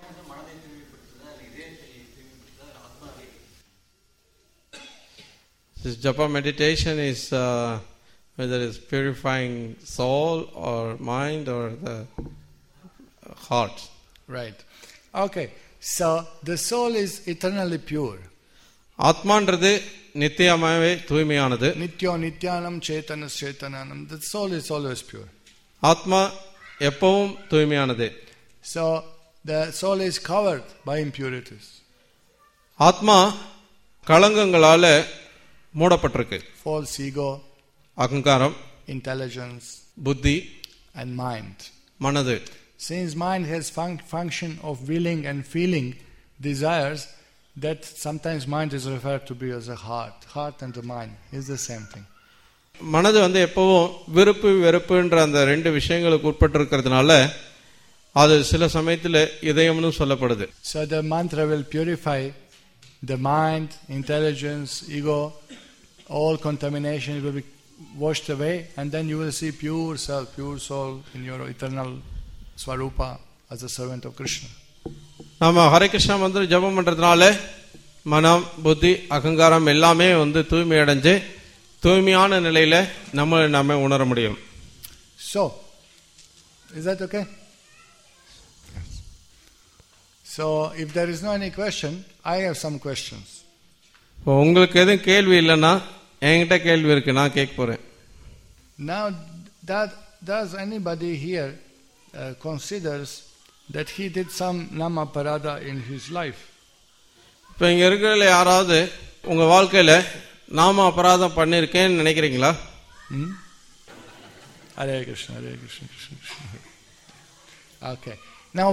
Speaker 2: This japa meditation is whether it's purifying soul or mind or the heart.
Speaker 1: Right. Okay. So the soul is eternally pure.
Speaker 2: ஆத்மான்றது நித்தியமாவே தூய்மையானது.
Speaker 1: Nityo nityanam chetanas chetananam. The soul is always pure.
Speaker 2: ஆத்மா எப்பவும் தூய்மையானது.
Speaker 1: So the soul is covered by impurities.
Speaker 2: ஆத்மா களங்கங்களால மூடப்பட்டிருக்கு.
Speaker 1: False ego,
Speaker 2: அகங்காரம்,
Speaker 1: intelligence,
Speaker 2: புத்தி,
Speaker 1: and mind.
Speaker 2: மனது.
Speaker 1: Since mind has function of willing and feeling desires, that sometimes mind is referred to be as a heart. Heart and the mind is the same thing.
Speaker 2: மனது எப்பவும் விருப்பு வெறுப்புன்ற அந்த 2 விஷயங்களுக்கு உட்பட்டு இருக்கிறதுனால அது சில சமயத்துல இதயம்னு சொல்லப்படுது.
Speaker 1: So the mantra will purify the mind, intelligence, ego, all contamination will be washed away, and then you will see pure self, pure soul in your eternal Swarupa as a servant of Krishna.
Speaker 2: நாம ஹரே கிருஷ்ணா மந்திரம் ஜபம் பண்றதுனால மனம், புத்தி, அகங்காரம் எல்லாமே தூய்மை அடைஞ்சு தூய்மையான நிலையில நாம உணர முடியும்.
Speaker 1: So, is that okay? Yes. So, if there is no any question, I have some questions.
Speaker 2: உங்களுக்கு எதுவும் கேள்வி இல்லைன்னா என்கிட்ட கேள்வி இருக்கு, நான் கேட்க போறேன்.
Speaker 1: Now, does anybody here considers that he did some nama parada in his life?
Speaker 2: இப்ப இங்க இருக்கிற யாராவது உங்க வாழ்க்கையில நாம அபராதம் பண்ணிருக்கேன்னு நினைக்கிறீங்களா?
Speaker 1: Hare Krishna, Hare Krishna, Krishna Krishna. Okay. Now,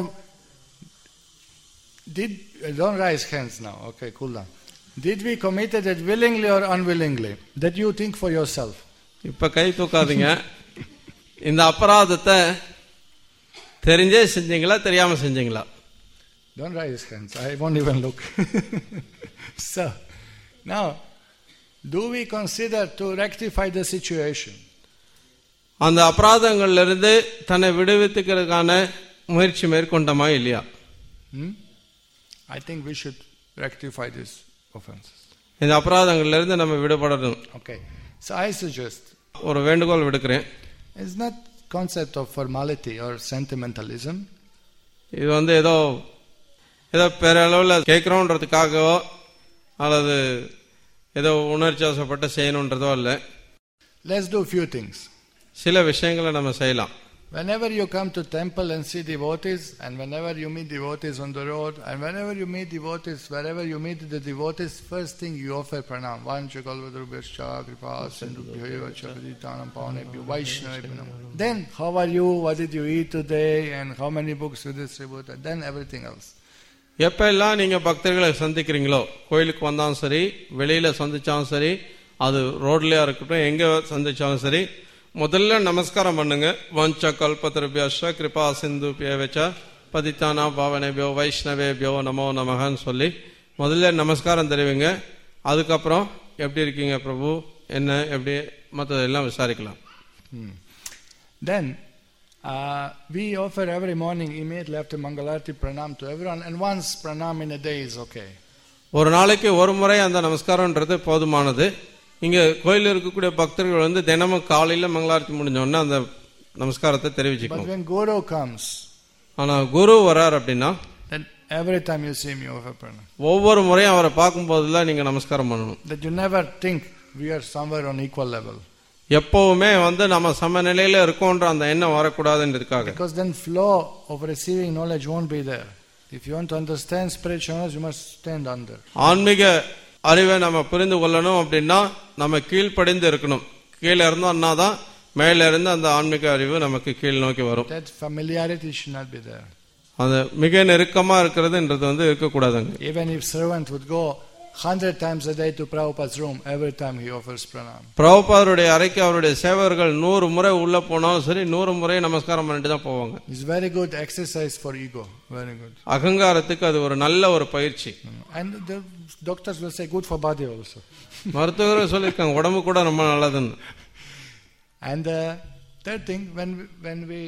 Speaker 1: don't raise hands now. Okay, cool down. Did we commit it willingly or unwillingly? That you think for yourself.
Speaker 2: இப்ப கை தூக்காதீங்க. இந்த அபராதத்தை தெரிஞ்சே செஞ்சீங்களா தெரியாம செஞ்சீங்களா?
Speaker 1: Don't raise hands. I won't even look. So, now, do we consider to rectify the situation?
Speaker 2: அந்த அபராதங்கள்ல இருந்து தன்னை விடுவித்துக்கிறதுக்கான முயற்சி மேற்கொண்டமா இல்லையா?
Speaker 1: I think we should rectify these offenses.
Speaker 2: இந்த அபராதங்கள்ல இருந்து நம்ம விடுபடணும்.
Speaker 1: Okay. So I suggest
Speaker 2: ஒரு வேண்டுகோள் விடுக்கிறேன்.
Speaker 1: It's not concept of formality or sentimentalism.
Speaker 2: இது ஏதோ பேரளவில் கேட்கிறோன்றதுக்காகவோ அல்லது ஏதோ உணர்ச்சி வசப்பட்டு செய்யணுன்றதோ இல்லை.
Speaker 1: Let's do few things.
Speaker 2: சில விஷயங்களை நம்ம செய்யலாம்.
Speaker 1: Whenever you come to temple and see devotees, and whenever you meet devotees on the road, and whenever you meet devotees, wherever you meet the devotees, first thing you offer pranam. Vancha kalpadrubhyascha kripa sindhubhyo chapaditanam pavanebhyo vaishnavebhyo namo. Then, how are you? What did you eat today? And how many books you distributed? Then everything else.
Speaker 2: எப்பெல்லாம் நீங்க பக்தர்களை சந்திக்கிறீங்களோ, கோயிலுக்கு வந்தாலும் சரி, வெளியில சந்திச்சாலும் சரி, அது ரோட்லயா இருக்கட்டும், எங்க சந்திச்சாலும் சரி, முதல்ல நமஸ்காரம் பண்ணுங்க. வஞ்ச கல்பத்ருப்யஸ்ய கிருபா சிந்துப்யவச்ச பதித்தானா பாவனேபியோ வைஷ்ணவேபியோ நமோ நமகன்னு சொல்லி முதல்ல நமஸ்காரம் தெரிவிங்க. அதுக்கப்புறம் எப்படி இருக்கீங்க பிரபு, என்ன எப்படி மற்றதெல்லாம் விசாரிக்கலாம்.
Speaker 1: Then we offer every morning immediately after Mangalarti pranam to everyone, and once pranam in a day is okay.
Speaker 2: ஒரு நாளைக்கு ஒரு முறை அந்த நமஸ்காரம்ன்றது போதுமானது. இங்க கோயிலில் இருக்கக்கூடிய பக்தர்கள் தினமும் காலையில மங்களாரத்தி முடிஞ்சோடனே அந்த நமஸ்காரத்தை தெரிவிச்சுக்கணும்.
Speaker 1: But when Guru comes,
Speaker 2: ஆனா குரு வரார் அப்படின்னா,
Speaker 1: then every time you see him you offer pranam.
Speaker 2: ஒவ்வொரு முறையும் அவரை பார்க்கும் போதெல்லாம் நீங்க நமஸ்காரம் பண்ணணும்.
Speaker 1: That you never think we are somewhere on equal level.
Speaker 2: எப்பவுமே நம்ம சமநிலையில இருக்கோன்ற அந்த எண்ணம் வரக்கூடாதுன்றதுக்காக.
Speaker 1: Because then flow of receiving knowledge won't be there. If you want to understand spiritual knowledge, you must stand under.
Speaker 2: ஆன்மீக அறிவை நம்ம புரிந்து கொள்ளணும் அப்படின்னா நம்ம கீழ்ப்படிந்து இருக்கணும். கீழே இருந்தோம்னா தான் மேல இருந்து அந்த ஆன்மீக அறிவு நமக்கு கீழ் நோக்கி வரும்.
Speaker 1: That familiarity should not be there.
Speaker 2: அந்த மிக நெருக்கமா இருக்கிறதுன்றது இருக்கக்கூடாதுங்க.
Speaker 1: Even if servant would go 100 times a day to Prabhupada's room, every time he offers pranam.
Speaker 2: பிரபுபாதருடைய அறைக்கு அவருடைய சேவகர்கள் 100 முறை உள்ள போனாலும் சரி 100 முறை நமஸ்காரம் பண்ணிட்டு தான் போவாங்க.
Speaker 1: It's very good exercise for ego. Very good.
Speaker 2: அகங்காரத்துக்கு அது ஒரு நல்ல ஒரு பயிற்சி.
Speaker 1: And the doctors will say good for body also.
Speaker 2: மருத்துவர்கள் சொல்லிருக்காங்க உடம்பு கூட ரொம்ப நல்லதுன்னு.
Speaker 1: And the third thing, when we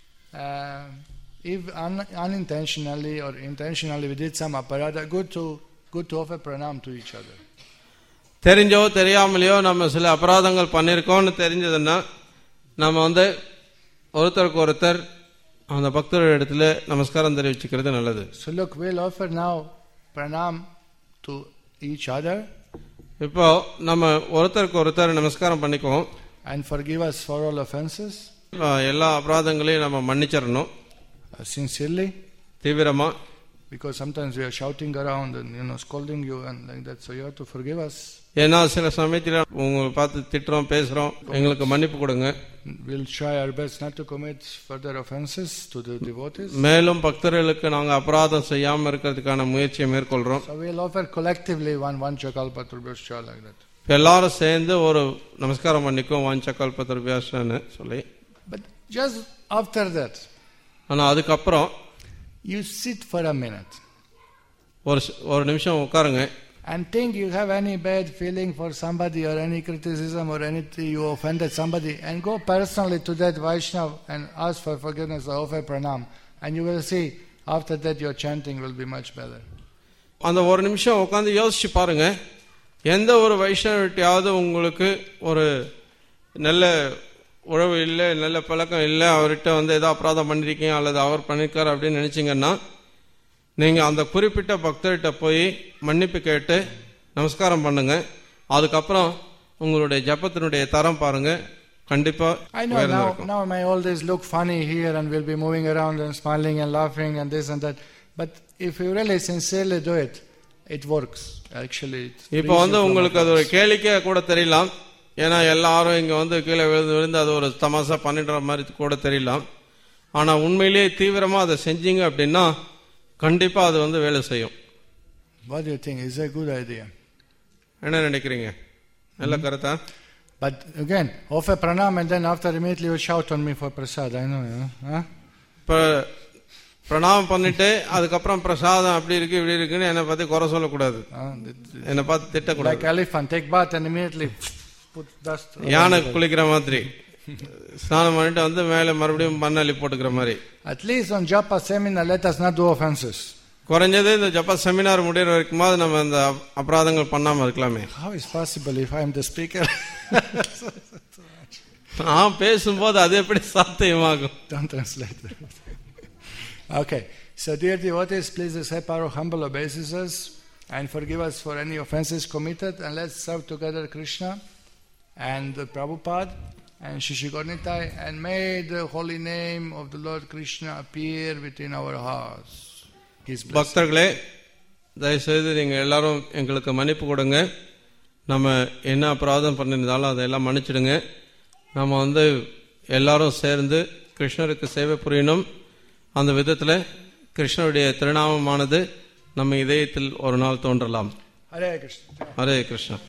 Speaker 1: if unintentionally or intentionally we did some aparada, good to offer pranam to each other.
Speaker 2: தெரிஞ்சோ தெரியாமலையோ நம்ம சில அபராதங்கள் பண்ணிருக்கோம்னு தெரிஞ்சதுன்னா நம்ம ஒருத்தருக்கு ஒருத்தர் அந்த பக்தர் இடத்துல நமஸ்காரம் தெரிவிச்சுக்கிறது நல்லது.
Speaker 1: So look, we'll offer now pranam to each other.
Speaker 2: இப்போ நம்ம ஒருத்தருக்கு ஒருத்தர் நமஸ்காரம் பண்ணிக்குவோம்.
Speaker 1: And forgive us for all offenses.
Speaker 2: எல்லா அபராதங்களையும் நம்ம மன்னிச்சிடணும்.
Speaker 1: Sincerely.
Speaker 2: தீவிரமா.
Speaker 1: Because sometimes we are shouting around and scolding you and like that, so you have to forgive us.
Speaker 2: ஏன்னா சில சமயத்துல உங்களை பார்த்து திட்டுறோம் பேசுறோம், எங்களுக்கு மன்னிப்பு கொடுங்க.
Speaker 1: We'll try our best not to commit further offenses to the devotees.
Speaker 2: மேலும் பக்தர்களுக்கு நாங்க அபராதம் செய்யாம இருக்கிறதுக்கான முயற்சியை மேற்கொள்றோம்.
Speaker 1: So we'll offer collectively one chakalpatrubhyascha like that.
Speaker 2: எல்லாரும் சேர்ந்து ஒரு நமஸ்காரம் பண்ணிக்கும் வாஞ்சகல்பத்ருப்யாஸ்ன்னு சொல்லி.
Speaker 1: But just after that,
Speaker 2: ஆனா அதுக்கப்புறம்
Speaker 1: you sit for a minute.
Speaker 2: ஒரு நிமிஷம் உட்காருங்க.
Speaker 1: And think you have any bad feeling for somebody or any criticism or anything you offended somebody, and go personally to that Vaishnav and ask for forgiveness or offer pranam, and you will see after that your chanting will be much better.
Speaker 2: அந்த ஒரு நிமிஷம் உட்கார்ந்து யோசிச்சு பாருங்க. எந்த ஒரு வைஷ்ணவர்கிட்டயாவது உங்களுக்கு ஒரு நல்ல உறவு இல்லை, நல்ல பழக்கம் இல்லை, அவர்கிட்ட ஏதோ அபராதம் பண்ணிருக்கீங்க அல்லது அவர் பண்ணிருக்காரு அப்படின்னு நினைச்சீங்கன்னா நீங்க அந்த குறிப்பிட்ட பக்தர்கிட்ட போய் மன்னிப்பு கேட்டு நமஸ்காரம் பண்ணுங்க. அதுக்கப்புறம் உங்களுடைய ஜபத்தினுடைய தரம் பாருங்க, கண்டிப்பா.
Speaker 1: I know now my old days look funny here and we'll be moving around and smiling and laughing and this and that, but if you really sincerely do it, it works actually.
Speaker 2: இப்போ உங்களுக்கு அது ஒரு கேளிக்கை கூட தெரியலாம், ஏன்னா எல்லாரும் இங்க கீழே விழுந்து அது ஒரு தமாசா பண்ணிடுற மாதிரி கூட தெரியலாம். ஆனா உண்மையிலேயே தீவிரமா அதை செஞ்சீங்க அப்படின்னா கண்டிப்பா அது வேலை செய்யும்.
Speaker 1: What do you think? Is a good idea?
Speaker 2: என்ன நினைக்கிறீங்க? நல்ல கருத்தா?
Speaker 1: But again, offer pranam and then after immediately you shout on me for prasad. I know, huh?
Speaker 2: இப்ப பிரணாமம் பண்ணிட்டு அதுக்கப்புறம் பிரசாதம் அப்படி இருக்கு இப்படி இருக்குன்னு என்னை பத்தி குறை சொல்லக்கூடாது, என்னை பார்த்து திட்டக்கூடாது.
Speaker 1: Like elephant, take bath and immediately put dust.
Speaker 2: யானை குளிக்கிற மாதிரி ஸ்நானம் பண்ணிட்டு வந்து மேல மறுபடியும் மண்ணள்ளி போட்டுக்கிற மாதிரி.
Speaker 1: At least on Japa seminar, let us not do offenses.
Speaker 2: குறைஞ்சது இந்த ஜப்பா செமினார் முடிகிற வரைக்கும் நம்ம இந்த அபராதங்கள் பண்ணாம இருக்கலாமே.
Speaker 1: How is possible if I am the speaker?
Speaker 2: நான் பேசும்போது அது எப்படி சாத்தியமாகும்?
Speaker 1: Don't translate that. Okay, so dear devotees, please accept our humble obeisances and forgive us for any offenses committed, and let's serve together Krishna and Prabhupada and Shishigornitai, and may the holy name of the Lord Krishna appear within our hearts.
Speaker 2: பக்தர்களே, தயவுசெய்து நீங்கள் எல்லாரும் எங்களுக்கு மன்னிப்பு கொடுங்க. நம்ம என்ன அபராதம் பண்ணியிருந்தாலும் அதையெல்லாம் மன்னிச்சிடுங்க. நம்ம எல்லாரும் சேர்ந்து கிருஷ்ணருக்கு சேவை புரியணும். அந்த விதத்தில் கிருஷ்ணருடைய திருநாமமானது நம்ம இதயத்தில் ஒரு நாள் தோன்றலாம்.
Speaker 1: ஹரே கிருஷ்ணா.
Speaker 2: ஹரே கிருஷ்ணா.